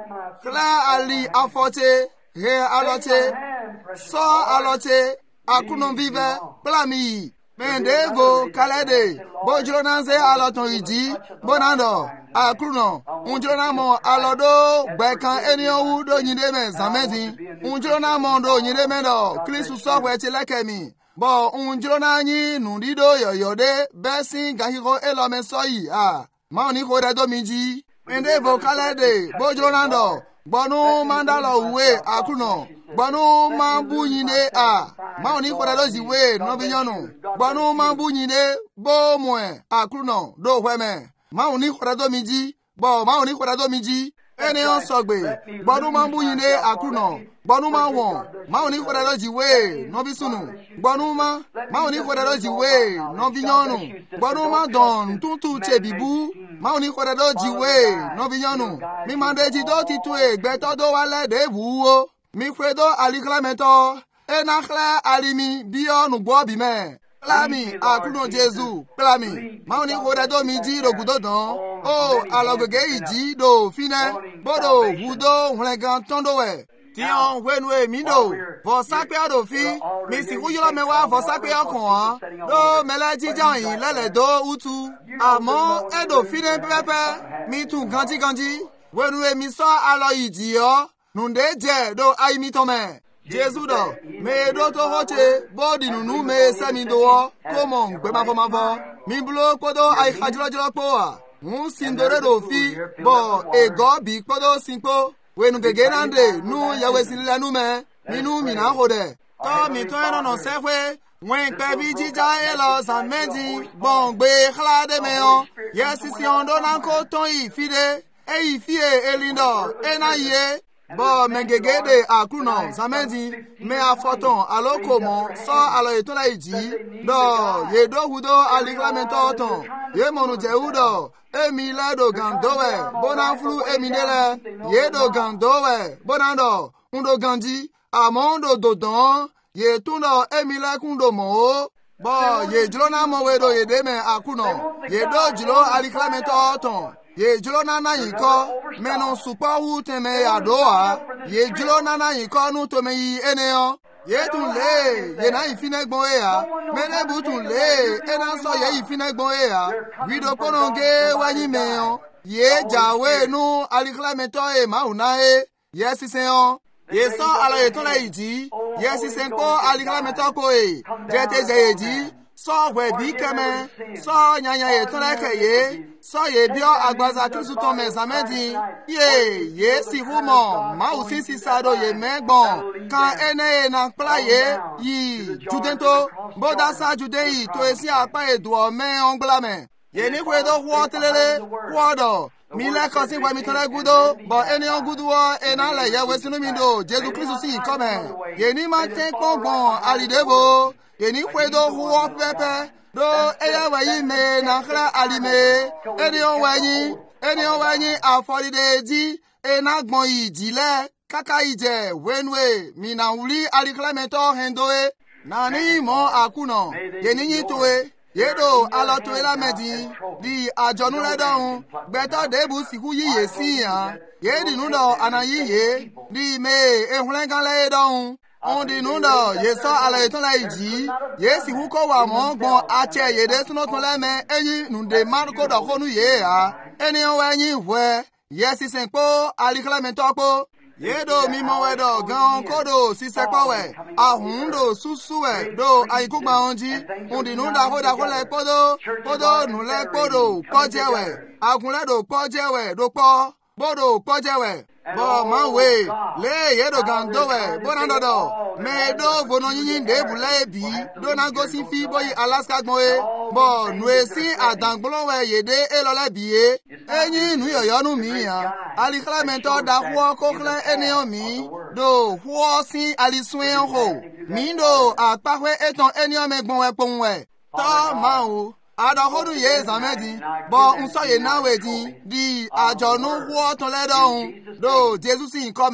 Kla ali afote, he alote, so alote, akrunom vive, plami. Mendevo kalede, bojronanze aloton iji, bonando, akruno, unjronamo alodo, bekan eniowu do nyideme zamezi, unjronamo do nyideme do, krisu sokwe tilekemi, bo unjronanyi nundido yoyode, besi gahiko elome soyi, ah, maoni kore do miji, mendevo kalede, bojronando, bonu mandalo uwe akruno, bonu mambu nyine a maoni kore ziwe no binyonu bonu mambu nyine bo mwe akruno do hweme maoni kore do miji bo maoni kore do miji ene on sogbe bonu mambu nyine akruno bonu ma won maoni kore ziwe no bisunu bonu ma maoni kore ziwe no binyonu bonu ma don tuntu chebibu maoni kore ziwe no binyonu mi mandeji do titue gbeto do wale de buwo mi fredo aliklamento enakle alimi bio nugbo bime plami akuno Jesu plami maoni koredo mi ji rogudo don o alogege iji do fine bodo hudo hlegan tondo we tion wenwe mindo vo sakpe do fi mi si kuyo mewa vo sakpe kan do meleji jan lele do utu amo edo fine pepe mi tu ganji ganji wenwe mi so alo iji yo nunde je do aimi tome Jesu do me do to hoche body nunu me semi do ko mo gbe ma fo ma fo mi blo podo ai khajlo jlo po a un sindore do fi bo e go bi podo sinpo we nu gege nande nu yawe sinle nu me mi nu mi na ho de to mi to eno no se we wen pe bi jija e lo sa meji bon gbe khla de me on yes si on do na ko ton yi fide e yi fie elindo e na ye bo mengegede akruno zamezi me afoton alokomo so alo etola iji do ye do hudo aliklamento ton ye monu jeudo emi lado gandowe bonaflu emi dele ye do gandowe bonando undo ganji amondo dodon ye tuno emi la kundo mo bo ye jlona mo wedo ye deme akruno ye do jlo aliklamento ton ye jlo nana yiko meno supa hu teme adoa ye jlo nana yiko nu tome yi eneo ye tun le ye na ifine gbon e ya mene bu tun le ena so ye ifine gbon e ya wido pononge wanyi meyo ye jawe nu aliklamento e mauna e ye siseon ye so ala ye tola iji ye sisenko aliklamento ko e jete jeji so we bi keme so nyanya ye tola ke ye so ye bio agbaza kristu to mezamedi ye ye si humo ma usi si sado ye megbon kan ene na pla ye yi judento boda sa judei to esi apa edu me onglame ye ni kwedo ho telele kwodo mi le kan si wa mi tole gudo bo ene on gudu wo ena le ye we sinu mi do Jesu Kristu si come ye ni ma te kongbon alidevo ye ni kwedo ho pepe do eya wayi me na khra alime eni on wayi eni on wayi afolide ji ena gbon ijile kaka ije wenwe mi na wuli aliklamento hendoe nani mo akuno ye ni yitoe yedo aloto ela medi di ajonu ledon gbeto debu siku yiye si yan ye di nudo anayiye di me ehunlengan le don on di nudo ye so ala eton la iji ye si hu ko wa mo gbon ache ye de suno ton le me eyin nunde marko do konu ye ha eni o eyin hwe ye si senpo aliklamento po yedo mimo wedo gan kodo sisepo we ahundo susuwe do ayikugba onji undi nunda hoda kole podo podo nule podo pojewe agunle do pojewe do po bodo pojewe bo manwe le yedo gan dowe bonandodo me do bono yin de bule bi do na gosi fi boy Alaska gboe bo nuesi adangbolowe yede elole biye enyi nu yoyonu mi ya aliklamento da huo kokle eneo mi do huo si alisuen ho mi do apahwe eton eneo me gbonwe ponwe to ma o adahodu ye zamedi bo unso ye nawe di di ajonu huo ton ledon do Jesus in come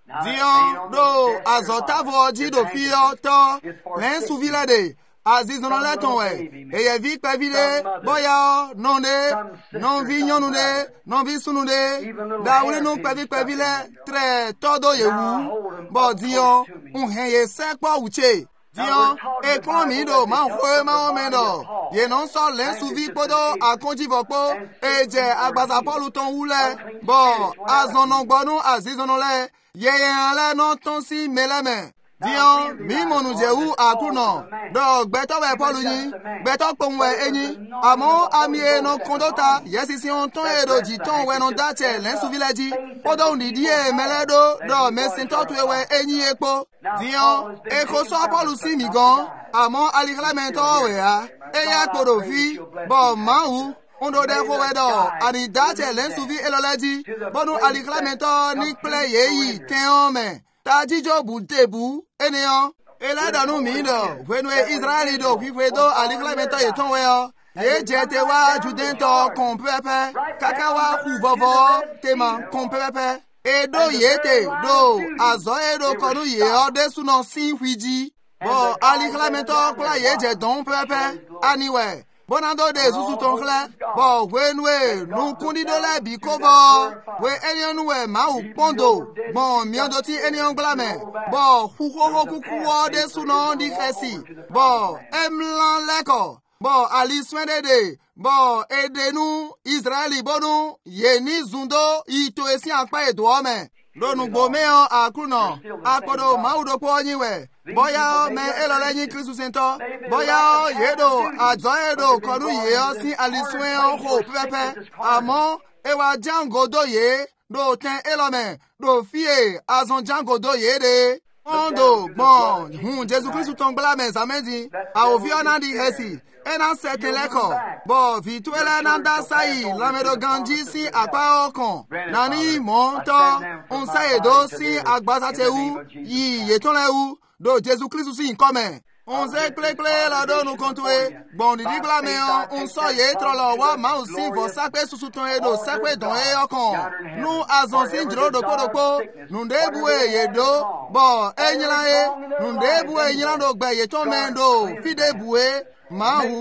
Dion do azotavo di do fio to len suvilade azizono le tonwe eye vi pevile boya nonde non vi nyonunde non vi sununde da wule no pevi pevile tre todo yewu bo Dion un heye sekpo uche Dion e promi do ma fo ma omendo ye non so len suvi podo akonji vopo e je agbaza polu ton wule bo azono gbonu azizono le yeye ale no ton si meleme Dion mi monu jewu akuno do gbeto we polu yin gbeto ponwe eyin amo ami e no kondota yesi si on ton e do ji ton we no dache len su village podo ndidi e meledo do mesin to we eyin epo Dion e ko so polu si mi gan amo aliklamento we a e ya korofi bo mawu Ondo de fo wedo ani dache len su vi elolaji bonu aliklamento ni ple yeyi ten ome taji jobu tebu eniyan eladanu mi do wenu Israeli do kwifedo aliklamento ye ton we o ye jete wa judento kon pepe kakawa ku vovo tema kon pepe edo yete do azo edo konu ye o desu no si hwiji bo aliklamento kla ye je don pepe aniwe Bonando de susu ton kle bo wenwe nu kundi do le bi kovo we enion we ma u pondo bon miondo ti enion glame bo hu ho ho ku ku de suno di khesi bo emlan leko bo ali swende de bo edenu Israeli bonu ye ni zundo ito esi apa edo ome lonu gbomeo akuno akodo maudo po nyiwe boya me elole Kristu sento boya yedo azo edo konu ye o si aliswe o ho pepe amo ewa jango do ye do ten elome do fie azon jango do ye de ondo bon hun Jesu Kristu ton blame samedi a ovi onandi hesi ena sete leko bo vituela nanda sai lamedo ganji si apa okon nani monto on sai do si agbaza teu yi yeton lewu do Jesu Kristu si nkome on se kle kle la do nu kontwe bon di glame on so ye trolo wa ma usi vo sakwe susu ton edo sakwe don e okon nu azon sin jiro do podopo nu debu e yedo bo enyila e nu debu e nyila do gbe yeton mendo fidebu e Mahu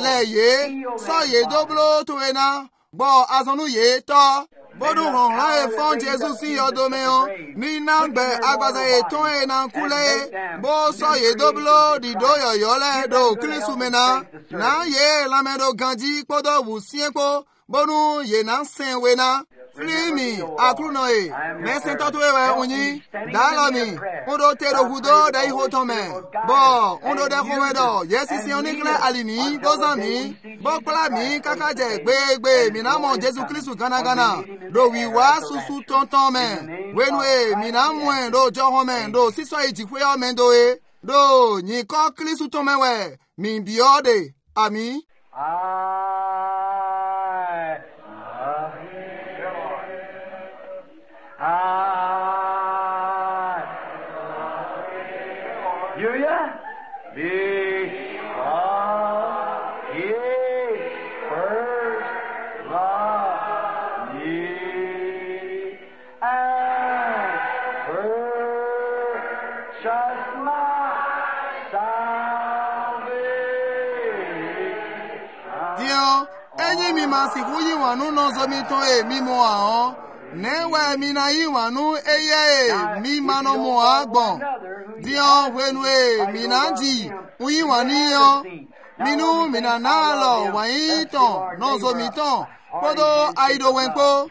leye so ye doblo to ena bo azonu ye to bodu hon ha e fon Jesus si odomeo ni nangbe agbaza e ton ena kule bo so ye doblo di do yoyo le do Kristu mena na ye lamedo ganji podo wusienko bonu ye na senwe na Flimi akruno e mesen to wewe unyi dalomi odo tero hudo dai hotome bo odo de howedo yesi si onikle alimi dozami bo plami kakaje gbegbe minamo Jesu Kristu gana gana do wiwa susu tonton men wenwe minamo do johome do siso ejikwe o mendo e do nyiko Kristu tomewe min biode ami Hallelujah. Because He first loved me and purchased my salvation. Dion, enyi mi masi huyi wanu no zomi to e mi mo ahon. Newe mina iwanu eye mi mano mo agbon Dion wenwe minanji uyiwani yo minu minanalo waiton nozo miton podo aido wenko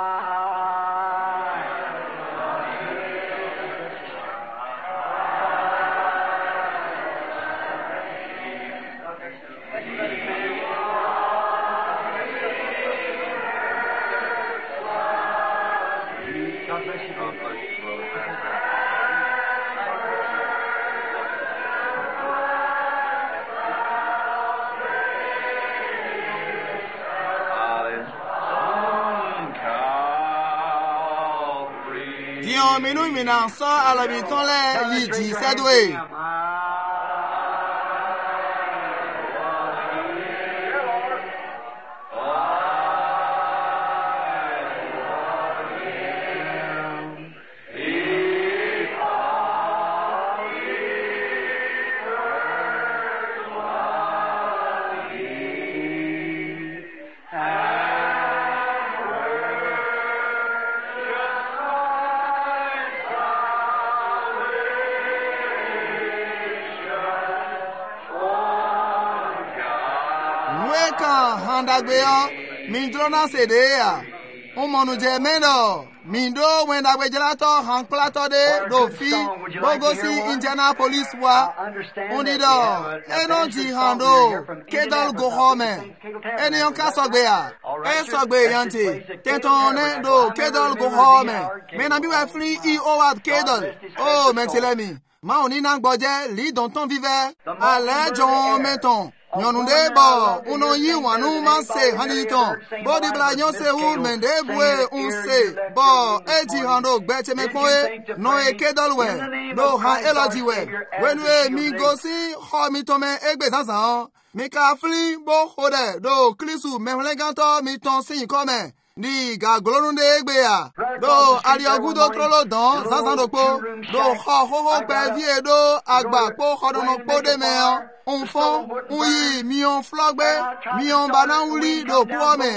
Dion minu minan so alabiton le yiji sedwe He Weka handagbeyo. Mindrona sedea. Umonu jemendo. Mindo wendagbe gelato hanklato de dofi. Bogosi Indianapolis wa. Unido. Enonji hando. Kedol go home. Eni onka sogbea. E sogbe yanti. Tentone do kedol go home. Mena biwe free i owad kedol. Oh, mentilemi. Ma oni nang boje li don ton vive. Ale jon meton. Nyonunde bo, uno yi wanu man se haniton. Bo di bla nyon se ou mende bwe un se. Bo, eji hando gbeche me koe, no e kedol we. No han eloji we. When we mi go si, ho mi tome egbe zanzan. Mi ka fli bo hode, do klisu me hleganto mi ton si kome. Ni ga glorunde egbe ya. Do aliogudo trolo don, zanzan do po. Do ho ho ho pe vie do, agba po hodono po de me. Un fond, un yi, mi on flogbe, mi on bananuli do poame,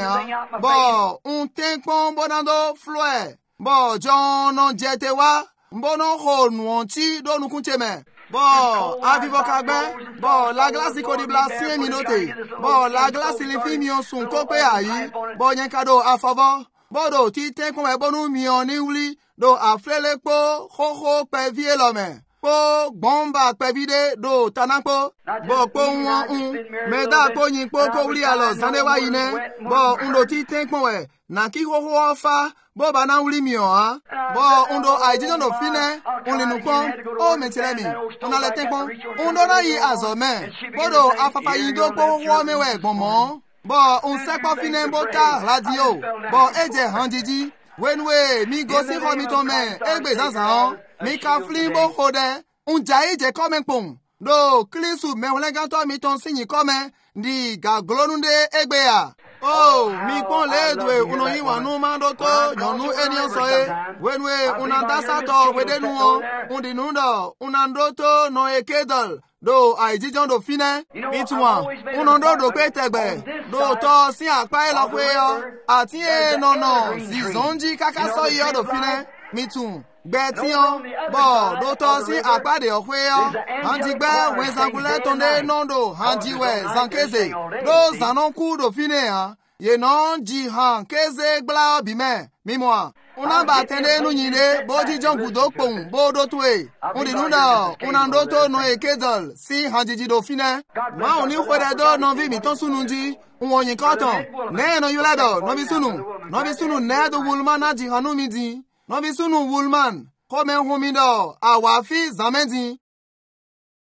bo, un tenkon bonando floe, bo, John on jetewa, bono ho nuanti do nukuncheme, bo, avivo kagbe, bo, la glace ko di blasien minote, bo, la glace li fi mi on sun kope ayi, bo, nyen kado a favor, bo, do, ti tenkon e bonu mi on ni uli, do, a flele po, ho ho pe vie lome. Po bomba pevide do tanakpo bo po won un meda po yin po ko ri alo zanewa ine bo undo ti tenkpon we na ki ho ho fa bo ba na uri mi o ha bo undo aidino no fine unlinu kon o metiremi una le tenkpon undo na yi azome bo do afafa yi do po ho me we gbon mo bo un sepo fine bo ta radio bo eje hanjiji when we mi go si ho mi to me egbe zanzan mi ka flimbo hode, un jai je komen pon. Do, klisu me hleganto mi ton sinyi komen, di ga glonunde egbea. Oh, mi pon le dwe uno yi wanu mando to, yonu enion soe. Wenwe unanda sato wedenu o, undi nundo, unando to no ekedol. Do, aijijon do fine, mituan, unondo do pe tegbe. Do, to si akpa e lokwe yo, ati e no no, zizonji kakaso yo do fine, mitun. Betion, bo, do to si akpade okwe yo, hanji gbe, wen zangule tonde nondo, hanji we, zankeze, do zanon ku do fine ya, ye non ji han, keze gla bime, mimwa, unan batende nu nyine, boji jongu do pon, bo do twe, undi nunda, unan do to no e kedol, si hanji ji do fine, ma uni kwede do non vi miton sununji, unwo yin koton, ne no yulado, no bi sunu, no bi sunu ne do wulman na ji hanu midi, no bi sunu wulman, kome humido, awafi zamendi,